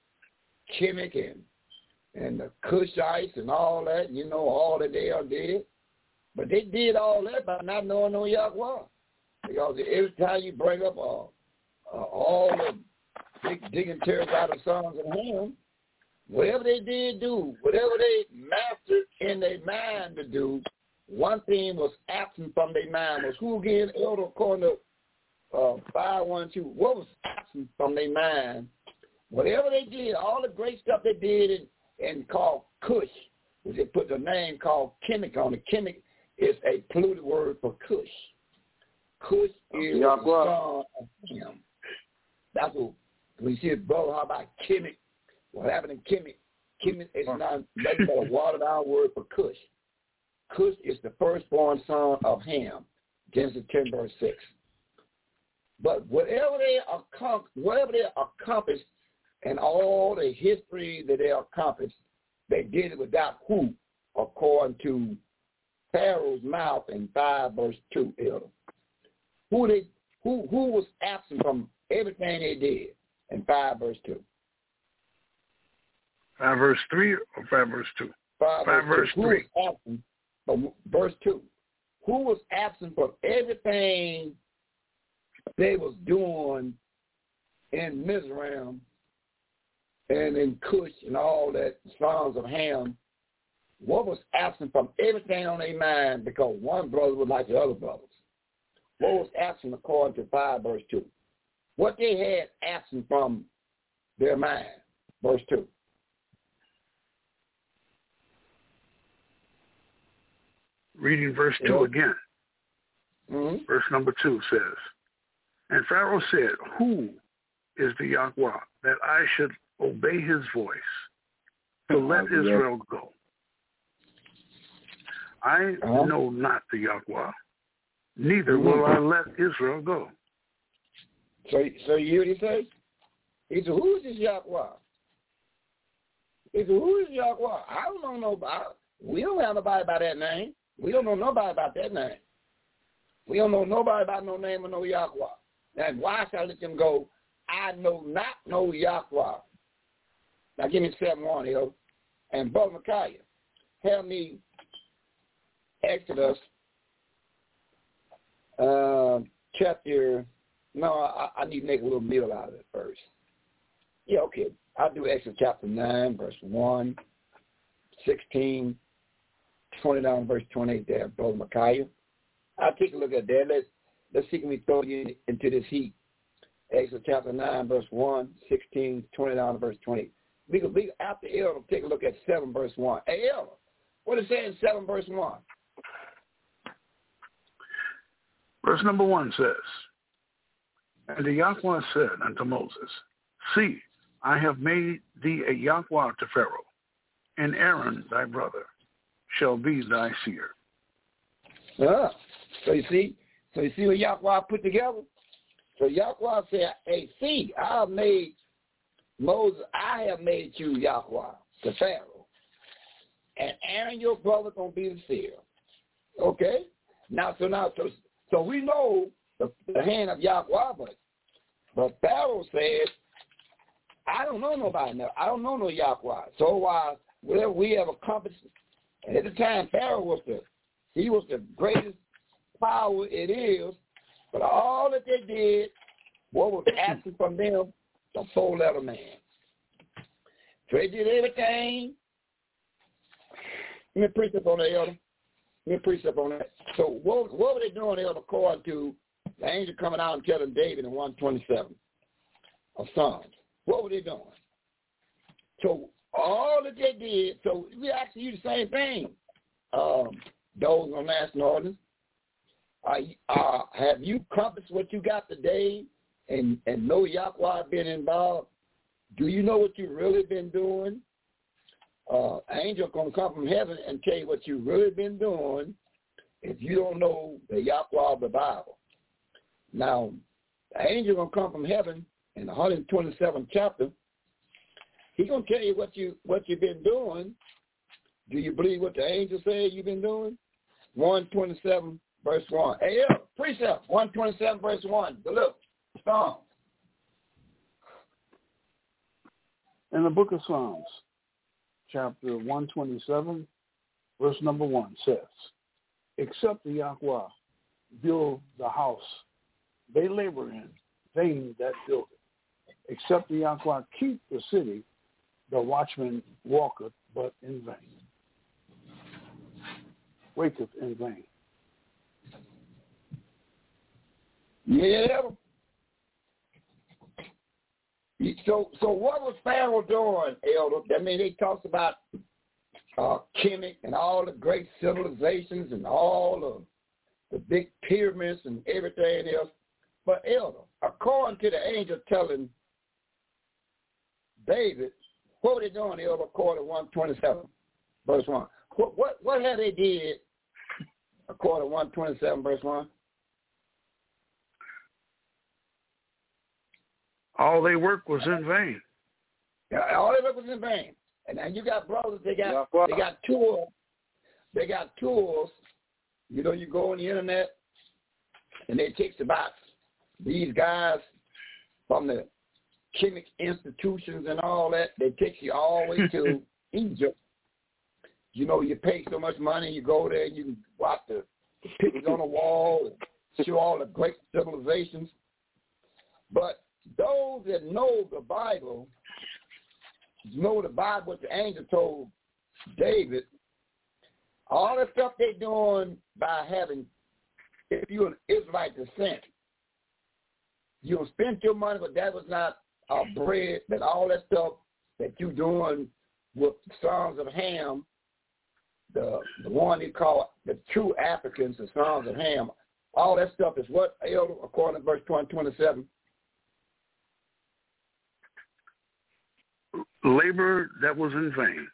and the Cushites and all that, all that they are did. But they did all that by not knowing no Yahweh. Because every time you bring up all the big dignitaries out of sons of Ham, whatever they did do, whatever they mastered in their mind to do, one thing was absent from their mind was who again, Elder, according to 5:1-2, what was absent from their mind? Whatever they did, all the great stuff they did and called Cush, which they put the name called Kemet on it. Kemet is a polluted word for Cush. Cush is the son of Ham. That's who We see it, brother, how about Kemet? What happened in Kemet? Kemet is not nothing but a watered-down word for Cush. Cush is the firstborn son of Ham, Genesis 10, verse 6. But whatever they accomplished and all the history that they accomplished, they did it without who, according to Pharaoh's mouth in 5 verse 2, Elder. Who was absent from everything they did in 5 verse 2? 5 verse 3 or 5 verse 2? 5 verse 3. Who was absent from verse 2? Who was absent from everything they was doing in Mizraim and in Cush and all that sons of Ham? What was absent from everything on their mind because one brother was like the other brothers? What was absent according to 5 verse 2? What they had absent from their mind, verse 2. Reading verse 2 again. Mm-hmm. Verse number 2 says, and Pharaoh said, who is the Yahweh that I should obey his voice to let Israel go? I know not the Yahweh, neither will I let Israel go. So you hear what he says? He said, who is this Yahweh? He said, who is Yahweh? I don't know nobody. We don't have nobody by that name. We don't know nobody about that name. We don't know nobody about no name of no Yahweh. And why should I let them go? I know not no Yahweh. Now give me 7:1 here. And Brother Micaiah, help me Exodus chapter. No, I need to make a little meal out of it first. Yeah, okay. I'll do Exodus chapter 9, verse 1, 16, 20 down verse 28 there, Brother Micaiah. I'll take a look at that. Let's see can we throw you into this heat. Exodus chapter 9, verse 1, 16, 20 down to verse 20. We can after Elder take a look at 7 verse 1. Hey, Elder, what does it say in 7 verse 1? Verse number 1 says, and the Yahweh said unto Moses, see, I have made thee a Yahweh to Pharaoh, and Aaron thy brother shall be thy seer. So you see what Yahweh put together? So Yahweh said, hey, see, I have made Moses, I have made you Yahweh to Pharaoh. And Aaron, your brother, going to be the seer. Okay? So we know the hand of Yahweh, but Pharaoh said, I don't know nobody now. I don't know no Yahweh. So whatever we have accomplished, and at the time Pharaoh was the greatest power it is, but all that they did, what was absent from them, the 4-letter man. So they did everything. Let me preach up on that, Elder. Let me preach up on that. So what were they doing, Elder, according to the angel coming out and telling David in 127 of Psalms? What were they doing? So all that they did, so we ask you the same thing. Those on national ordinance, have you accomplished what you got today and know Yahweh been involved? Do you know what you really been doing? Angel going to come from heaven and tell you what you really been doing if you don't know the Yahweh of the Bible. Now, the angel going to come from heaven in the 127th chapter. He's going to tell you what you've been doing. Do you believe what the angel said you've been doing? 127 verse 1. Hey, precept, 127 verse 1. Look, Psalms. In the book of Psalms, chapter 127, verse number 1 says, except the Yahweh build the house, they labor in vain that build it. Except the Yahweh keep the city, the watchman walketh but in vain. Waketh in vain. Yeah. So what was Pharaoh doing, Elder? I mean, they talked about Kemet and all the great civilizations and all the big pyramids and everything else. But Elder, according to the angel telling David, what were they doing there according to 127, verse 1? What had they did according to 127, verse 1? All their work was in vain. Yeah, all their work was in vain. And now you got brothers, they got tools. They got tools. You know, you go on the internet, and it takes about these guys from the chemic institutions and all that. They take you all the way to Egypt. You know, you pay so much money, you go there, and you can watch the pictures on the wall and show all the great civilizations. But those that know the Bible, what the angel told David, all the stuff they're doing by having, if you're an Israelite descent, you'll spend your money, but that was not bread, that all that stuff that you're doing with the sons of Ham, the one they call the true Africans, the sons of Ham, all that stuff is what, Elder, according to verse 27? Labor that was in vain.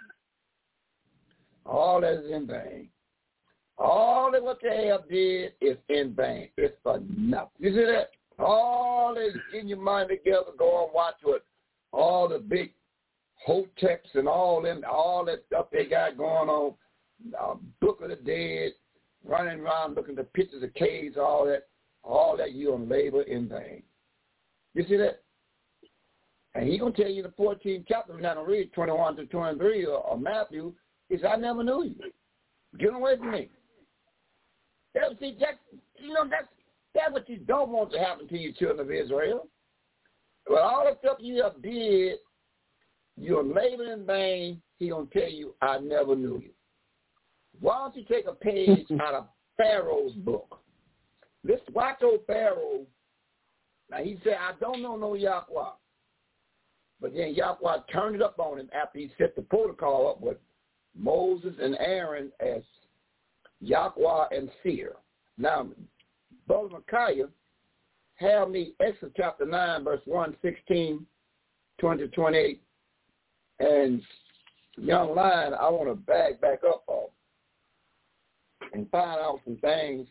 All that is in vain. All that what they have did is in vain. It's for nothing. You see that? All that in your mind together, go and watch what all the big hoteps and all that stuff they got going on, Book of the Dead, running around looking at pictures of caves, all that you on labor in vain. You see that? And he's going to tell you in the 14th chapter, we're not going to read 21 to 23 or Matthew, is I never knew you. Get away from me. That's what you don't want to happen to you, children of Israel. But all the stuff you have did, you're laboring in vain, he's going to tell you, I never knew you. Why don't you take a page out of Pharaoh's book? Let's watch old Pharaoh. Now, he said, I don't know no Yahweh. But then Yahweh turned it up on him after he set the protocol up with Moses and Aaron as Yahweh and Seer. Now, Brother Micaiah, have me Exodus chapter 9, verse 1, 16, 20, 28. And young lion, I want to back up off and find out some things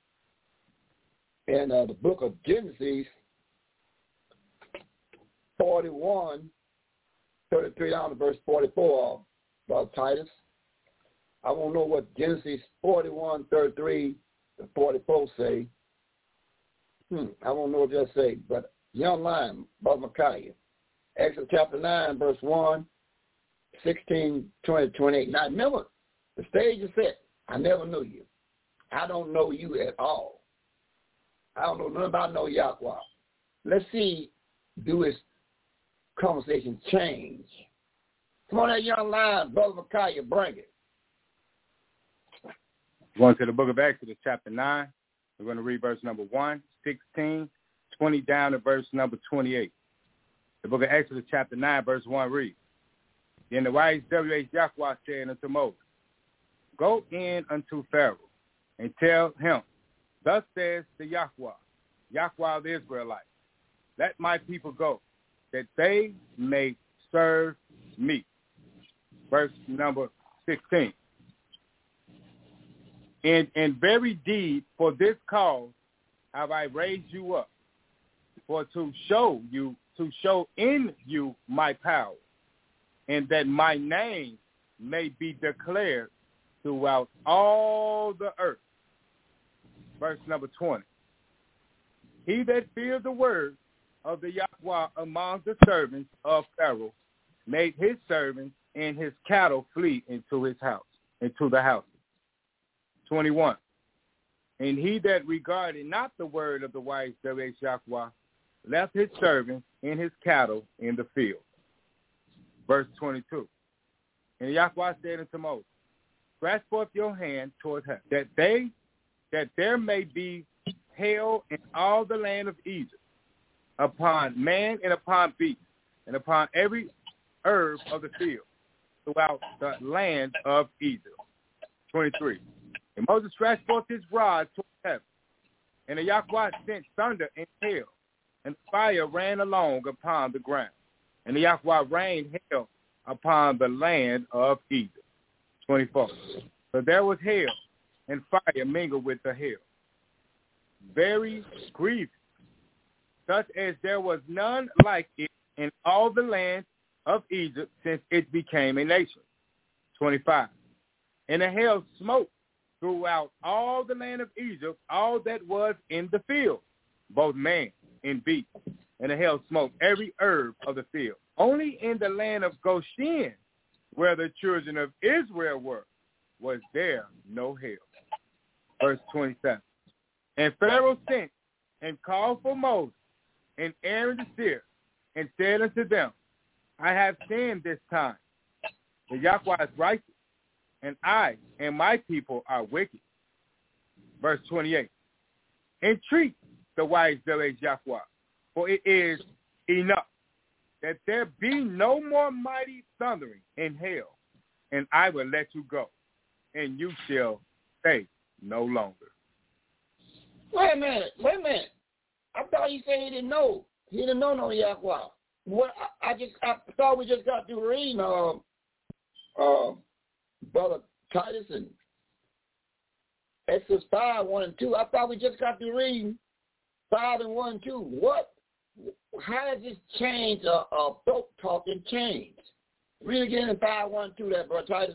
in the book of Genesis 41, 33 down to verse 44, Brother Titus. I want to know what Genesis 41, 33 to 44 say. I won't know what that say, but young lion, Brother Micaiah. Exodus chapter 9, verse 1, 16, 20, 28. Now, remember, the stage is set. I never knew you. I don't know you at all. I don't know nothing about no Yahweh. Let's see, do his conversation change. Come on, that young lion, Brother Micaiah, bring it. Going to the book of Exodus, chapter 9. We're going to read verse number 1, 16, 20 down to verse number 28. The book of Exodus, chapter 9, verse 1 reads, Then the YHWH Yahweh said unto Moses, Go in unto Pharaoh, and tell him, Thus says the Yahweh of the Israelites, Let my people go, that they may serve me. Verse number 16. In very deed, for this cause have I raised you up, for to show in you my power, and that my name may be declared throughout all the earth. Verse number 20. He that feared the word of the Yahweh among the servants of Pharaoh made his servants and his cattle flee into the house. 21. And he that regarded not the word of the YHWH Yahweh left his servants and his cattle in the field. Verse 22. And Yahweh said unto Moses, Stretch forth your hand toward heaven, that there may be hail in all the land of Egypt, upon man and upon beast, and upon every herb of the field, throughout the land of Egypt. 23. And Moses stretched forth his rod toward heaven, and the Yahweh sent thunder and hail, and fire ran along upon the ground, And the Yahweh rained hail upon the land of Egypt. 24. So there was hail and fire mingled with the hail, very grievous, such as there was none like it in all the land of Egypt since it became a nation. 25. And the hail smote throughout all the land of Egypt, all that was in the field, both man and beast. And the hail smote every herb of the field. Only in the land of Goshen, where the children of Israel were, was there no hail. Verse 27. And Pharaoh sent and called for Moses and Aaron the seer, and said unto them, I have sinned this time. The Yahweh is righteous, and I and my people are wicked. Verse 28. Entreat the wise Yahweh, for it is enough that there be no more mighty thundering and hail, and I will let you go, and you shall stay no longer. Wait a minute. I thought he said he didn't know. He didn't know no Yahweh. What I thought we just got to read Brother Titus and Exodus 5, 1 and 2. I thought we just got to read 5 and 1 and 2. What? How does this change folk talking change? Read again in 5, 1 and 2 there, Brother Titus.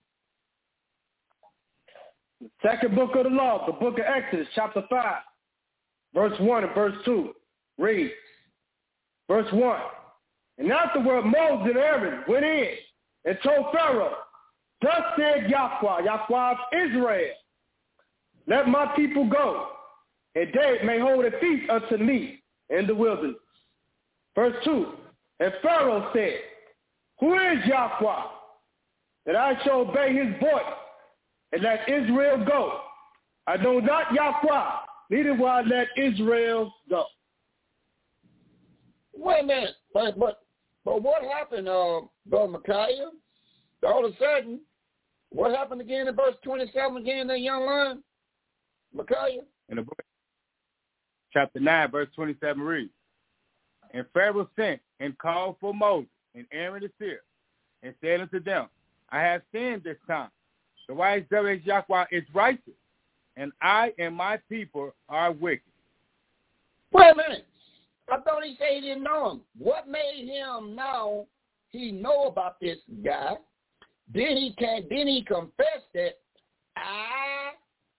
Second book of the law, the book of Exodus, chapter 5, verse 1 and verse 2. Read. Verse 1. And afterward Moses and Aaron went in and told Pharaoh, thus said Yahweh of Israel, let my people go, and they may hold a feast unto me in the wilderness. Verse 2. And Pharaoh said, who is Yahweh, that I shall obey his voice, and let Israel go? I know not Yahweh, neither will I let Israel go. Wait a minute, but what happened, Brother Micaiah? All of a sudden, what happened again in verse 27 again, that young lion? Micaiah? In the book, chapter 9, verse 27 reads, and Pharaoh sent and called for Moses and Aaron the seer, and said unto them, I have sinned this time. The wise Yahweh is righteous, and I and my people are wicked. Wait a minute. I thought he said he didn't know him. What made him now he know about this guy? Then he confess that I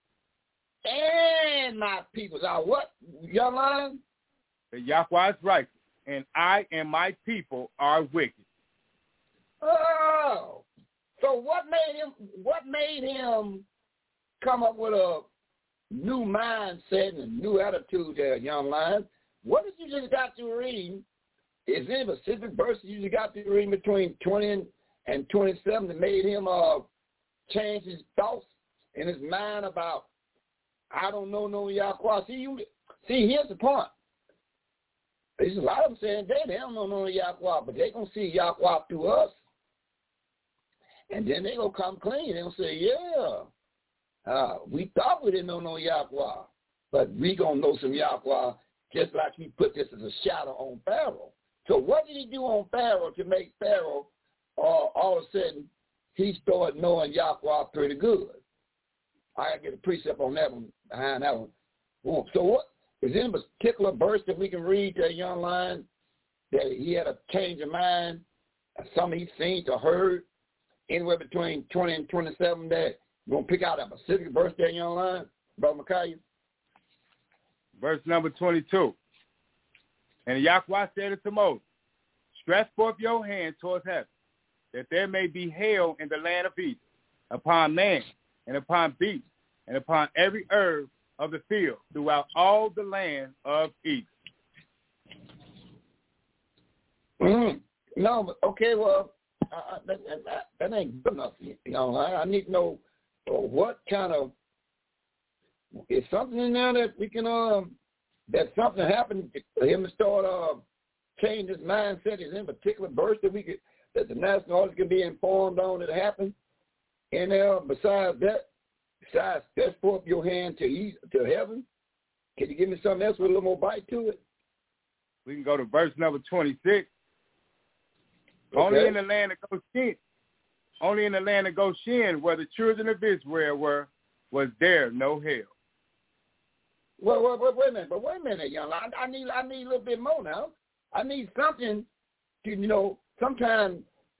and my people are what, young lion? The Yahweh is righteous, and I and my people are wicked. Oh. So what made him come up with a new mindset and a new attitude there, young lion? What did you just got to read? Is there a specific verse you just got to read between 20 and 27 that made him change his thoughts in his mind about, I don't know no Yahweh? See, here's the point. There's a lot of them saying they don't know no Yahweh, but they're going to see Yahweh through us. And then they're going to come clean. They're going to say, yeah, we thought we didn't know no Yahweh, but we going to know some Yahweh, just like he put this as a shadow on Pharaoh. So what did he do on Pharaoh to make Pharaoh all of a sudden he started knowing Yahweh pretty good? I got to get a precept on that one, behind that one. So what, is there a particular verse that we can read to a young lion that he had a change of mind, something he seen or heard, anywhere between 20 and 27 that you're going to pick out a specific verse there, young lion, Brother Micaiah? Verse number 22. And Yahweh said unto Moses, stretch forth your hand towards heaven, that there may be hail in the land of Egypt, upon man, and upon beast, and upon every herb of the field, throughout all the land of Egypt. No, but okay, well, that ain't good enough. You know, I need to know what kind of, is something in there that we can, that something happened for him to start change his mindset? Is in a particular verse that we could, that the national audience can be informed on that happened? And besides that, besides stretch forth your hand to heaven, can you give me something else with a little more bite to it? We can go to verse number 26. Only in the land of Goshen. Only in the land of Goshen where the children of Israel were, was there no hell. Well, wait a minute, young. I need a little bit more now. I need something to, sometimes,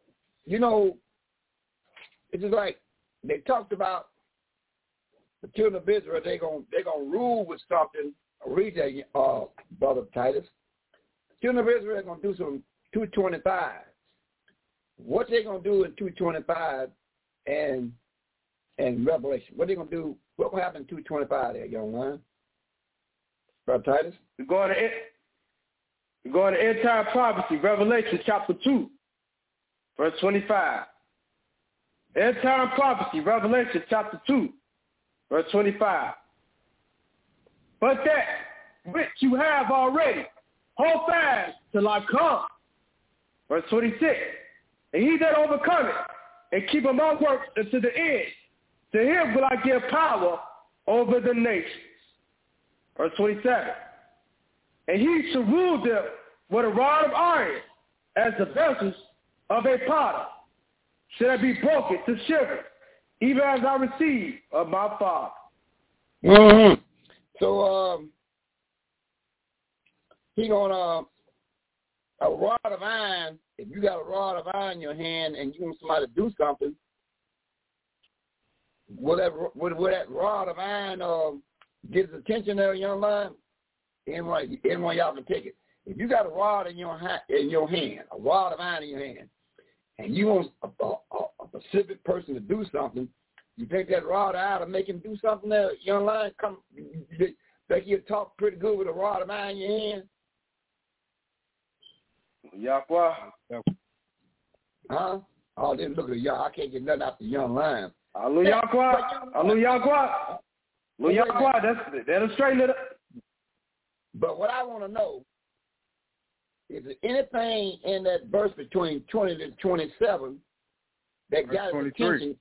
it's just like they talked about the children of Israel. They're gonna rule with something. Read that, Brother Titus. The children of Israel are gonna do some 225. What they gonna do in 225 and Revelation? What they gonna do? What will happen in 225 there, young man? Brother Titus? We're going to end time prophecy, Revelation chapter 2, verse 25. End time prophecy, Revelation chapter 2, verse 25. But that which you have already, hold fast till I come. Verse 26. And he that overcometh and keepeth my works unto the end, to him will I give power over the nations. Verse 27. And he shall rule them with a rod of iron, as the vessels of a potter shall be broken to shivers, even as I received of my Father. Mm-hmm. So he gonna a rod of iron. If you got a rod of iron in your hand and you want somebody to do something, will that rod of iron get his attention there, young man? Anyone of y'all can take it. If you got a rod in your hand, a rod of iron in your hand, and you want a specific person to do something, you take that rod out and make him do something there, young man. Come, think you talk pretty good with a rod of iron in your hand? Yahweh. Huh? Oh, then look at y'all. I can't get nothing out the young line. Hallelujah. That'll straighten it up. But what I want to know is there anything in that verse between 20 to 27 that got his attention?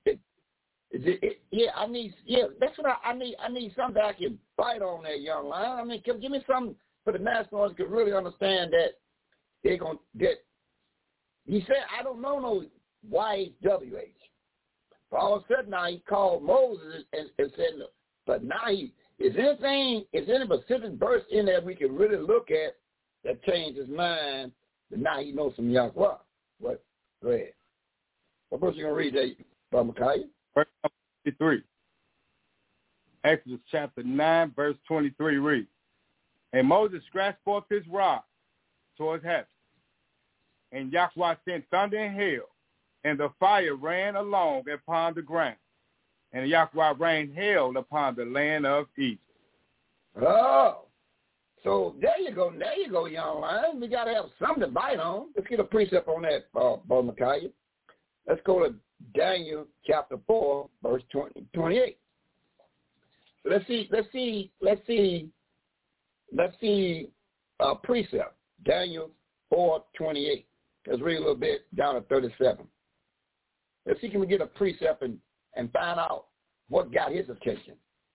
That's what I need. I need something I can fight on that young line. I mean, give me something for the nationals to really understand that they're going to get. He said, I don't know no YHWH. But all of a sudden now he called Moses and said, no. But now is any specific verse in there we can really look at that changed his mind, but now he knows some Yahweh? What? Go ahead. What verse you going to read there, Brother Micaiah? Verse 23. Exodus chapter 9, verse 23 reads, And Moses stretched forth his rod towards heaven, and Yahweh sent thunder and hail, and the fire ran along upon the ground, and Yahweh rained hail upon the land of Egypt. Oh, so there you go, young man. We got to have something to bite on. Let's get a precept on that, Brother Micaiah. Let's go to Daniel chapter 4, verse 28. Let's see a precept. Daniel 4:28. Let's read a little bit down to 37. Let's see, can we get a precept and find out what got his attention.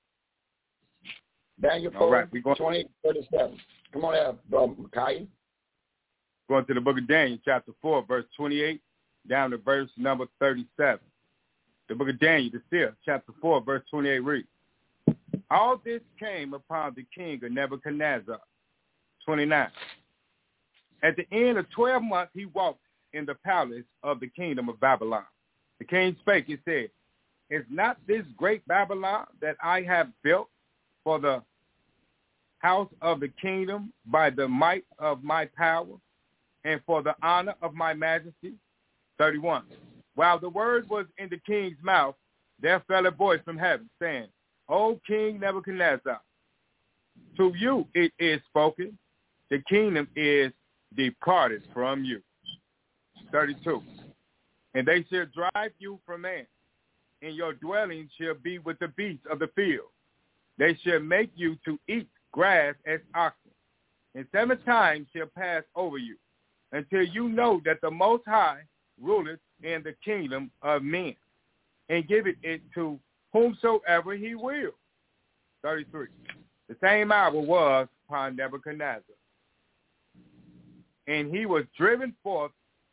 Daniel 4:28, 37. Come on out, Brother Micaiah. Going to the book of Daniel, chapter 4, verse 28, down to verse number 37. The book of Daniel, the seer, chapter 4, verse 28 reads, All this came upon the king of Nebuchadnezzar. 29. At the end of 12 months, he walked in the palace of the kingdom of Babylon. The king spake and said, Is not this great Babylon that I have built for the house of the kingdom by the might of my power and for the honor of my majesty? 31. While the word was in the king's mouth, there fell a voice from heaven, saying, O King Nebuchadnezzar, to you it is spoken, the kingdom is departed from you. 32. And they shall drive you from man, and your dwelling shall be with the beasts of the field. They shall make you to eat grass as oxen, and 7 times shall pass over you, until you know that the Most High ruleth in the kingdom of men, and giveth it to whomsoever he will. 33. The same hour was upon Nebuchadnezzar, and he was driven forth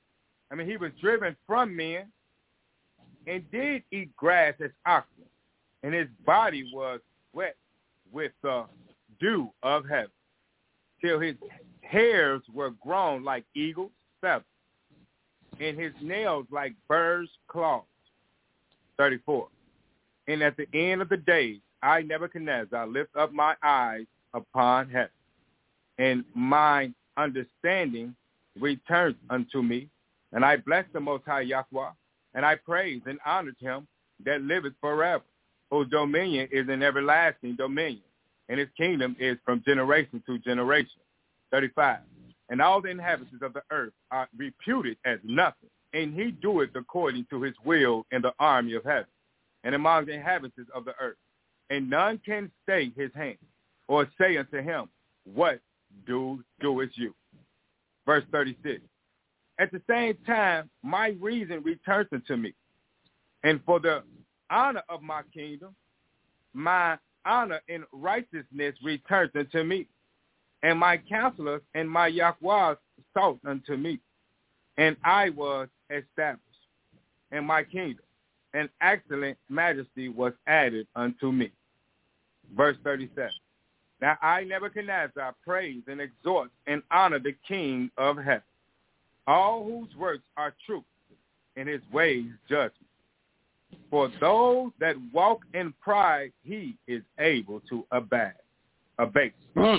He was driven from men and did eat grass as oxen, and his body was wet with the dew of heaven, till his hairs were grown like eagle's feathers, and his nails like birds' claws. 34. And at the end of the days, I, Nebuchadnezzar, lift up my eyes upon heaven, and mine understanding returns unto me, and I bless the Most High Yahweh, and I praise and honor him that liveth forever, whose dominion is an everlasting dominion, and his kingdom is from generation to generation. 35. And all the inhabitants of the earth are reputed as nothing, and he doeth according to his will in the army of heaven, and among the inhabitants of the earth. And none can stay his hand, or say unto him, what doest you? Verse 36. At the same time, my reason returns unto me, and for the honor of my kingdom, my honor and righteousness returns unto me, and my counselors and my Yahweh sought unto me, and I was established, and my kingdom and excellent majesty was added unto me. Verse 37. Now I, Nebuchadnezzar, praise and exhort and honor the King of heaven, all whose works are true, and his ways judgment. For those that walk in pride, he is able to abate. But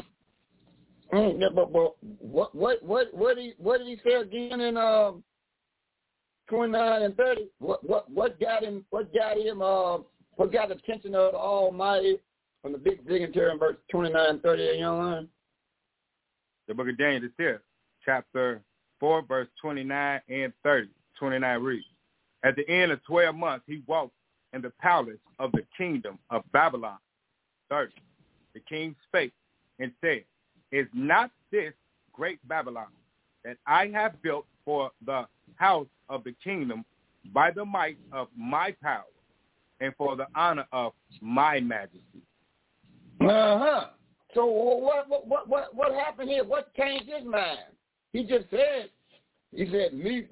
what did he say again in 29 and 30? What got the attention of the Almighty from the big dignitary in verse 29 and 30 in your line? The book of Daniel is here, chapter 4, verse 29 and 30. 29 reads, at the end of 12 months, he walked in the palace of the kingdom of Babylon. 30. The king spake and said, is not this great Babylon that I have built for the house of the kingdom by the might of my power and for the honor of my majesty? So what happened here? What changed his mind? He said, me.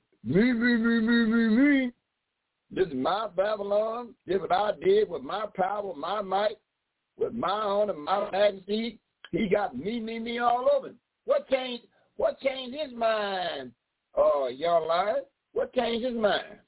This is my Babylon. This is what I did with my power, my might, with my honor, my majesty. He got me all over. What changed his mind? Y'all lying? What changed his mind?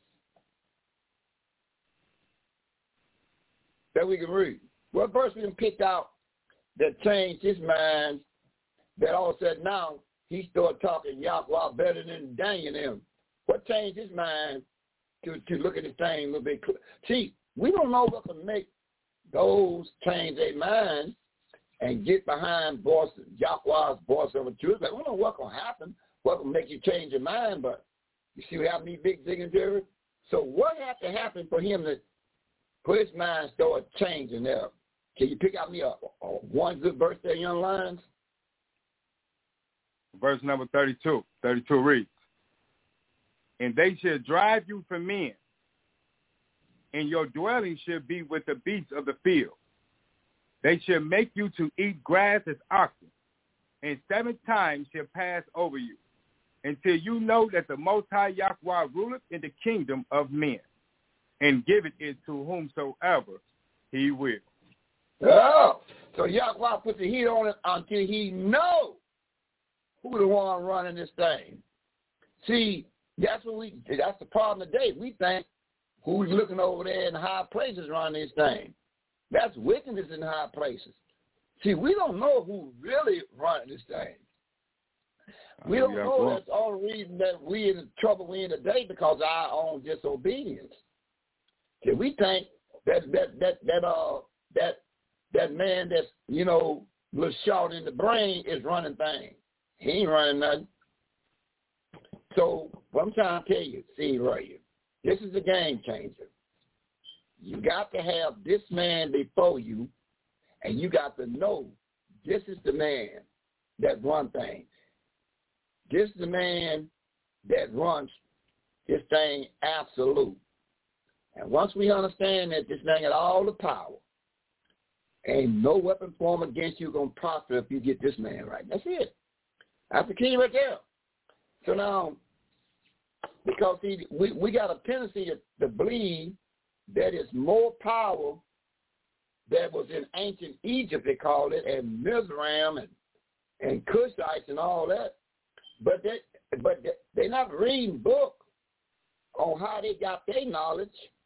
That we can read. What verse we can pick out that changed his mind, that all of a sudden now he started talking Yahweh better than Daniel and him? What changed his mind to look at the thing a little bit clearer? See, we don't know what can make those change their minds and get behind Yahweh's voice of the truth. I don't know what can happen, what can make you change your mind, but you see what happened to these big dignitaries? So what had to happen for him to put his mind start changing there? Can you pick out me one good verse there, young lions? Verse number 32. 32 reads, and they shall drive you from men, and your dwelling shall be with the beasts of the field. They shall make you to eat grass as oxen, and 7 times shall pass over you, until you know that the Most High Yahweh ruleth in the kingdom of men, and giveth it to whomsoever he will. Oh, so Yahweh puts the heat on it until he knows who the one running this thing. See, that's the problem today. We think who's looking over there in high places running this thing. That's wickedness in high places. See, we don't know who really running this thing. We don't know. That's all the reason that we in the trouble we in today, because of our own disobedience. See, we think that man that's, little short in the brain is running things. He ain't running nothing. So what I'm trying to tell you, see right here, this is a game changer. You got to have this man before you, and you got to know this is the man that runs things. This is the man that runs this thing absolute. And once we understand that this thing got all the power, ain't no weapon formed against you going to prosper if you get this man right. That's it. That's the key right there. So now, Because we got a tendency to believe that it's more power that was in ancient Egypt, they called it, and Mizraim and Cushites and all that. But they're not reading books on how they got their knowledge.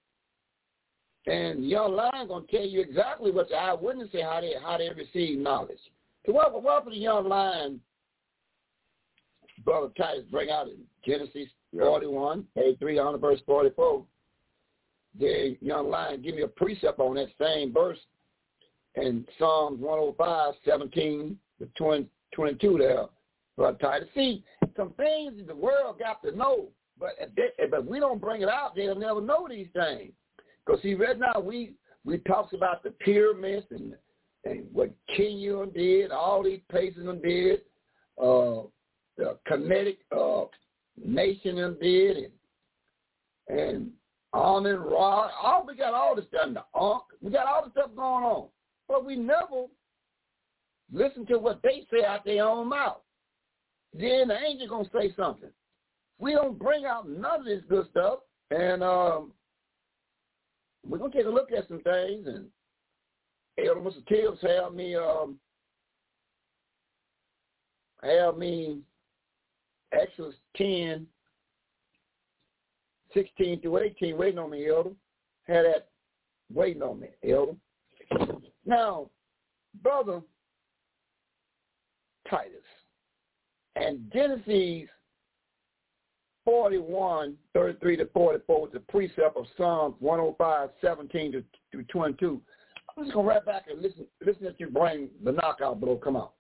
And Young Lion gonna tell you exactly what the eyewitness say how they receive knowledge. So what for the Young Lion, Brother Titus bring out in Genesis 41, 83 on verse 44. The Young Lion give me a precept on that same verse in Psalms 105, 17 to 22 there, Brother Titus. See, some things the world got to know, but we don't bring it out, they'll never know these things. Because see, right now we talks about the pyramids and what Kenya did, all these places did, the Kemetic nation did, and Amun Ra. We got all this stuff. We got all this stuff going on, but we never listen to what they say out their own mouth. Then the angel gonna say something. We don't bring out none of this good stuff, and we're going to take a look at some things, and Elder Mr. Tibbs have me Exodus 10, 16 through 18 waiting on me, Elder. Had that waiting on me, Elder. Now, Brother Titus, and Genesis 41, 33 to 44 was the precept of Psalms 105, 17 to 22. I'm just going to write back and listen at you bring the knockout blow come out.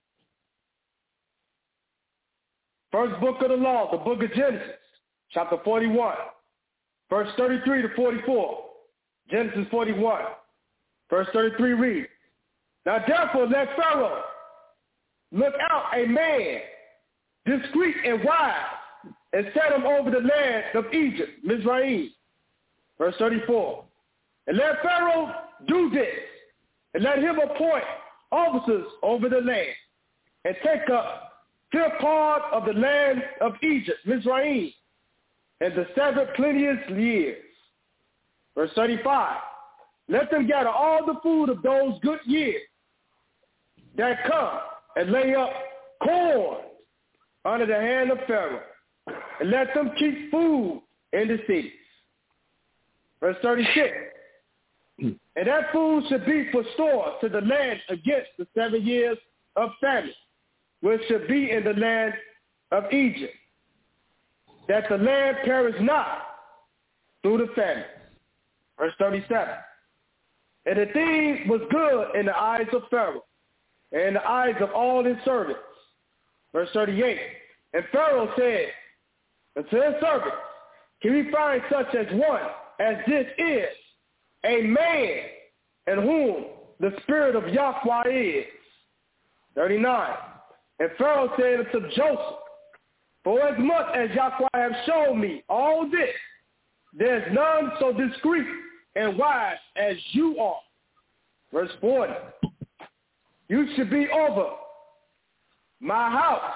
First book of the law, the book of Genesis, chapter 41, verse 33 to 44. Genesis 41, verse 33 reads, Now therefore let Pharaoh look out a man discreet and wise, and set him over the land of Egypt, Mizraim. Verse 34. And let Pharaoh do this, and let him appoint officers over the land, and take up 5th part of the land of Egypt, Mizraim, in the 7 plenteous years. Verse 35. Let them gather all the food of those good years that come, and lay up corn under the hand of Pharaoh, and let them keep food in the cities. Verse 36. And that food should be for store to the land against the 7 years of famine, which should be in the land of Egypt, that the land perish not through the famine. Verse 37. And the thing was good in the eyes of Pharaoh, and in the eyes of all his servants. Verse 38. And Pharaoh said unto his servants, Can we find such as one as this is, a man in whom the spirit of Yahweh is? 39. And Pharaoh said unto Joseph, For as much as Yahweh have shown me all this, there's none so discreet and wise as you are. Verse 40. You should be over my house,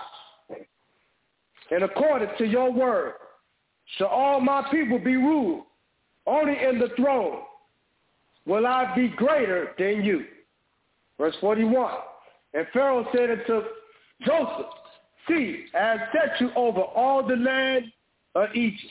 and according to your word, shall all my people be ruled. Only in the throne will I be greater than you. Verse 41. And Pharaoh said unto Joseph, See, I have set you over all the land of Egypt.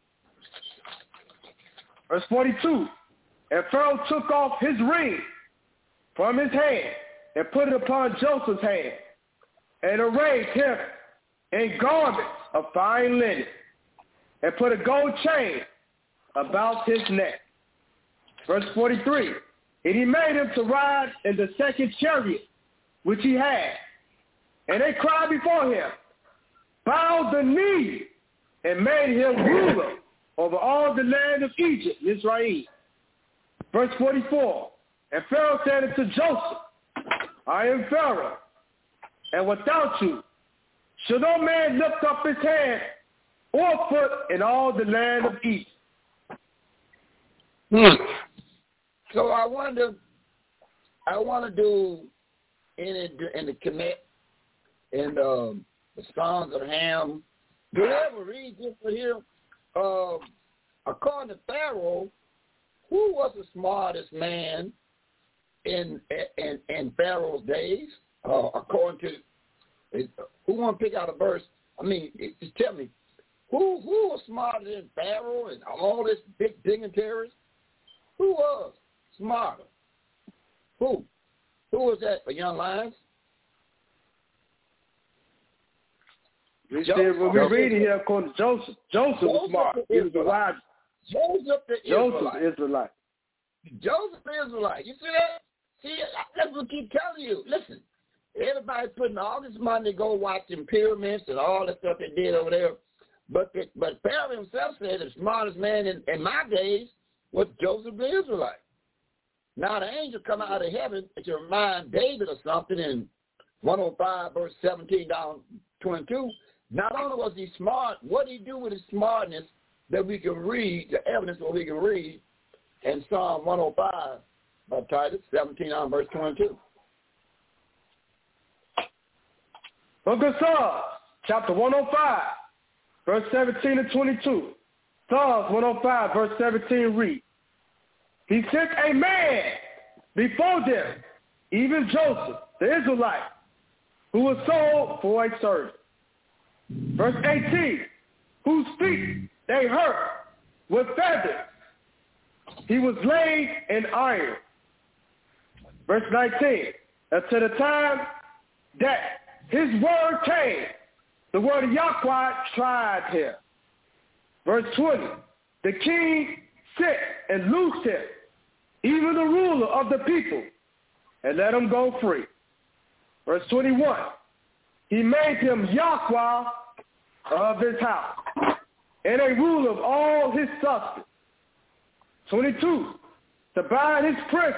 Verse 42. And Pharaoh took off his ring from his hand and put it upon Joseph's hand, and arrayed him in garments of fine linen, and put a gold chain about his neck. Verse 43. And he made him to ride in the second chariot which he had. And they cried before him, bowed the knee, and made him ruler over all the land of Egypt, Israel. Verse 44. And Pharaoh said unto Joseph, I am Pharaoh, and without you shall no man lift up his hand or foot in all the land of Egypt. So I want to do in the Kemet, in the Sons of Ham, Do you ever read this here? According to Pharaoh, who was the smartest man in Pharaoh's days? According to, who want to pick out a verse? I mean, just tell me, who was smarter than Pharaoh and all this big dignitaries? Who was smarter? Who? Who was that, a young lions? We said when we read it here, according to Joseph. Joseph was smart. He was a wise. Joseph the Israelite. Joseph the Israelite. You see that? See, that's what I keep telling you. Listen, everybody's putting all this money to go watch them pyramids and all that stuff they did over there. But Pharaoh himself said the smartest man in my days was Joseph the Israelite. Now the angel come out of heaven to remind David of something in 105 verse 17 down 22. Not only was he smart, what did he do with his smartness that we can read, the evidence that we can read in Psalm 105 by Titus 17 on verse 22. Book of Psalms, chapter 105, verse 17 and 22. Psalms 105, verse 17 read, He sent a man before them, even Joseph, the Israelite, who was sold for a servant. Verse 18, whose feet they hurt with feathers. He was laid in iron. Verse 19, until the time that his word came, the word of Yahweh tried him. Verse 20, the king sent and loosed him, even the ruler of the people, and let him go free. Verse 21, he made him Yahweh of his house, and a ruler of all his substance. 22, to bind his prince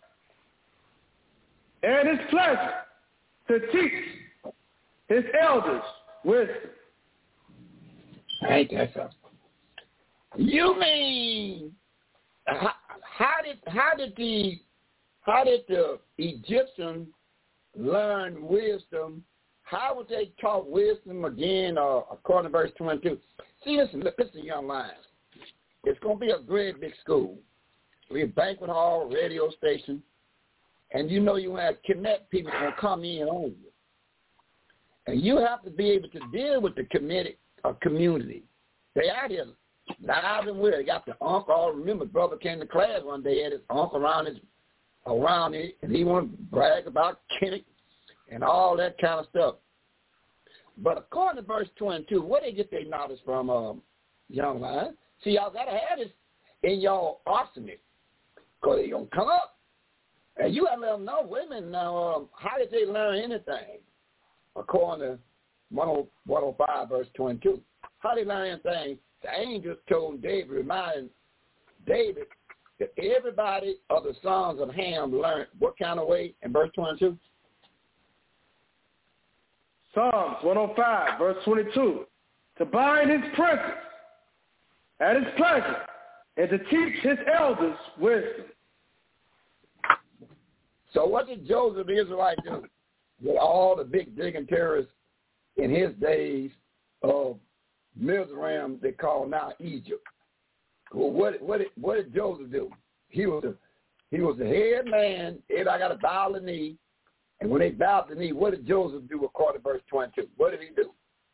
and his pleasure, to teach his elders wisdom. Ain't that something? You mean how did the Egyptians learn wisdom? How would they taught wisdom again, according to verse 22? See, listen, young lions. It's going to be a great big school. We have banquet hall, radio station, and you know you have connect people that will come in on you. And you have to be able to deal with the community. They out here live and well. They got the uncle. I remember brother came to class one day, had his uncle around it, and he wanted to brag about Kenneth and all that kind of stuff. But according to verse 22, where they get their knowledge from, young lion? See, y'all got to have this in y'all arsenal, because they're going to come up. And you got to let them know, women, now, how did they learn anything? According to 105, verse 22. How did they learn anything? The angels told David, reminding David that everybody of the sons of Ham learned what kind of way in verse 22? Psalms 105, verse 22. To bind his princes at his pleasure, and to teach his elders wisdom. So what did Joseph the Israelite do with all the big dignitaries in his days of Mizraim they call now Egypt? Well, what did Joseph do? He was the head man. Everybody got to bow the knee. And when they bowed the knee, what did Joseph do according to verse 22? What did he do?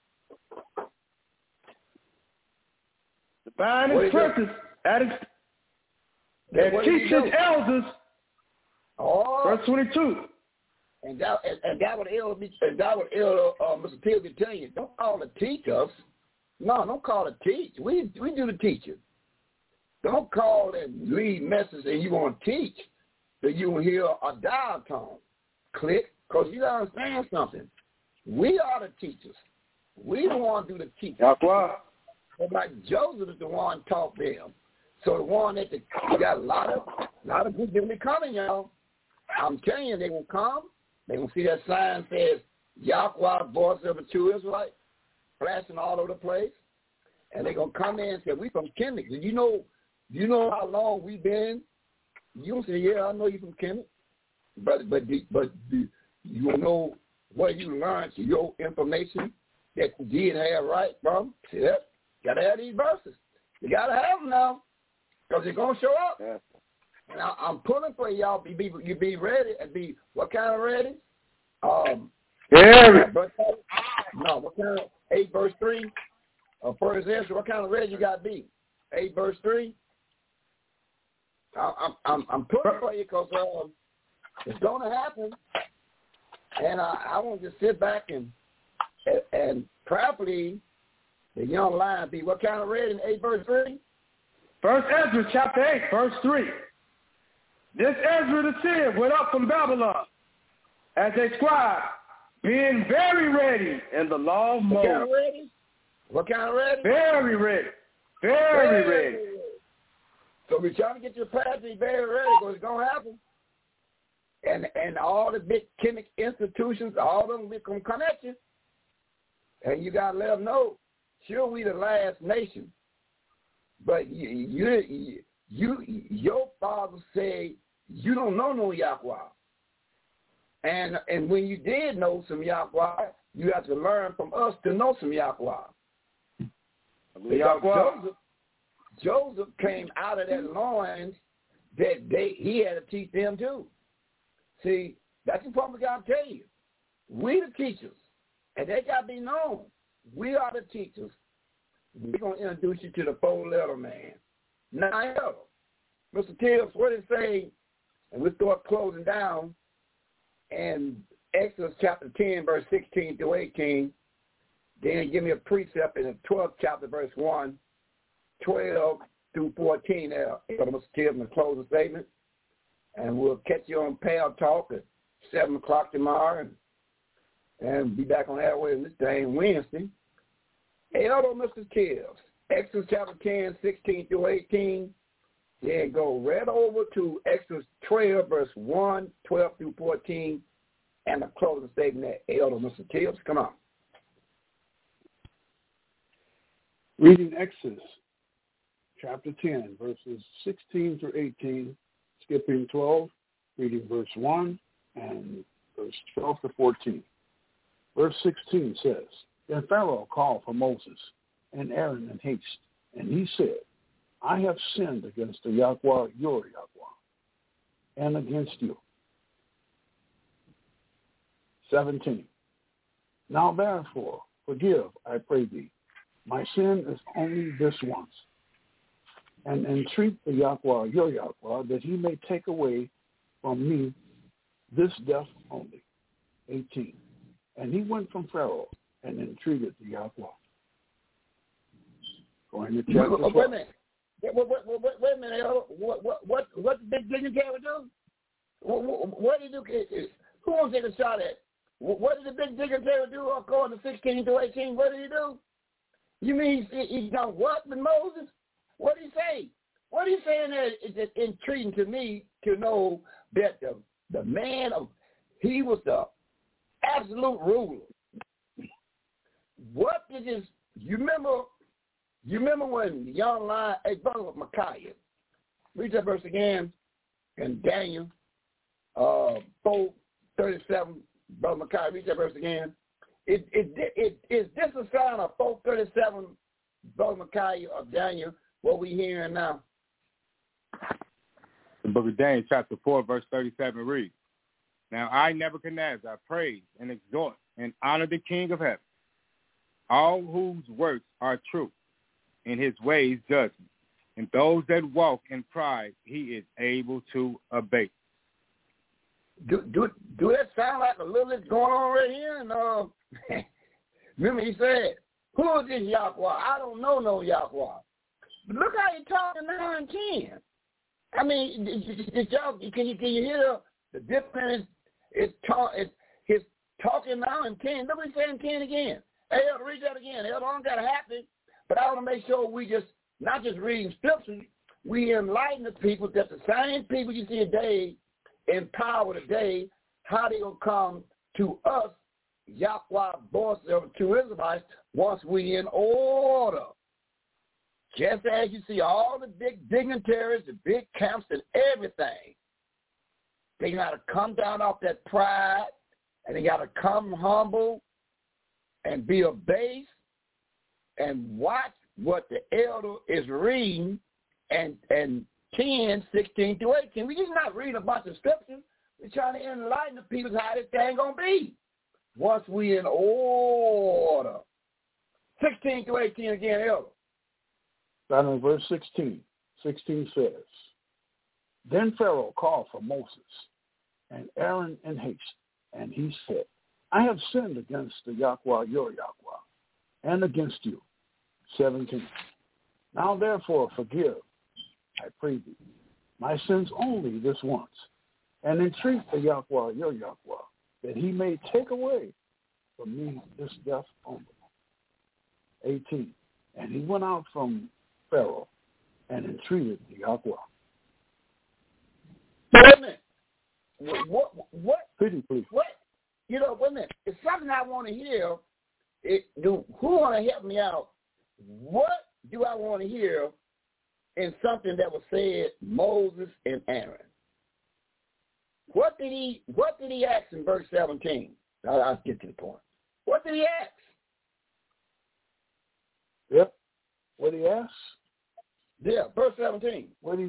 To bind his princes at his and teach his elders. Oh, verse 22. And that would Mr. Till be telling you, don't call it teach us. No, don't call it teach. We do the teaching. Don't call and leave messages and you want to teach that you will hear a dial tone. Click, because you got to understand something. We are the teachers. We the one do the teaching. That's why. But like Joseph is the one taught them. So the one that got a lot of people be coming, y'all. I'm telling you, they will come. They will see that sign says Yahweh, voice of a true Israelite, flashing all over the place. And they're going to come in and say, we from Kemet. Do you know how long we've been? You'll say, yeah, I know you from Kemet. But you know where you learned your information that you did have right, bro. See that? Got to have these verses. You got to have them now because they're going to show up. Yeah. And I'm pulling for y'all. You be ready and be what kind of ready? Very. No, what kind of 8 verse 3? First answer, what kind of ready you got to be? 8 verse 3. I'm pulling for you because it's going to happen, and I want to just sit back and prayerfully the young lion be what kind of ready in 8 verse 3? First Ezra chapter 8 verse 3. This Ezra the seer went up from Babylon as a scribe, being very ready in the law of Moses. What kind of ready? What kind of ready? Very ready. Very ready. So we're trying to get your path to be very ready because it's going to happen. And all the big chemic institutions, all of them, going to come at you. And you got to let them know, sure, we the last nation. But your father said you don't know no Yahweh. And when you did know some Yahweh, you have to learn from us to know some Yahweh. Joseph came out of that loins that he had to teach them too. See, that's the problem we got to tell you. We the teachers, and they got to be known. We are the teachers. We're going to introduce you to the 4-letter man. Now, Mr. Tibbs, what did it say? And we start closing down. And Exodus chapter 10, verse 16 through 18. Then give me a precept in the 12th chapter, verse 1, 12 through 14 there. Mr. Tibbs, in the closing statement. And we'll catch you on Pal Talk at 7 o'clock tomorrow. And be back on airway this day Wednesday. Elder Mr. Tibbs, Exodus chapter 10, 16 through 18. Then go right over to Exodus 12, verse 1, 12 through 14, and the closing statement that Elder Mr. Tibbs. Come on. Reading Exodus chapter 10, verses 16 through 18, skipping 12, reading verse 1 and verse 12 to 14. Verse 16 says, Then Pharaoh called for Moses and Aaron in haste, and he said, I have sinned against the Yahweh, your Yahweh, and against you. 17. Now therefore, forgive, I pray thee. My sin is only this once. And entreat the Yahweh, your Yahweh, that he may take away from me this death only. 18. And he went from Pharaoh and entreated the Yahweh. Going to chapter 12. Wait a minute. Wait a minute. What did Big Dignitary do? What did he do? Who wants to take a shot at? What did the Big Dignitary do according to 16 to 18? What did he do? You mean he done what with Moses? What did he say? What are you saying there is intriguing to me to know that the man he was the absolute ruler. What did his? You remember when the young lion, hey, brother Micaiah, read that verse again in Daniel 4:37. Brother Micaiah, read that verse again. Is this a sign of 4:37, Brother Micaiah of Daniel? What we hearing now? The book of Daniel, chapter 4, verse 37 reads, Now I, Nebuchadnezzar, praise and exhort and honor the King of heaven, all whose works are true, in his ways judgment, and those that walk in pride he is able to abate. Do that sound like a little bit going on right here? And remember he said, who is this Yahweh? I don't know no Yahweh. But look how he's talking now in 10. I mean, can you hear the difference? His talking now in 10. Look what he's saying 10 again. Hey, Elder, read that again. Elder, I don't got to happen. But I want to make sure we just, not just reading scriptures, we enlighten the people that the same people you see today in power today, how they will come to us, Yahweh, boss of the two Israelites, once we in order. Just as you see all the big dignitaries, the big camps and everything, they got to come down off that pride, and they got to come humble, and be a base and watch what the elder is reading and 10, 16 to 18. We're just not reading a bunch of scriptures. We're trying to enlighten the people how this thing going to be once we in order. 16 to 18 again, elder. Starting in verse 16. 16 says, Then Pharaoh called for Moses and Aaron in haste, and he said, I have sinned against the Yahweh, your Yahweh, and against you. 17. Now therefore forgive, I pray thee, my sins only this once, and entreat the Yahweh, your Yahweh, that he may take away from me this death only. 18. And he went out from Pharaoh and entreated the Yahweh. Wait a minute. What? Pity, please. What? Wait a minute. It's something I want to hear. Who want to help me out? What do I want to hear in something that was said Moses and Aaron? What did he ask in verse 17? I'll get to the point. What did he ask? Yep. What did he ask? Yeah, verse 17.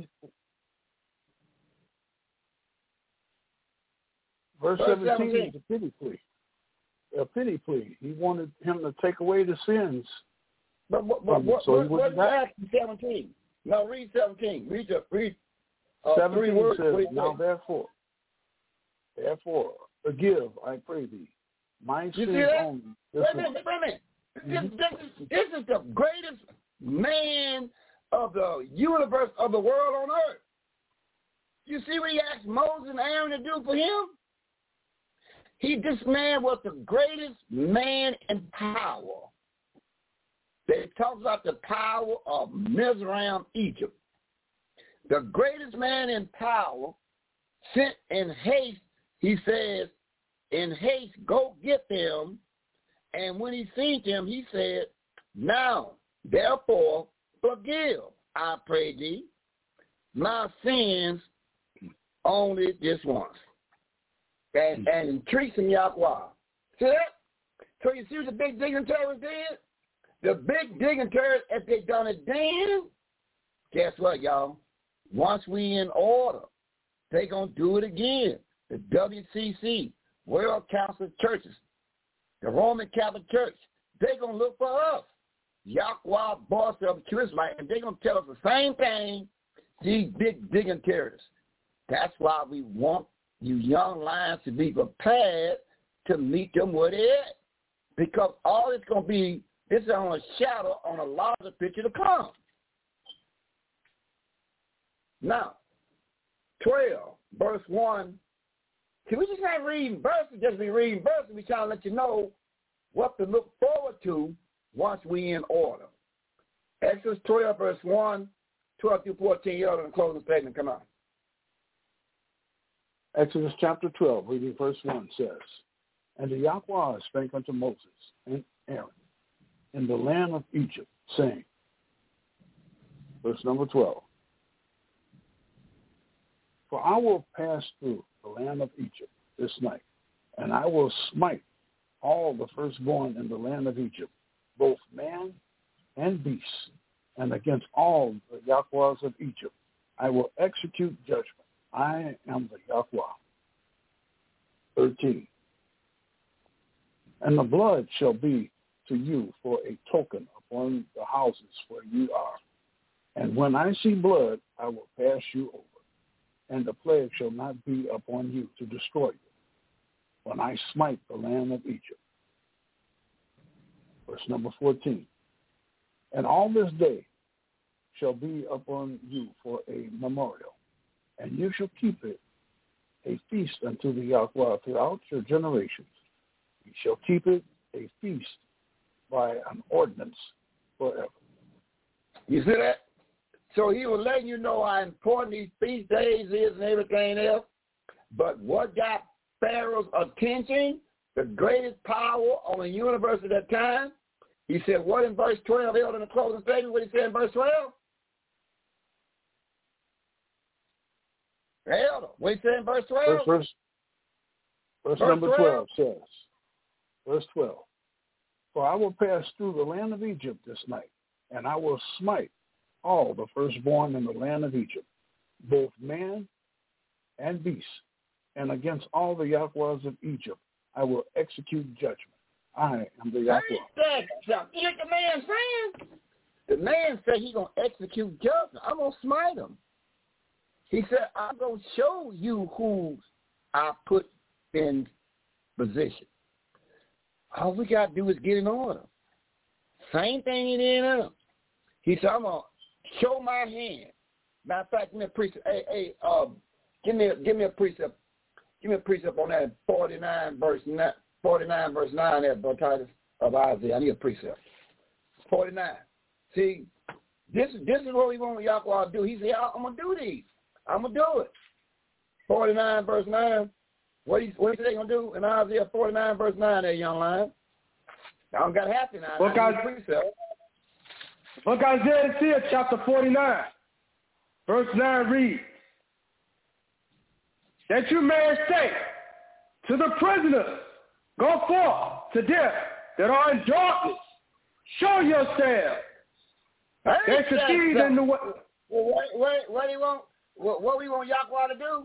Verse 17 is a pity plea. A pity plea. He wanted him to take away the sins. But what did he ask in 17? No, read 17. Read 17 3 words. Says, now therefore, forgive, I pray thee, my sins only. Wait a minute. This is the greatest man of the universe, of the world on earth. You see what he asked Moses and Aaron to do for him? This man was the greatest man in power. They talk about the power of Mizraim, Egypt. The greatest man in power sent in haste, he says, in haste, go get them. And when he seen them, he said, now, therefore, forgive, I pray thee, my sins only this once. And entreat some Yahweh. See that? So you see what the big dignitaries did? The big dignitaries, if they done it then, guess what, y'all? Once we in order, they going to do it again. The WCC, World Council of Churches, the Roman Catholic Church, they going to look for us. Yahweh, boss of the Christmas, and they going to tell us the same thing, these big dignitaries. That's why we want you young lions to be prepared to meet them where they're at. Because all it's going to be, this is on a shadow on a larger picture to come. Now, 12, verse 1. See, we just not reading verses, just be reading verses. We're trying to let you know what to look forward to once we in order. Exodus 12, verse 1, 12 through 14, y'all in the closing statement. Come on. Exodus chapter 12, reading verse 1 says, And the Yahweh spake unto Moses and Aaron in the land of Egypt, saying, verse number 12, For I will pass through the land of Egypt this night, and I will smite all the firstborn in the land of Egypt, both man and beast, and against all the Yahwehs of Egypt I will execute judgment. I am the Yahweh. 13. And the blood shall be to you for a token upon the houses where you are. And when I see blood, I will pass you over, and the plague shall not be upon you to destroy you, when I smite the land of Egypt. Verse number 14. And all this day shall be upon you for a memorial, and you shall keep it a feast unto the Yahweh throughout your generations. You shall keep it a feast by an ordinance forever. You see that? So he was letting you know how important these feast days is and everything else. But what got Pharaoh's attention, the greatest power on the universe at that time, he said, what in verse 12, held in the closing statement, what he said in verse 12? Elder, what he said in verse 12? Verse number 12 says, verse 12, For I will pass through the land of Egypt this night, and I will smite all the firstborn in the land of Egypt, both man and beast, and against all the Yahwehs of Egypt I will execute judgment. I am the Yahweh. You hear the man saying? The man said he's going to execute judgment. I'm going to smite him. He said, I'm going to show you who I put in position. All we got to do is get in order. Same thing he did up. He said, I'm going to show my hand. Matter of fact, give me a precept. Give me a precept. Give me a precept on that 49 verse 9 there, Brother Titus, of Isaiah. I need a precept. 49. See, this is what we want Yahweh to do. He said, I'm going to do these. I'm going to do it. 49 verse 9. What is they going to do in Isaiah 49 verse 9 there, young lion? I don't got happy now. Book Isaiah chapter 49, verse 9 reads, that you may say to the prisoners, go forth to them that are in darkness, show yourselves. That's the seed in the way. What we want Yahweh to do?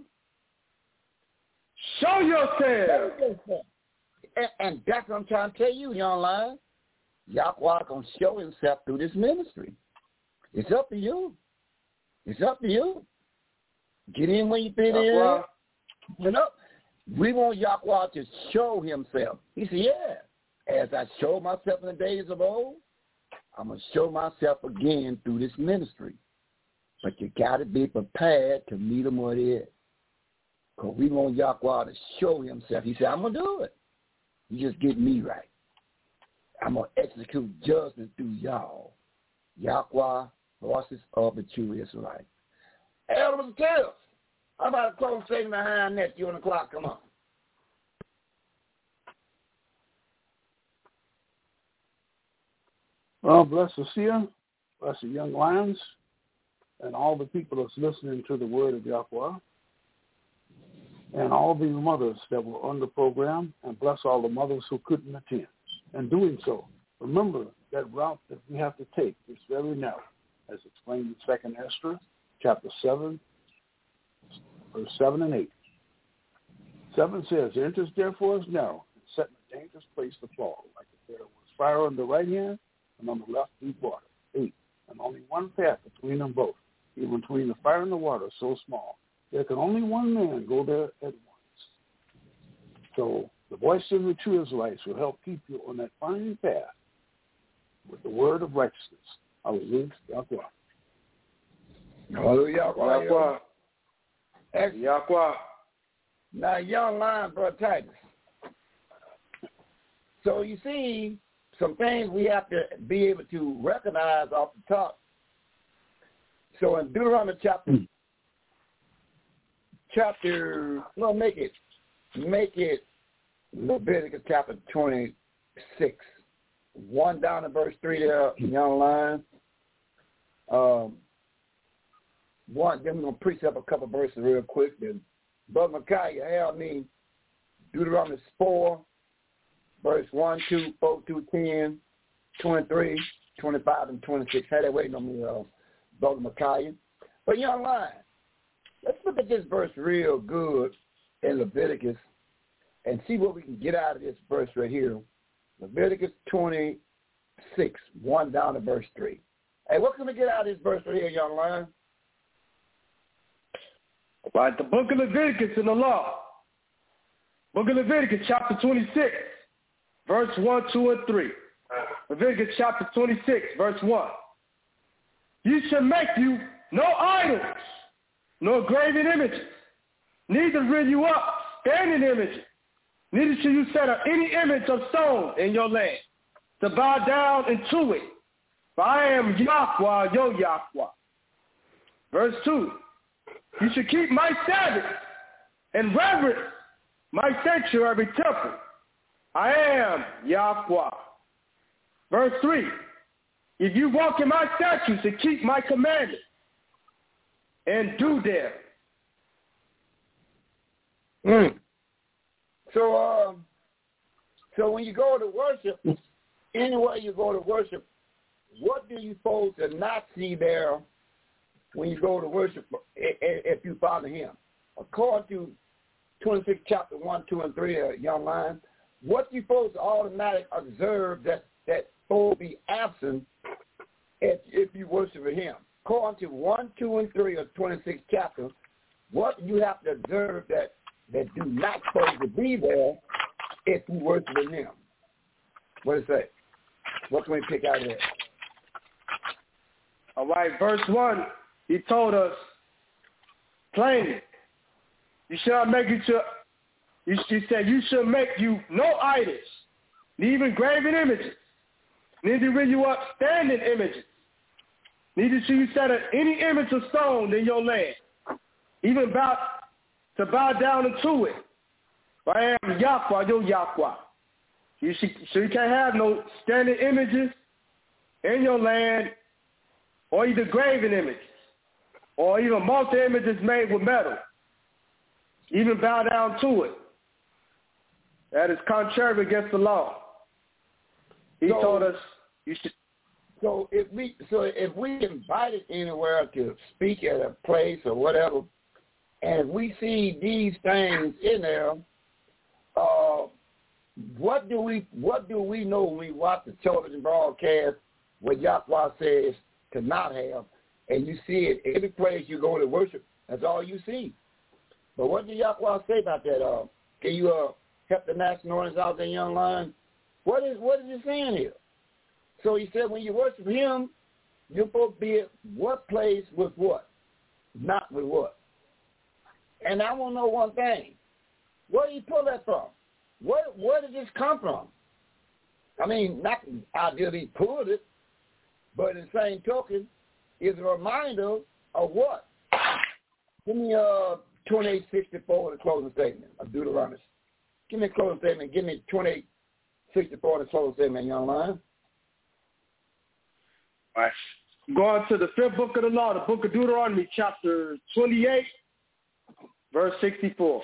Show yourself. And that's what I'm trying to tell you, young lion. Yahweh going to show himself through this ministry. It's up to you. It's up to you. Get in when you fit in. You know, we want Yahweh to show himself. He said, yeah, as I showed myself in the days of old, I'm going to show myself again through this ministry. But you got to be prepared to meet him where he is. Because we want Yahweh to show himself. He said, I'm going to do it. You just get me right. I'm going to execute judgment through y'all. Yahweh, voices of the true Israelite. Elder Mr. How about a close statement behind that? You on the clock. Come on. Well, bless the seer, bless the young lions, and all the people that's listening to the word of Yahweh, and all the mothers that were on the program, and bless all the mothers who couldn't attend. And doing so, remember that route that we have to take is very narrow, as explained in 2 Esther, chapter 7, verse 7 and 8. 7 says, the entrance therefore is narrow, and set in a dangerous place to fall, like if there was fire on the right hand, and on the left deep water. 8, and only one path between them both, even between the fire and the water, so small. There can only one man go there at once. So the voice of the true Israelites will help keep you on that fine path with the word of righteousness. Hallelujah. Yahweh. Hallelujah. Yahweh. Now, young lion, Brother Titus. So you see, some things we have to be able to recognize off the top. So in Deuteronomy make it Leviticus chapter 26, 1 down to verse 3 there, young lion. Then we're going to precept a couple verses real quick. Then Brother Micaiah, help me. Deuteronomy 4, verse 1, 2, 4, 2, 10, 23, 25, and 26. Had that waiting on me, Brother Micaiah. But young lion, let's look at this verse real good in Leviticus and see what we can get out of this verse right here. Leviticus 26, 1 down to verse 3. Hey, what can we get out of this verse right here, young lion? Right, the book of Leviticus in the law. Book of Leviticus, chapter 26, verse 1, 2, and 3. Leviticus chapter 26, verse 1. You shall make you no idols, nor graven images, neither rear you up standing images, neither shall you set up any image of stone in your land, to bow down into it. For I am Yahweh, your Yahweh. Verse 2. You should keep my Sabbath and reverence my sanctuary temple. I am Yahweh. Verse 3. If you walk in my statutes and keep my commandments and do them. So when you go to worship, anywhere you go to worship, what do you supposed to not see there when you go to worship if you follow him? According to 26 chapter 1, 2, and 3, young lion, what you supposed to automatically observe that will be absent if you worship him? According to 1, 2, and 3 of 26 chapter, what you have to observe that do not supposed to be there if you worship him? What does it say? What can we pick out of that? All right, verse 1, he told us plainly, you shall make it to, he said, you shall make you no idols, neither graven images, neither will you up standing images, neither shall you set up any image of stone in your land, even to bow down unto it. For I am Yahweh, your Yahweh. So you can't have no standing images in your land, or either graven images, or even multi-images made with metal. Even bow down to it. That is contrary against the law. He told us you should. So if we invited anywhere to speak at a place or whatever, and if we see these things in there, what do we know when we watch the television broadcast what Yahweh says to not have, and you see it every place you go to worship? That's all you see. But what did Yahweh say about that? Can you help the national audience out there, young lion? What is he saying here? So he said when you worship him, you're supposed to be at what place with what, not with what. And I want to know one thing. Where did he pull that from? Where did this come from? I mean, not ideally he pulled it, but in the same token, is a reminder of what? Give me 2864, the closing statement of Deuteronomy. Give me a closing statement. Give me 2864, the closing statement, young lion. All right. Going to the 5th book of the law, the book of Deuteronomy, chapter 28, verse 64.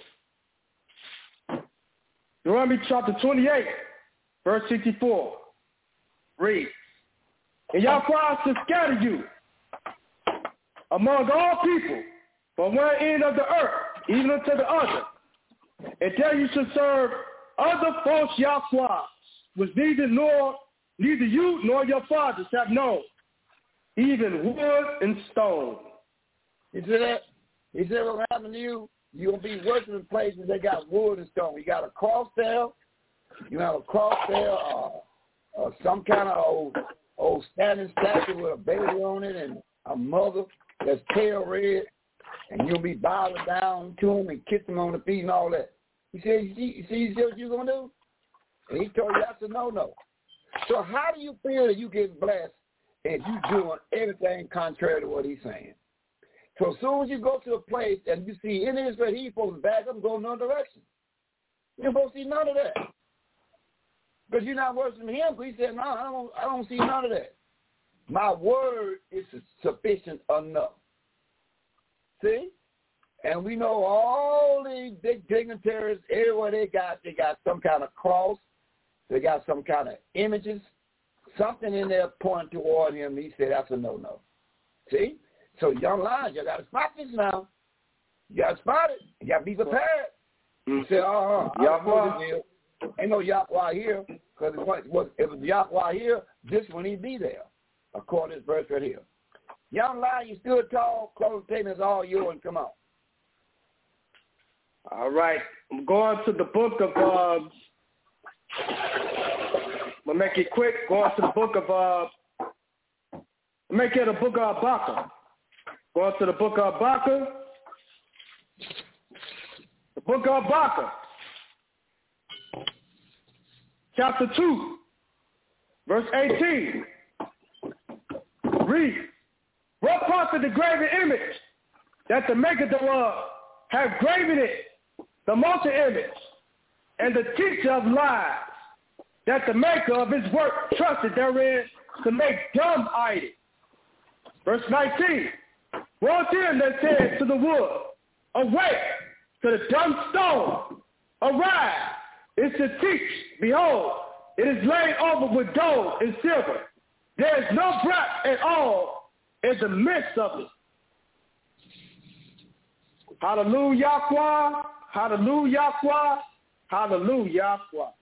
Deuteronomy chapter 28, verse 64. Read. And Yahweh shall scatter you among all people from one end of the earth, even unto the other. And there you shall serve other false Yahweh, which neither you nor your fathers have known, even wood and stone. You see that? He said what's happening to you? You're going to be working in places that got wood and stone. You got a cross there. You have a cross there or some kind of old standing statue with a baby on it and a mother that's pale red, and you'll be bowing down to him and kissing him on the feet and all that. He said, you see what you're going to do? And he told you that's a no-no. So how do you feel that you get blessed if you're doing everything contrary to what he's saying? So as soon as you go to a place and you see any of this, he's supposed to back up and go in another direction. You're supposed to see none of that. Because you're not worshiping him. He said, no, I don't see none of that. My word is sufficient enough. See? And we know all these big dignitaries, everywhere they got some kind of cross. They got some kind of images. Something in there pointing toward him. He said, that's a no-no. See? So young lions, you got to spot this now. You got to spot it. You got to be prepared. You say, Yahweh. Ain't no Yahweh here, because if it was Yahweh here, this one he'd be there, according to this verse right here. Young lion, you stood tall, closing statement is all yours, and come on. All right. I'm going to the book of, I'm going to make it quick, going to the book of, make it a book of Habakkuk. Going to the book of Habakkuk. The book of Habakkuk. Chapter 2, verse 18. Read. What profit the graven image that the maker thereof have graven it, the multi-image, and the teacher of lies, that the maker of his work trusted therein to make dumb idols. Verse 19. Woe to him that said to the wood, awake, to the dumb stone, arise, is to teach. Behold, It is laid over with gold and silver. There is no breath at all in the midst of it. Hallelujah, hallelujah, hallelujah.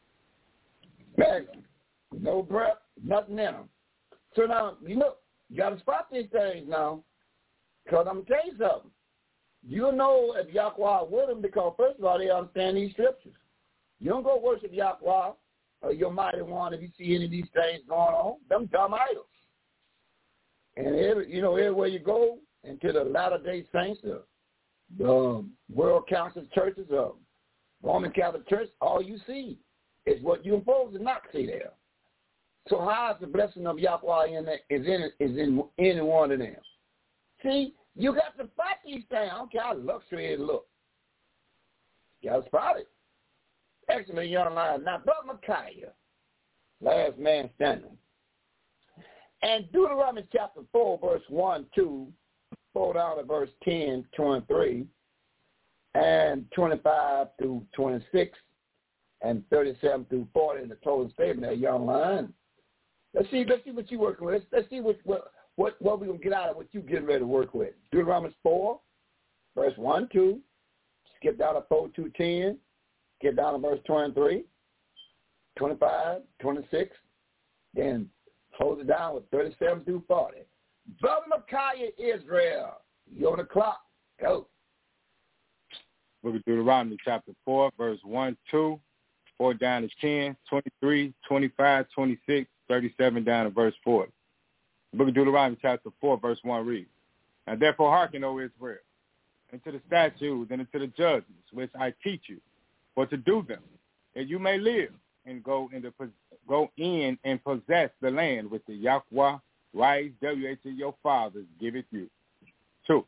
No breath, nothing in them. So now, you look, you got to spot these things now, because I'm going to tell you something. You'll know if Yahweh with them because, first of all, they understand these scriptures. You don't go worship Yahweh or your mighty one if you see any of these things going on. Them dumb idols. And everywhere you go into the Latter-day Saints, the World Council Churches, Roman Catholic Church, all you see is what you're supposed to not see there. So how is the blessing of Yahweh is in any one of them? See, you got to spot these things. I don't care how luxury it looks. You got to spot it. Excellent young lion. Now, Brother Micaiah, last man standing. And Deuteronomy chapter 4, verse 1, 2, 4 down to verse 10, 23, and 25 through 26, and 37 through 40 in the closing statement there, young lion. Let's see what you're working with. Let's see what we're going to get out of what you're getting ready to work with. Deuteronomy 4, verse 1, 2, skip down to 4, 2, 10, skip down to verse 23, 25, 26, then hold it down with 37 through 40. Brother Micaiah, Israel, you're on the clock. Go. Book of Deuteronomy chapter 4, verse 1, 2, 4 down to 10, 23, 25, 26, 37 down to verse 40. The book of Deuteronomy chapter 4, verse 1 reads, Now therefore hearken, O Israel, unto the statutes and unto the judgments which I teach you, for to do them, that you may live and go in and possess the land which the Yahweh, YHWH of your fathers, giveth you. 2.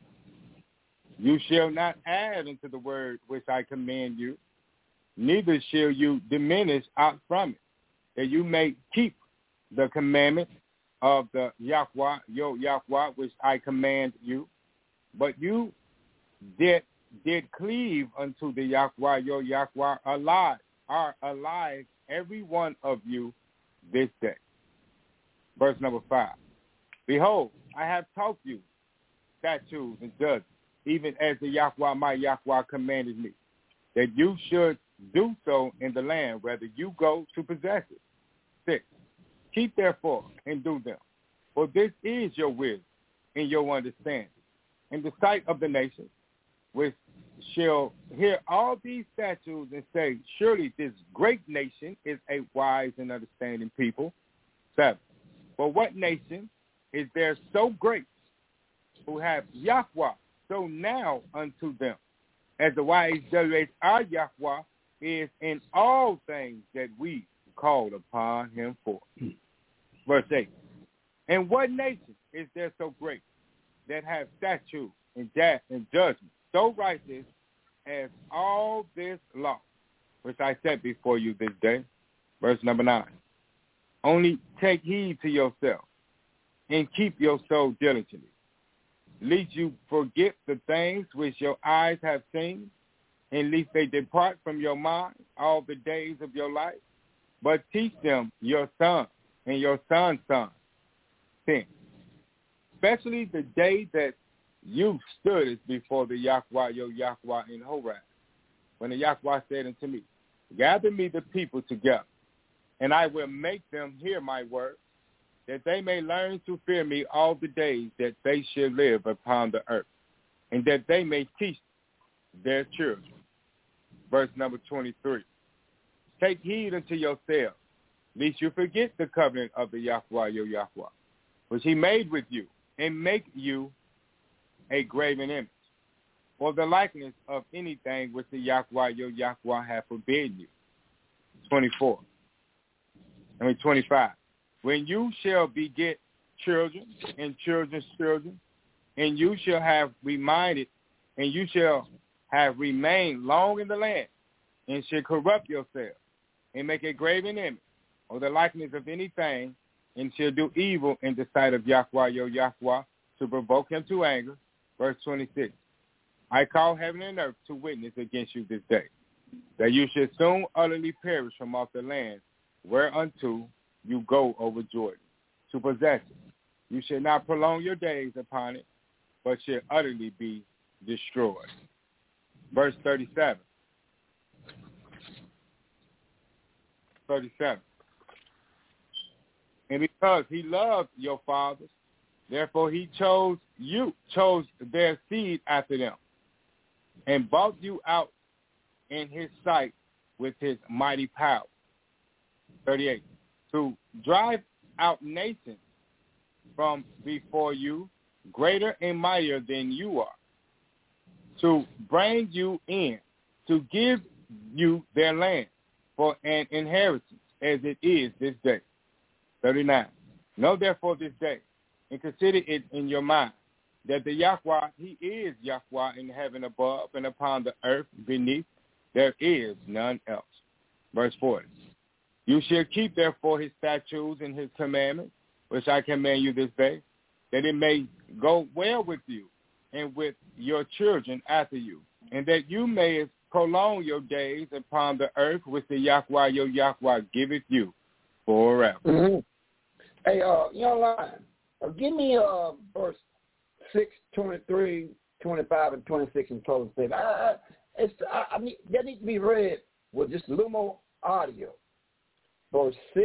You shall not add unto the word which I command you, neither shall you diminish out from it, that you may keep the commandment of the Yahweh, your Yahweh, which I command you. But you did cleave unto the Yahweh, your Yahweh, are alive, every one of you, this day. Verse number 5. Behold, I have taught you statutes and judgments, even as the Yahweh, my Yahweh, commanded me, that you should do so in the land, whether you go to possess it. 6. Keep therefore and do them, for this is your wisdom and your understanding, in the sight of the nations, which shall hear all these statutes and say, surely this great nation is a wise and understanding people. 7. For what nation is there so great who have Yahweh so now unto them, as the YHWH our Yahweh is in all things that we called upon him for. Verse 8. And what nation is there so great that have statutes and judgment so righteous as all this law, which I set before you this day? Verse number 9. Only take heed to yourself and keep your soul diligently, lest you forget the things which your eyes have seen, and lest they depart from your mind all the days of your life. But teach them your son and your son's son. 10. Especially the day that you stood before the Yahweh, your Yahweh in Horeb, when the Yahweh said unto me, gather me the people together, and I will make them hear my word, that they may learn to fear me all the days that they shall live upon the earth, and that they may teach their children. Verse number 23. Take heed unto yourselves, lest you forget the covenant of the Yahweh, your Yahweh, which he made with you, and make you a graven image, or the likeness of anything which the Yahweh, your Yahweh, hath forbidden you. 25. When you shall beget children and children's children, and you shall have reminded, and you shall have remained long in the land, and shall corrupt yourself, and make a graven image, or the likeness of anything, and shall do evil in the sight of Yahweh, your Yahweh, to provoke him to anger. Verse 26. I call heaven and earth to witness against you this day, that you should soon utterly perish from off the land whereunto you go over Jordan, to possess it. You shall not prolong your days upon it, but shall utterly be destroyed. Verse 37. And because he loved your fathers, therefore he chose their seed after them, and brought you out in his sight with his mighty power. 38. To drive out nations from before you, greater and mightier than you are, to bring you in, to give you their land for an inheritance, as it is this day. 39. Know therefore this day, and consider it in your mind, that the Yahweh, he is Yahweh in heaven above, and upon the earth beneath, there is none else. Verse 40. You shall keep therefore his statutes and his commandments, which I command you this day, that it may go well with you and with your children after you, and that you may prolong your days upon the earth, which the Yahweh your Yahweh giveth you forever. Mm-hmm. Hey, young lion, give me verse 6, 23, 25, and 26 in closing statement. I mean, that needs to be read with just a little more audio. Verse 6,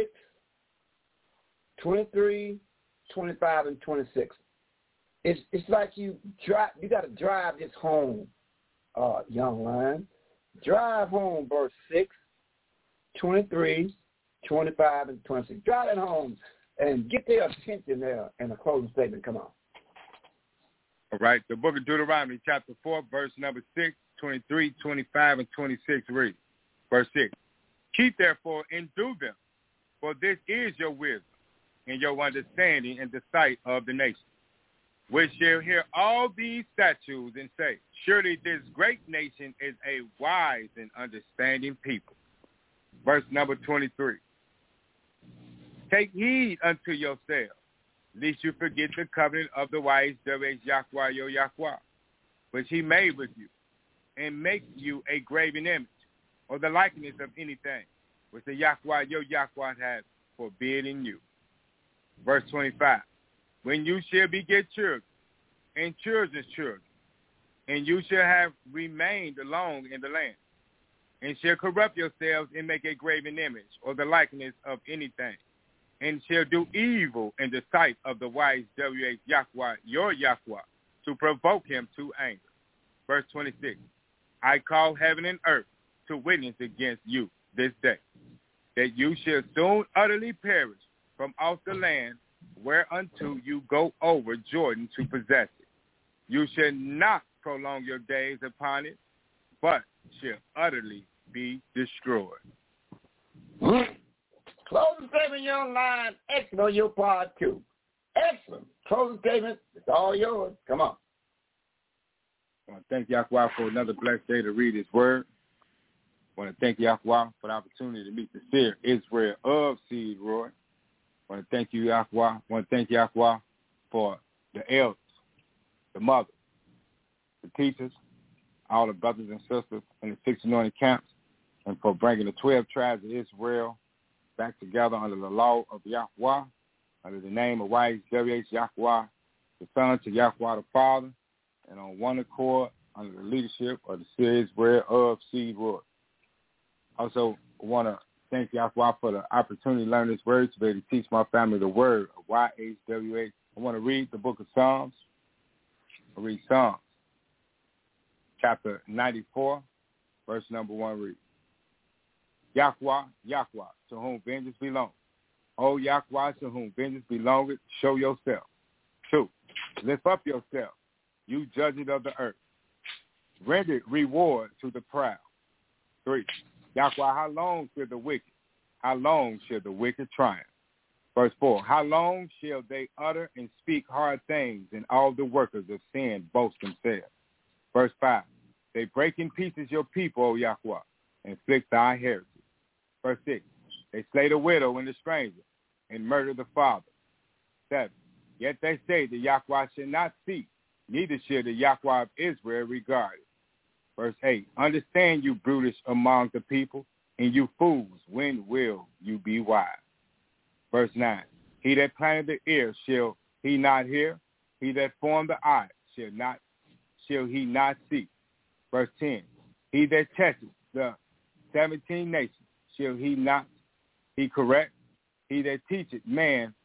23, 25, and 26. It's like you got to drive this home, young lion. Drive home verse 6, 23, 25, and 26. Drive it home and get their attention there in a closing statement. Come on. All right. The book of Deuteronomy, chapter 4, verse number 6, 23, 25, and 26 reads. Verse 6. Keep therefore and do them, for this is your wisdom and your understanding in the sight of the nation, which shall hear all these statutes and say, surely this great nation is a wise and understanding people. Verse number 23. Take heed unto yourselves, lest you forget the covenant of the wise Yahweh your Yahweh, which he made with you, and make you a graven image, or the likeness of anything, which the Yahweh your Yahweh hath forbidden you. Verse 25. When you shall beget children, and children's children, and you shall have remained long in the land, and shall corrupt yourselves and make a graven image, or the likeness of anything, and shall do evil in the sight of the wise Yahweh, your Yahweh, to provoke him to anger. Verse 26. I call heaven and earth to witness against you this day, that you shall soon utterly perish from off the land whereunto you go over Jordan to possess it. You shall not prolong your days upon it, but shall utterly be destroyed. Closing statement, young lion. Excellent on your part, too. Excellent. Closing statement. It's all yours. Come on. I want to thank Yahweh for another blessed day to read his word. I want to thank Yahweh for the opportunity to meet the seer Israel of Seed Roy. I want to thank you, Yahweh. I want to thank Yahweh for the elders, the mothers, the teachers, all the brothers and sisters in the 6 anointed camps, and for bringing the 12 tribes of Israel back together under the law of Yahweh, under the name of YHWH Yahweh, the Son to Yahweh the Father, and on one accord under the leadership of the seer Israel of Seed Roy. Also want to thank Yahweh for the opportunity to learn this word, to be able to teach my family the word of YHWH. I want to read the book of Psalms. I'll read Psalms, chapter 94, verse number 1 reads. Yahweh, Yahweh, to whom vengeance belongs. O Yahweh, to whom vengeance belongeth, show yourself. 2, lift up yourself, you judges of the earth. Render reward to the proud. 3, Yahweh, how long shall the wicked, how long shall the wicked triumph? Verse 4, how long shall they utter and speak hard things, and all the workers of sin boast themselves? Verse 5, they break in pieces your people, O Yahweh, and afflict thy heritage. Verse 6, they slay the widow and the stranger, and murder the father. 7, yet they say the Yahweh shall not see, neither shall the Yahweh of Israel regard it. Verse 8, understand you brutish among the people, And you fools, when will you be wise? Verse 9, he that planted the ear, shall he not hear? He that formed the eye, shall he not see? Verse 10, he that testeth the 17 nations, shall he not he correct? He that teacheth man